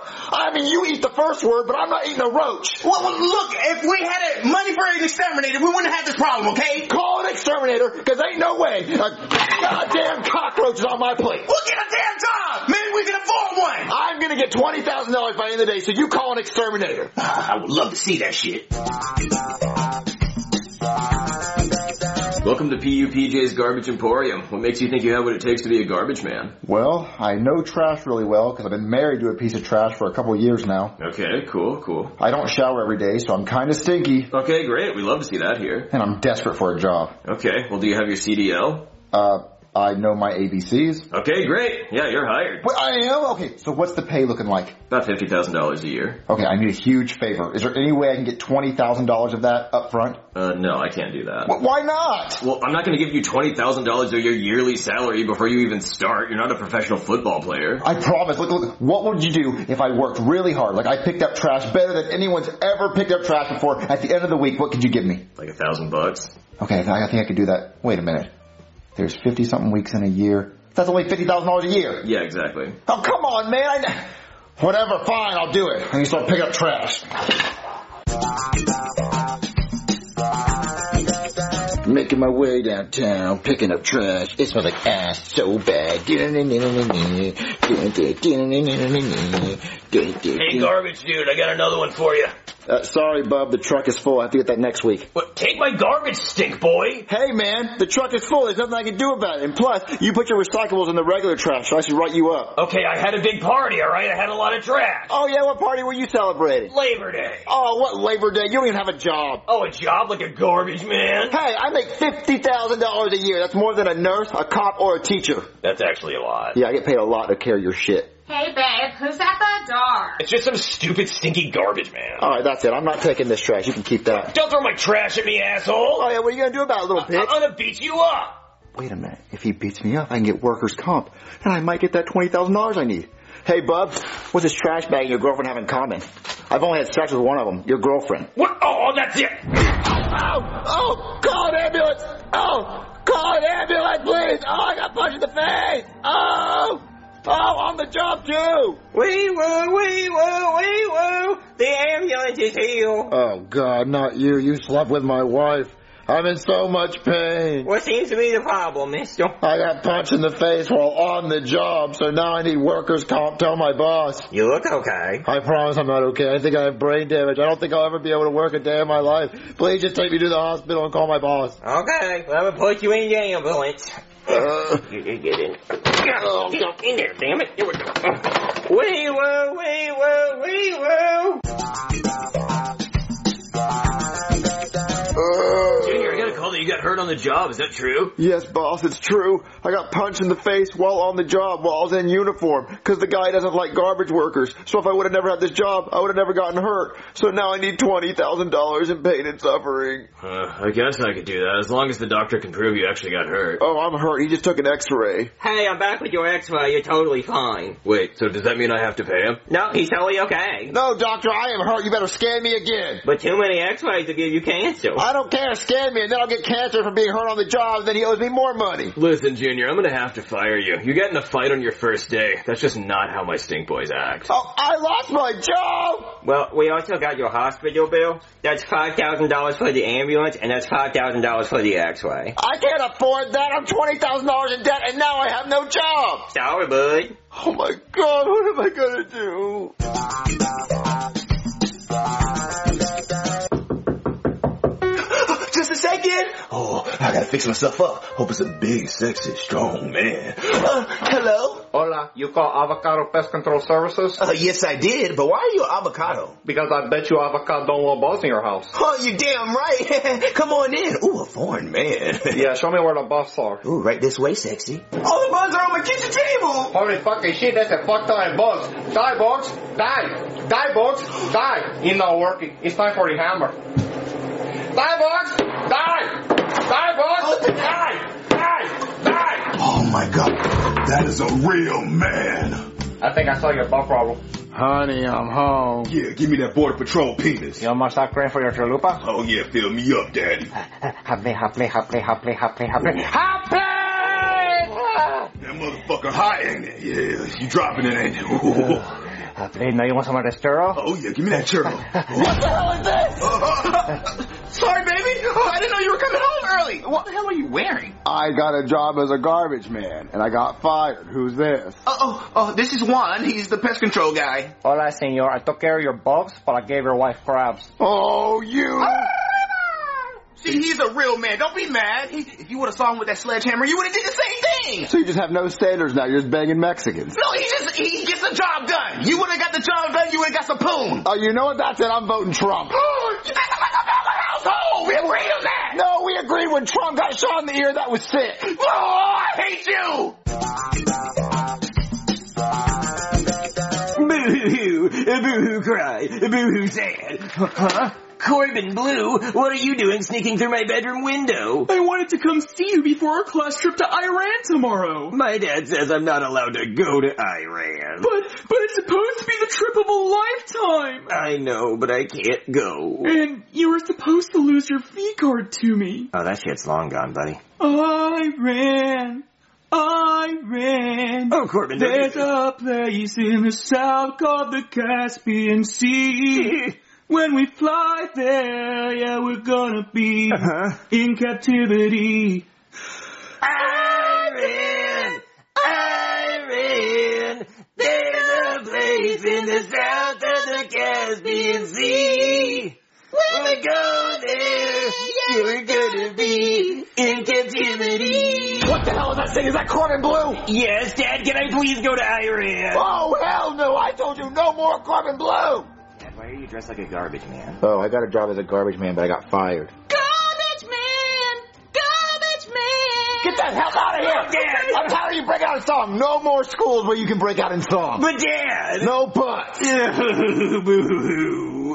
I mean, you eat the first word, but I'm not eating a roach. Well, well, look, if we had money for an exterminator, we wouldn't have this problem, okay? Call an exterminator, because ain't no way a goddamn cockroach is on my plate. We'll get a damn job. Maybe we can afford one. I'm going to get twenty thousand dollars by the end of the day, so you call an exterminator. I would love to see that shit. Welcome to P U P J's Garbage Emporium. What makes you think you have what it takes to be a garbage man? Well, I know trash really well because I've been married to a piece of trash for a couple of years now. Okay, cool, cool. I don't shower every day, so I'm kind of stinky. Okay, great. We love to see that here. And I'm desperate for a job. Okay, well, do you have your C D L? Uh... I know my A B Cs. Okay, great. Yeah, you're hired. What, I am? Okay, so what's the pay looking like? About fifty thousand dollars a year. Okay, I need a huge favor. Is there any way I can get twenty thousand dollars of that up front? Uh, no, I can't do that. Well, why not? Well, I'm not going to give you twenty thousand dollars of your yearly salary before you even start. You're not a professional football player. I promise. Look, look, what would you do if I worked really hard? Like I picked up trash better than anyone's ever picked up trash before. At the end of the week, what could you give me? Like a thousand bucks. Okay, I think I could do that. Wait a minute. There's fifty-something weeks in a year. That's only fifty thousand dollars a year. Yeah, exactly. Oh, come on, man. I... Whatever, fine, I'll do it. I can start picking up trash. Making my way downtown, picking up trash. It smells like ass so bad. Hey, garbage dude, I got another one for you. Uh, sorry, bub, the truck is full. I have to get that next week. What? Take my garbage, stink boy. Hey, man, the truck is full. There's nothing I can do about it. And plus, you put your recyclables in the regular trash, so I should write you up. Okay, I had a big party, all right? I had a lot of trash. Oh, yeah? What party were you celebrating? Labor Day. Oh, what Labor Day? You don't even have a job. Oh, a job like a garbage man? Hey, I make fifty thousand dollars a year. That's more than a nurse, a cop, or a teacher. That's actually a lot. Yeah, I get paid a lot to carry your shit. Hey, babe, who's at the door? It's just some stupid, stinky garbage man. All right, that's it. I'm not taking this trash. You can keep that. Don't throw my trash at me, asshole. Oh, yeah, what are you going to do about it, little bitch? I'm going to beat you up. Wait a minute. If he beats me up, I can get workers' comp. And I might get that twenty thousand dollars I need. Hey, bub, what's this trash bag and your girlfriend have in common? I've only had sex with one of them, your girlfriend. What? Oh, that's it. Oh, oh, call an ambulance. Oh, call an ambulance, please. Oh, I got punched in the face. Oh. Oh, on the job, too! Wee woo, wee woo, wee woo! The ambulance is here! Oh, God, not you. You slept with my wife. I'm in so much pain. What seems to be the problem, mister? I got punched in the face while on the job, so now I need workers' comp. Tell my boss. You look okay. I promise I'm not okay. I think I have brain damage. I don't think I'll ever be able to work a day in my life. Please just take me to the hospital and call my boss. Okay, well, I'm gonna put you in the ambulance. Uh, you did get in. Oh, get in there, damn it. Here we go. Wee woo, wee woo, wee woo. Junior, I got a call that you got hurt on the job. Is that true? Yes, boss, it's true. I got punched in the face while on the job while I was in uniform because the guy doesn't like garbage workers. So if I would have never had this job, I would have never gotten hurt. So now I need twenty thousand dollars in pain and suffering. Uh, I guess I could do that as long as the doctor can prove you actually got hurt. Oh, I'm hurt. He just took an x-ray. Hey, I'm back with your x-ray. You're totally fine. Wait, so does that mean I have to pay him? No, he's totally okay. No, doctor, I am hurt. You better scan me again. But too many x-rays will give you cancer. I don't care. Scan me and then I'll get cancer from being hurt on the job and then he owes me more money. Listen, Junior, I'm gonna have to fire you. You get in a fight on your first day. That's just not how my stink boys act. Oh, I lost my job! Well, we also got your hospital bill. That's five thousand dollars for the ambulance and that's five thousand dollars for the x-ray. I can't afford that. I'm twenty thousand dollars in debt and now I have no job. Sorry, bud. Oh my God, what am I gonna do? Just a second. Oh, I gotta fix myself up. Hope it's a big, sexy, strong man. Uh, hello? Hola, you call Avocado Pest Control Services? Uh, yes, I did, but why are you avocado? Because I bet you avocado don't want balls in your house. Oh, you damn right. Come on in. Ooh, a foreign man. Yeah, show me where the buffs are. Ooh, right this way, sexy. All the bugs are on my kitchen table. Holy fucking shit, that's a fuck ton of bugs. Die, bugs. Die. Die, bugs. Die. It's not working. It's time for the hammer. Die, bugs. Die. Die, bugs. Die. Die. Die. Oh my God. That is a real man. I think I saw your butt problem. Honey, I'm home. Yeah, give me that Border Patrol penis. You almost stop crying for your chalupa? Oh yeah, fill me up, daddy. Happy, happy, happy, happy, happy, happy. Happy! That motherfucker hot, ain't it? Yeah, you dropping it, ain't you? Happy, now you want some of this churro? Oh yeah, give me that churro. What the hell is this? Sorry, baby. Oh, I didn't know you were coming home early. What the hell are you wearing? I got a job as a garbage man, and I got fired. Who's this? Oh, oh, oh, this is Juan. He's the pest control guy. Hola, senor. I took care of your bugs, but I gave your wife crabs. Oh, you... See, he He's a real man. Don't be mad. He, if you would have saw him with that sledgehammer, you would have did the same thing. So you just have no standards now. You're just banging Mexicans. No, he just, he gets the job done. You would have got the job done, you would have got some poon. Oh, you know what? That's it. I'm voting Trump. You guys are like a family household. We agreed on that. No, we agreed when Trump got shot in the ear. That was sick. Oh, I hate you. Boo-hoo, boo-hoo cry, boo-hoo sad. Huh? Corbin Blue, what are you doing sneaking through my bedroom window? I wanted to come see you before our class trip to Iran tomorrow. My dad says I'm not allowed to go to Iran. But, but it's supposed to be the trip of a lifetime. I know, but I can't go. And you were supposed to lose your V card to me. Oh, that shit's long gone, buddy. Iran. Iran. Oh, Corbin, there's a place in the south called the Caspian Sea. When we fly there, yeah, we're gonna be uh-huh. in captivity. Iran, Iran, there's a place in the south of the Caspian Sea. When we go there, yeah, we're gonna be in captivity. What the hell is that thing? Is that Corbin Blue? Yes, Dad, can I please go to Iran? Oh, hell no. I told you no more Corbin Blue. Dad, why are you dressed like a garbage man? Oh, I got a job as a garbage man, but I got fired. Garbage man! Garbage man! Get the hell out of here! Dad! I'm tired of you breaking out in song. No more schools where you can break out in song. But Dad! No buts. Boo-hoo.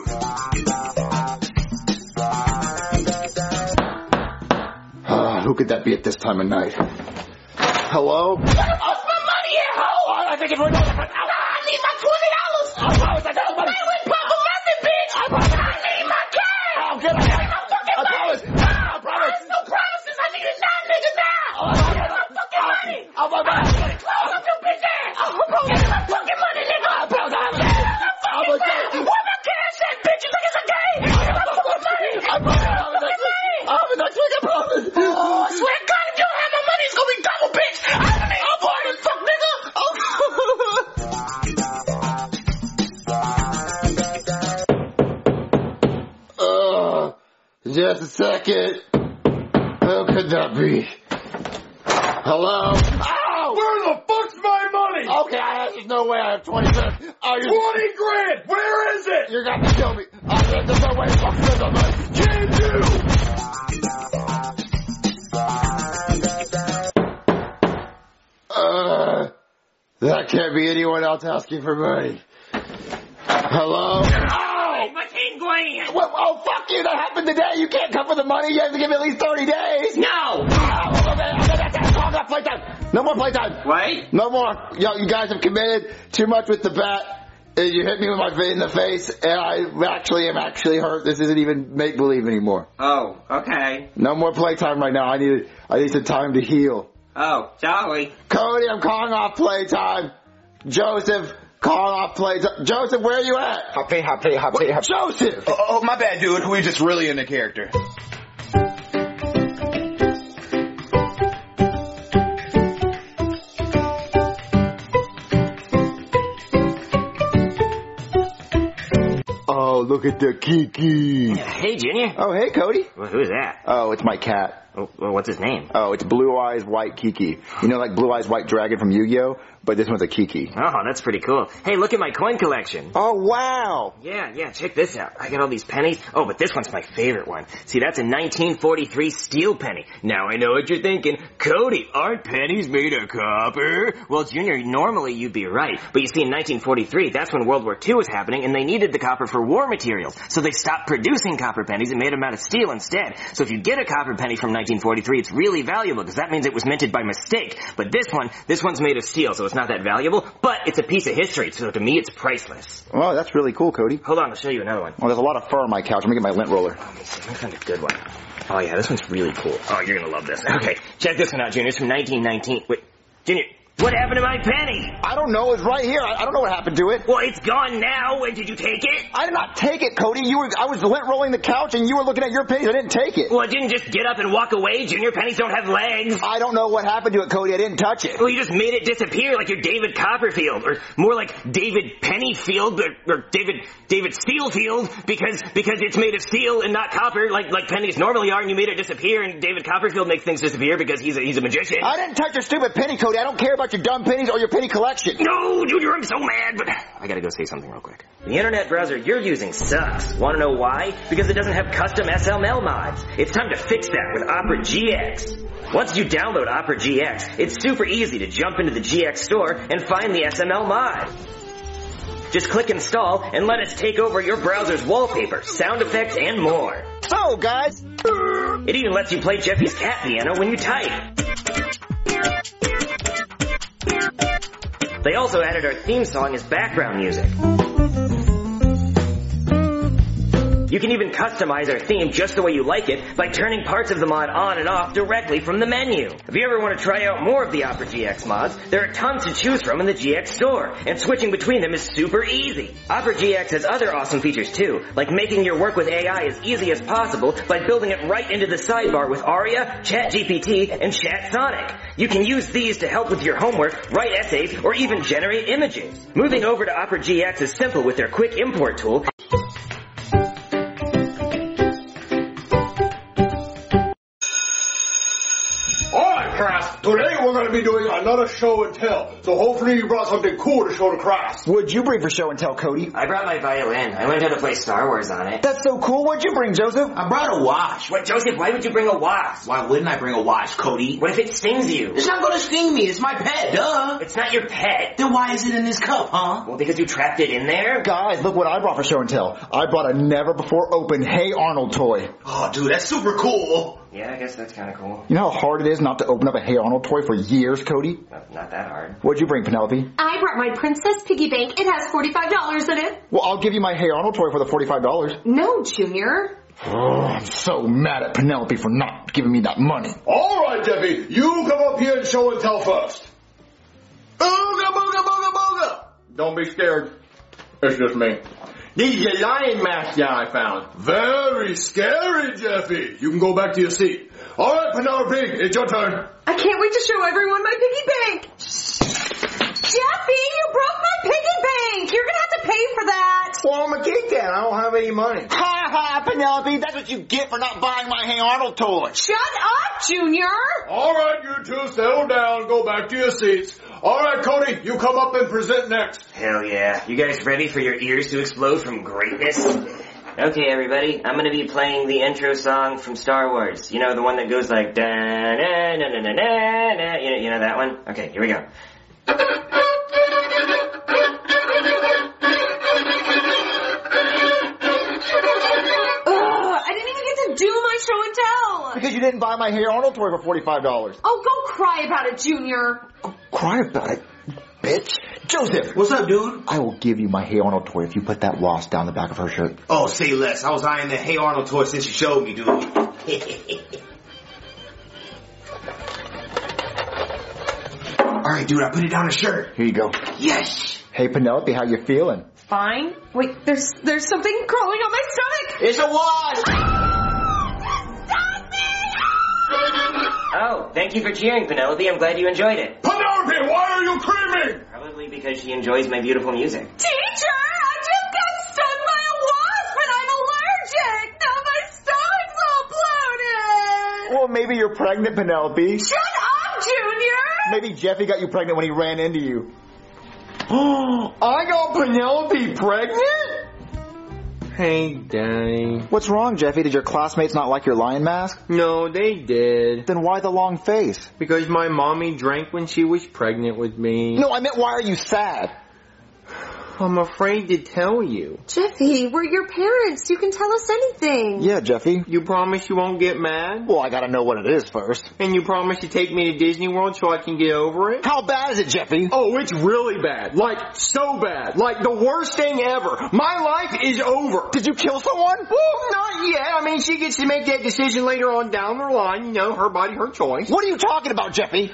Uh, who could that be at this time of night? Hello? Where the fuck's my money at, ho? Oh, I think it's right now. I need my twenty dollars. Oh, I got the money. Wait, wait, Papa, nothing, bitch. I need my cash. Oh, get out. I no fucking I money. promise. I promise. No promises. I need it now, nigga, now. Oh, I need my fucking money. Oh, my God. Close up your bitch ass. Give me my fucking money, nigga. I promise. Give me my fucking money. Where my cash at, bitch? You think it's a game? Give me my fucking money. I promise. I'll be next week, I promise. Oh, I swear to God, if you don't have my money, it's gonna be double, bitch. I don't need no money, fuck, nigga. Oh. Uh, just a second. Who could that be? Hello? Ow! Where the fuck's my money? Okay, I, there's no way I have twenty cents. Oh, twenty grand! Where is it? You're gonna kill me. Oh, there's no way fuck this on money. Can do! Uh, that can't be anyone else asking for money. Hello? Oh, my ten grand. Well, oh, fuck you. That happened today. You can't come for the money. You have to give me at least thirty days. No. Oh, that's playtime. No more playtime. Wait. No more. Yo, you guys have committed too much with the bat. You hit me with my in the face, and I actually am actually hurt. This isn't even make-believe anymore. Oh, okay. No more playtime right now. I need I need some time to heal. Oh, sorry. Cody, I'm calling off playtime. Joseph, calling off playtime. Joseph, where are you at? Happy, happy, happy, happy. Joseph! Oh, oh, my bad, dude. We just really in the character. Oh, look at the Kiki. Hey, Junior. Oh, hey, Cody. Well, who's that? Oh, it's my cat. Oh, well, what's his name? Oh, it's Blue Eyes White Kiki. You know, like Blue Eyes White Dragon from Yu-Gi-Oh? But this one's a Kiki. Oh, that's pretty cool. Hey, look at my coin collection. Oh, wow. Yeah, yeah, check this out. I got all these pennies. Oh, but this one's my favorite one. See, that's a nineteen forty-three steel penny. Now I know what you're thinking. Cody, aren't pennies made of copper? Well, Junior, normally you'd be right. But you see, in nineteen forty-three, that's when World War Two was happening, and they needed the copper for war materials. So they stopped producing copper pennies and made them out of steel instead. So if you get a copper penny from nineteen forty-three, it's really valuable, because that means it was minted by mistake. But this one, this one's made of steel, so it's not that valuable. But it's a piece of history, so to me it's priceless. Oh, that's really cool, Cody. Hold on, I'll show you another one. Well, there's a lot of fur on my couch. Let me get my lint roller. Let me see, let me find a good one. Oh yeah, this one's really cool. Oh, you're gonna love this. Okay, check this one out, Junior. It's from nineteen nineteen. Wait, Junior, What happened to my penny? I don't know. It's right here. I, I don't know what happened to it. Well, it's gone now. Did you take it? I did not take it, Cody. You were, I was lint rolling the couch and you were looking at your pennies. I didn't take it. Well, I didn't just get up and walk away. Junior, pennies don't have legs. I don't know what happened to it, Cody. I didn't touch it. Well, you just made it disappear like you're David Copperfield, or more like David Pennyfield, or, or David David Steelfield, because because it's made of steel and not copper, like like pennies normally are, and you made it disappear. And David Copperfield makes things disappear because he's a, he's a magician. I didn't touch your stupid penny, Cody. I don't care about your dumb pennies or your penny collection. No, Junior, I'm so mad, but I gotta go say something real quick. The internet browser you're using sucks. Wanna know why? Because it doesn't have custom S M L mods. It's time to fix that with Opera G X. Once you download Opera G X, it's super easy to jump into the G X store and find the S M L mod. Just click install and let us take over your browser's wallpaper, sound effects, and more. So, guys, it even lets you play Jeffy's cat piano when you type. They also added our theme song as background music. You can even customize our theme just the way you like it by turning parts of the mod on and off directly from the menu. If you ever want to try out more of the Opera G X mods, there are tons to choose from in the G X store, and switching between them is super easy. Opera G X has other awesome features too, like making your work with A I as easy as possible by building it right into the sidebar with Aria, ChatGPT, and ChatSonic. You can use these to help with your homework, write essays, or even generate images. Moving over to Opera G X is simple with their quick import tool. Crass, today we're going to be doing another show and tell, so hopefully you brought something cool to show to Crass. What'd you bring for show and tell, Cody? I brought my violin. I learned how to play Star Wars on it. That's so cool. What'd you bring, Joseph? I brought a wash. What, Joseph, why would you bring a wasp? Why wouldn't I bring a wash, Cody? What if it stings you? It's not gonna sting me. It's my pet, duh. It's not your pet. Then why is it in this cup, huh? Well, because you trapped it in there? Guys, look what I brought for show and tell. I brought a never-before-opened Hey Arnold toy. Oh, dude, that's super cool. Yeah, I guess that's kind of cool. You know how hard it is not to open up a Hey Arnold toy for years, Cody? Not, not that hard. What'd you bring, Penelope? I brought my Princess Piggy Bank. It has forty-five dollars in it. Well, I'll give you my Hey Arnold toy for the forty-five dollars. No, Junior. Oh, I'm so mad at Penelope for not giving me that money. All right, Jeffy, you come up here and show and tell first. Ooga booga booga booga! Don't be scared. It's just me. This is a lion mask that I found. Very scary, Jeffy. You can go back to your seat. All right, Penelope, it's your turn. I can't wait to show everyone my piggy bank. Jeffy, you broke my piggy bank. You're going to have to pay for that. Well, I'm a Kit Kat. I don't have any money. Ha ha, Penelope. That's what you get for not buying my Hey Arnold toy. Shut up, Junior. All right, you two, settle down. Go back to your seats. All right, Cody, you come up and present next. Hell yeah. You guys ready for your ears to explode from greatness? Okay, everybody, I'm gonna be playing the intro song from Star Wars. You know, the one that goes like da na na na na na na. You know, you know that one? Okay, here we go. Ugh, I didn't even get to do my show and tell. Because you didn't buy my Hey Arnold toy for forty-five dollars. Oh, go cry about it, Junior. Cry about it, bitch. Joseph. What's up, dude? I will give you my Hey Arnold toy if you put that wasp down the back of her shirt. Oh, say less. I was eyeing the Hey Arnold toy since you showed me, dude. All right, dude, I put it down the shirt. Here you go. Yes. Hey, Penelope, how you feeling? Fine. Wait, there's there's something crawling on my stomach. It's a wasp. Stop me! Oh, thank you for cheering, Penelope. I'm glad you enjoyed it. Penelope, why are you screaming? Probably because she enjoys my beautiful music. Teacher, I just got stung by a wasp and I'm allergic. Now my stomach's all bloated. Well, maybe you're pregnant, Penelope. Shut up, Junior. Maybe Jeffy got you pregnant when he ran into you. Oh, I got Penelope pregnant? Hey, Daddy. What's wrong, Jeffy? Did your classmates not like your lion mask? No, they did. Then why the long face? Because my mommy drank when she was pregnant with me. No, I meant why are you sad? I'm afraid to tell you. Jeffy, we're your parents. You can tell us anything. Yeah, Jeffy. You promise you won't get mad? Well, I gotta know what it is first. And you promise to take me to Disney World so I can get over it? How bad is it, Jeffy? Oh, it's really bad. Like, so bad. Like, the worst thing ever. My life is over. Did you kill someone? Well, not yet. I mean, she gets to make that decision later on down the line. You know, her body, her choice. What are you talking about, Jeffy?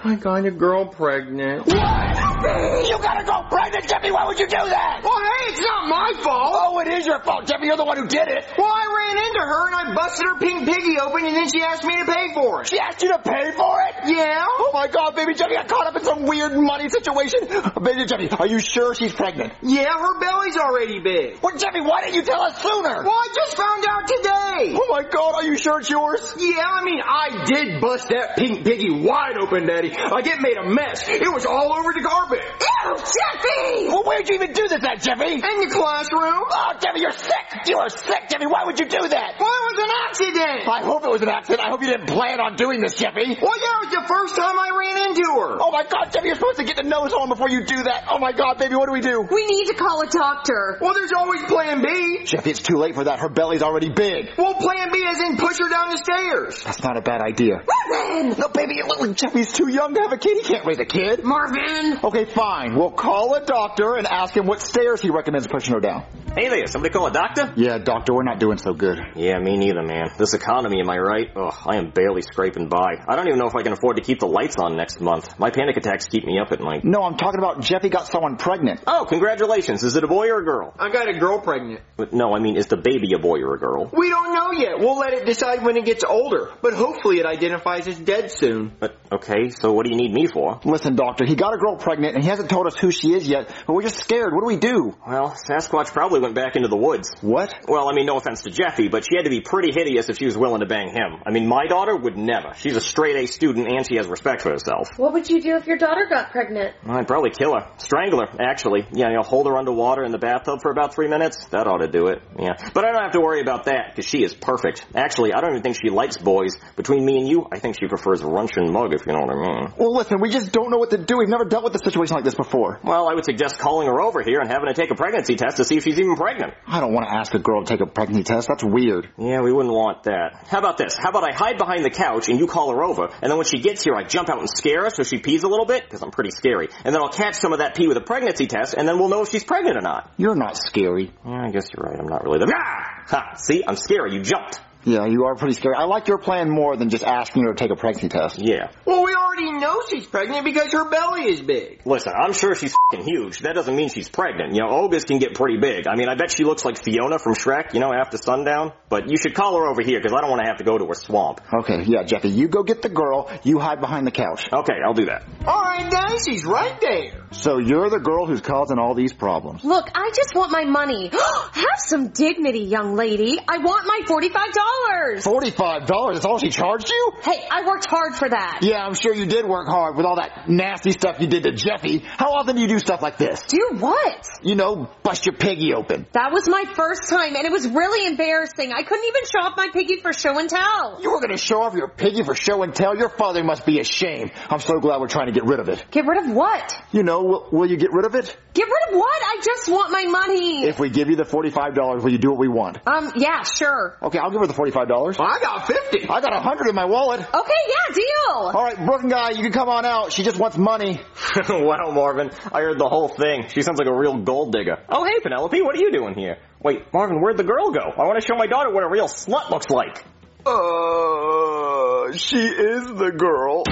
I got a girl pregnant. What? You got a girl pregnant, Jeffy. Why would you do that? Well, hey, it's not my fault. Oh, it is your fault, Jeffy. You're the one who did it. Well, I ran into her and I busted her pink piggy open and then she asked me to pay for it. She asked you to pay for it? Yeah. Oh my God, baby Jeffy, I caught up in some weird money situation. Baby Jeffy, are you sure she's pregnant? Yeah, her belly's already big. Well, Jeffy, why didn't you tell us sooner? Well, I just found out today. Oh my God, are you sure it's yours? Yeah, I mean, I did bust that pink piggy wide open, Daddy. Like, it made a mess. It was all over the carpet. Ew, Jeffy! Well, where'd you even do this at, Jeffy? In the classroom. Oh, Jeffy, you're sick! You are sick, Jeffy! Why would you do that? Well, it was an accident! I hope it was an accident. I hope you didn't plan on doing this, Jeffy. Well, yeah, it was the first time I ran into her. Oh my God, Jeffy, you're supposed to get the nose on before you do that. Oh my God, baby, what do we do? We need to call a doctor. Well, there's always plan B. Jeffy, it's too late for that. Her belly's already big. Well, plan B is in push her down the stairs. That's not a bad idea. Marvin! No, baby, look, Jeffy's too young to have a kid. He can't raise a kid. Marvin! Okay, fine. We'll call a doctor and ask him what stairs he recommends pushing her down. Hey there, somebody call a doctor? Yeah, doctor, we're not doing so good. Yeah, me neither, man. This economy, am I right? Ugh, I am barely scraping by. I don't even know if I can afford to keep the lights on next month. My panic attacks keep me up at night. No, I'm talking about Jeffy got someone pregnant. Oh, congratulations. Is it a boy or a girl? I got a girl pregnant. But no, I mean, is the baby a boy or a girl? We don't know yet. We'll let it decide when it gets older. But hopefully it identifies as dead soon. But, okay, so what do you need me for? Listen, doctor, he got a girl pregnant and he hasn't told us who she is yet, but we're just scared. What do we do? Well, Sasquatch probably went back into the woods. What? Well, I mean, no offense to Jeffy, but she had to be pretty hideous if she was willing to bang him. I mean, my daughter would never. She's a straight-A student and she has respect for herself. What would you do if your daughter got pregnant? I'd probably kill her. Strangle her, actually. Yeah, you know, hold her underwater in the bathtub for about three minutes. That ought to do it. Yeah. But I don't have to worry about that, because she is perfect. Actually, I don't even think she likes boys. Between me and you, I think she prefers Runch and Mug, if you know what I mean. Well, listen, we just don't know what to do. We've never dealt with a situation like this before. Well, I would suggest calling her over here and having her take a pregnancy test to see if she's even pregnant. I don't want to ask a girl to take a pregnancy test. That's weird. Yeah, we wouldn't want that. How about this? How about I hide behind the couch and you call her over, and then when she gets here, I jump out and scare her so she pees a little bit, because I'm pretty scary. And then I'll catch some of that pee with a pregnancy test, and then we'll know if she's pregnant or not. You're not scary. Yeah, I guess you're right. I'm not really the... Ah! Ha! See? I'm scary. You jumped. Yeah, you are pretty scary. I like your plan more than just asking her to take a pregnancy test. Yeah. Well, we already know she's pregnant because her belly is big. Listen, I'm sure she's f***ing huge. That doesn't mean she's pregnant. You know, Olga's can get pretty big. I mean, I bet she looks like Fiona from Shrek, you know, after sundown. But you should call her over here, because I don't want to have to go to her swamp. Okay, yeah, Jeffy, you go get the girl. You hide behind the couch. Okay, I'll do that. All right, Daddy, she's right there. So you're the girl who's causing all these problems. Look, I just want my money. Have some dignity, young lady. I want my forty-five dollars. forty-five dollars? That's all she charged you? Hey, I worked hard for that. Yeah, I'm sure you did work hard with all that nasty stuff you did to Jeffy. How often do you do stuff like this? Do what? You know, bust your piggy open. That was my first time, and it was really embarrassing. I couldn't even show off my piggy for show and tell. You were going to show off your piggy for show and tell? Your father must be ashamed. I'm so glad we're trying to get rid of it. Get rid of what? You know, will, will you get rid of it? Get rid of what? I just want my money. If we give you the forty-five dollars, will you do what we want? Um, yeah, sure. Okay, I'll give her the forty-five dollars. I got fifty. I got a hundred in my wallet. Okay, yeah, deal. All right, Brooklyn guy, you can come on out. She just wants money. Wow, Marvin, I heard the whole thing. She sounds like a real gold digger. Oh, hey, Penelope, what are you doing here? Wait, Marvin, where'd the girl go? I want to show my daughter what a real slut looks like. Uh, she is the girl.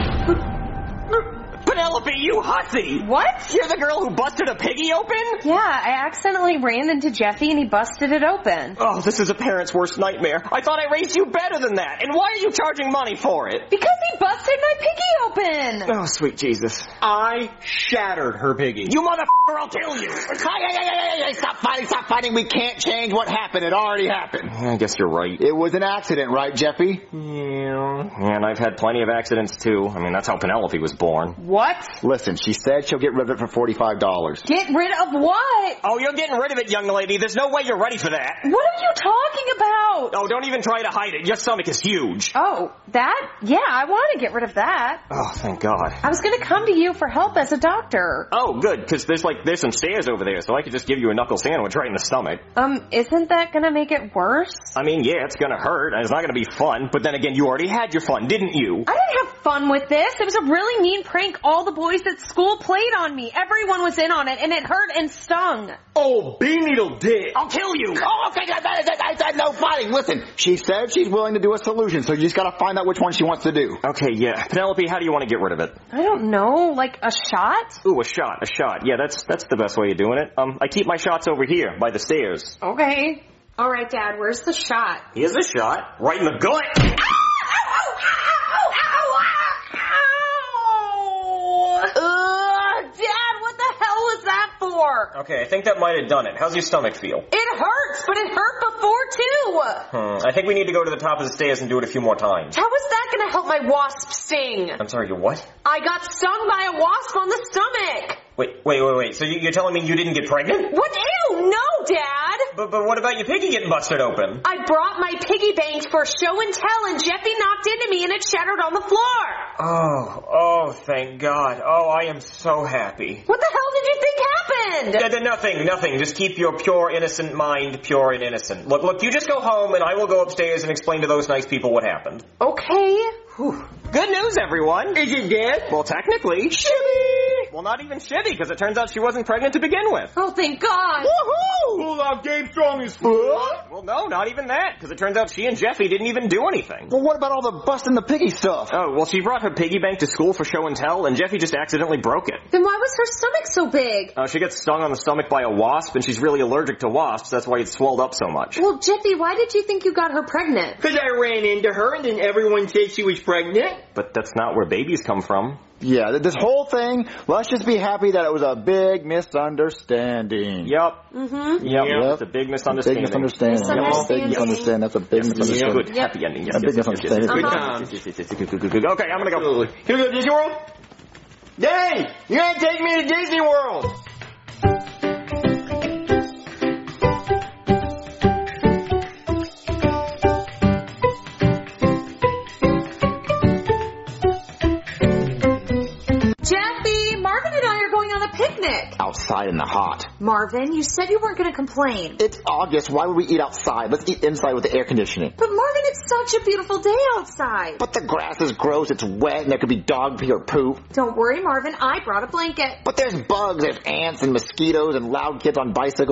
Penelope, you hussy! What? You're the girl who busted a piggy open? Yeah, I accidentally ran into Jeffy and he busted it open. Oh, this is a parent's worst nightmare. I thought I raised you better than that. And why are you charging money for it? Because he busted my piggy open. Oh, sweet Jesus. I shattered her piggy. You motherfucker, I'll kill you. Hey, hey, hey, hey, hey, stop fighting, stop fighting. We can't change what happened. It already happened. I guess you're right. It was an accident, right, Jeffy? Yeah. And I've had plenty of accidents, too. I mean, that's how Penelope was born. What? Listen, she said she'll get rid of it for forty-five dollars. Get rid of what? Oh, you're getting rid of it, young lady. There's no way you're ready for that. What are you talking about? Oh, don't even try to hide it. Your stomach is huge. Oh, that? Yeah, I want to get rid of that. Oh, thank God. I was going to come to you for help as a doctor. Oh, good, because there's like, there's some stairs over there, so I could just give you a knuckle sandwich right in the stomach. Um, isn't that going to make it worse? I mean, yeah, it's going to hurt, and it's not going to be fun, but then again, you already had your fun, didn't you? I didn't have fun with this. It was a really mean prank all the boys boys at school played on me. Everyone was in on it, and it hurt and stung. Oh, bee needle dick. I'll kill you. Oh, okay, that, that, that, that, no fighting. Listen, she said she's willing to do a solution, so you just gotta find out which one she wants to do. Okay, yeah. Penelope, how do you want to get rid of it? I don't know, like a shot? Ooh, a shot, a shot. Yeah, that's that's the best way of doing it. Um, I keep my shots over here, by the stairs. Okay. All right, Dad, where's the shot? Here's a shot, right in the gut. Uh, Dad, what the hell was that for? Okay, I think that might have done it. How's your stomach feel? It hurts, but it hurt before, too. Hmm, I think we need to go to the top of the stairs and do it a few more times. How is that going to help my wasp sting? I'm sorry, you what? I got stung by a wasp on the stomach. Wait, wait, wait, wait. So you- you're telling me you didn't get pregnant? What? Ew, no, Dad. But, but what about your piggy getting busted open? I brought my piggy bank for show and tell, and Jeffy knocked into me and it shattered on the floor. Oh, oh, thank God. Oh, I am so happy. What the hell did you think happened? Yeah, then nothing, nothing. Just keep your pure, innocent mind pure and innocent. Look, look, you just go home and I will go upstairs and explain to those nice people what happened. Okay. Whew. Good news, everyone. Is it dead? Well, technically. Shibby! Well, not even Shibby, because it turns out she wasn't pregnant to begin with. Oh, thank God. Woohoo! Pull out Game Strong as fuck. Well, no, not even that, because it turns out she and Jeffy didn't even do anything. Well, what about all the busting the piggy stuff? Oh, well, she brought her piggy bank to school for show and tell, and Jeffy just accidentally broke it. Then why was her stomach so big? Uh, she got stung on the stomach by a wasp, and she's really allergic to wasps. That's why it swelled up so much. Well, Jeffy, why did you think you got her pregnant? Because I ran into her and then everyone said she was pregnant. But that's not where babies come from. Yeah, this whole thing, let's just be happy that it was a big misunderstanding. Yep. Mm-hmm. Yep. Yep. It's a big misunderstanding. Big misunderstanding. Misunderstanding. Big misunderstanding. That's a big misunderstanding. Good. Happy ending. Yes, A big yes, yes, yes, yes, misunderstanding. yes, Uh-huh. yes, yes, yes, yes, yes, good, good, good, good. Okay, I'm gonna go. Can we go to Disney World? Dang! You gotta take me to Disney World! Jeffy, Marvin and I are going on a picnic. Outside in the hot. Marvin, you said you weren't going to complain. It's August. Why would we eat outside? Let's eat inside with the air conditioning. But Marvin, it's such a beautiful day outside. But the grass is gross. It's wet, and there could be dog pee or poop. Don't worry, Marvin. I brought a blanket. But there's bugs, there's ants and mosquitoes and loud kids on bicycles.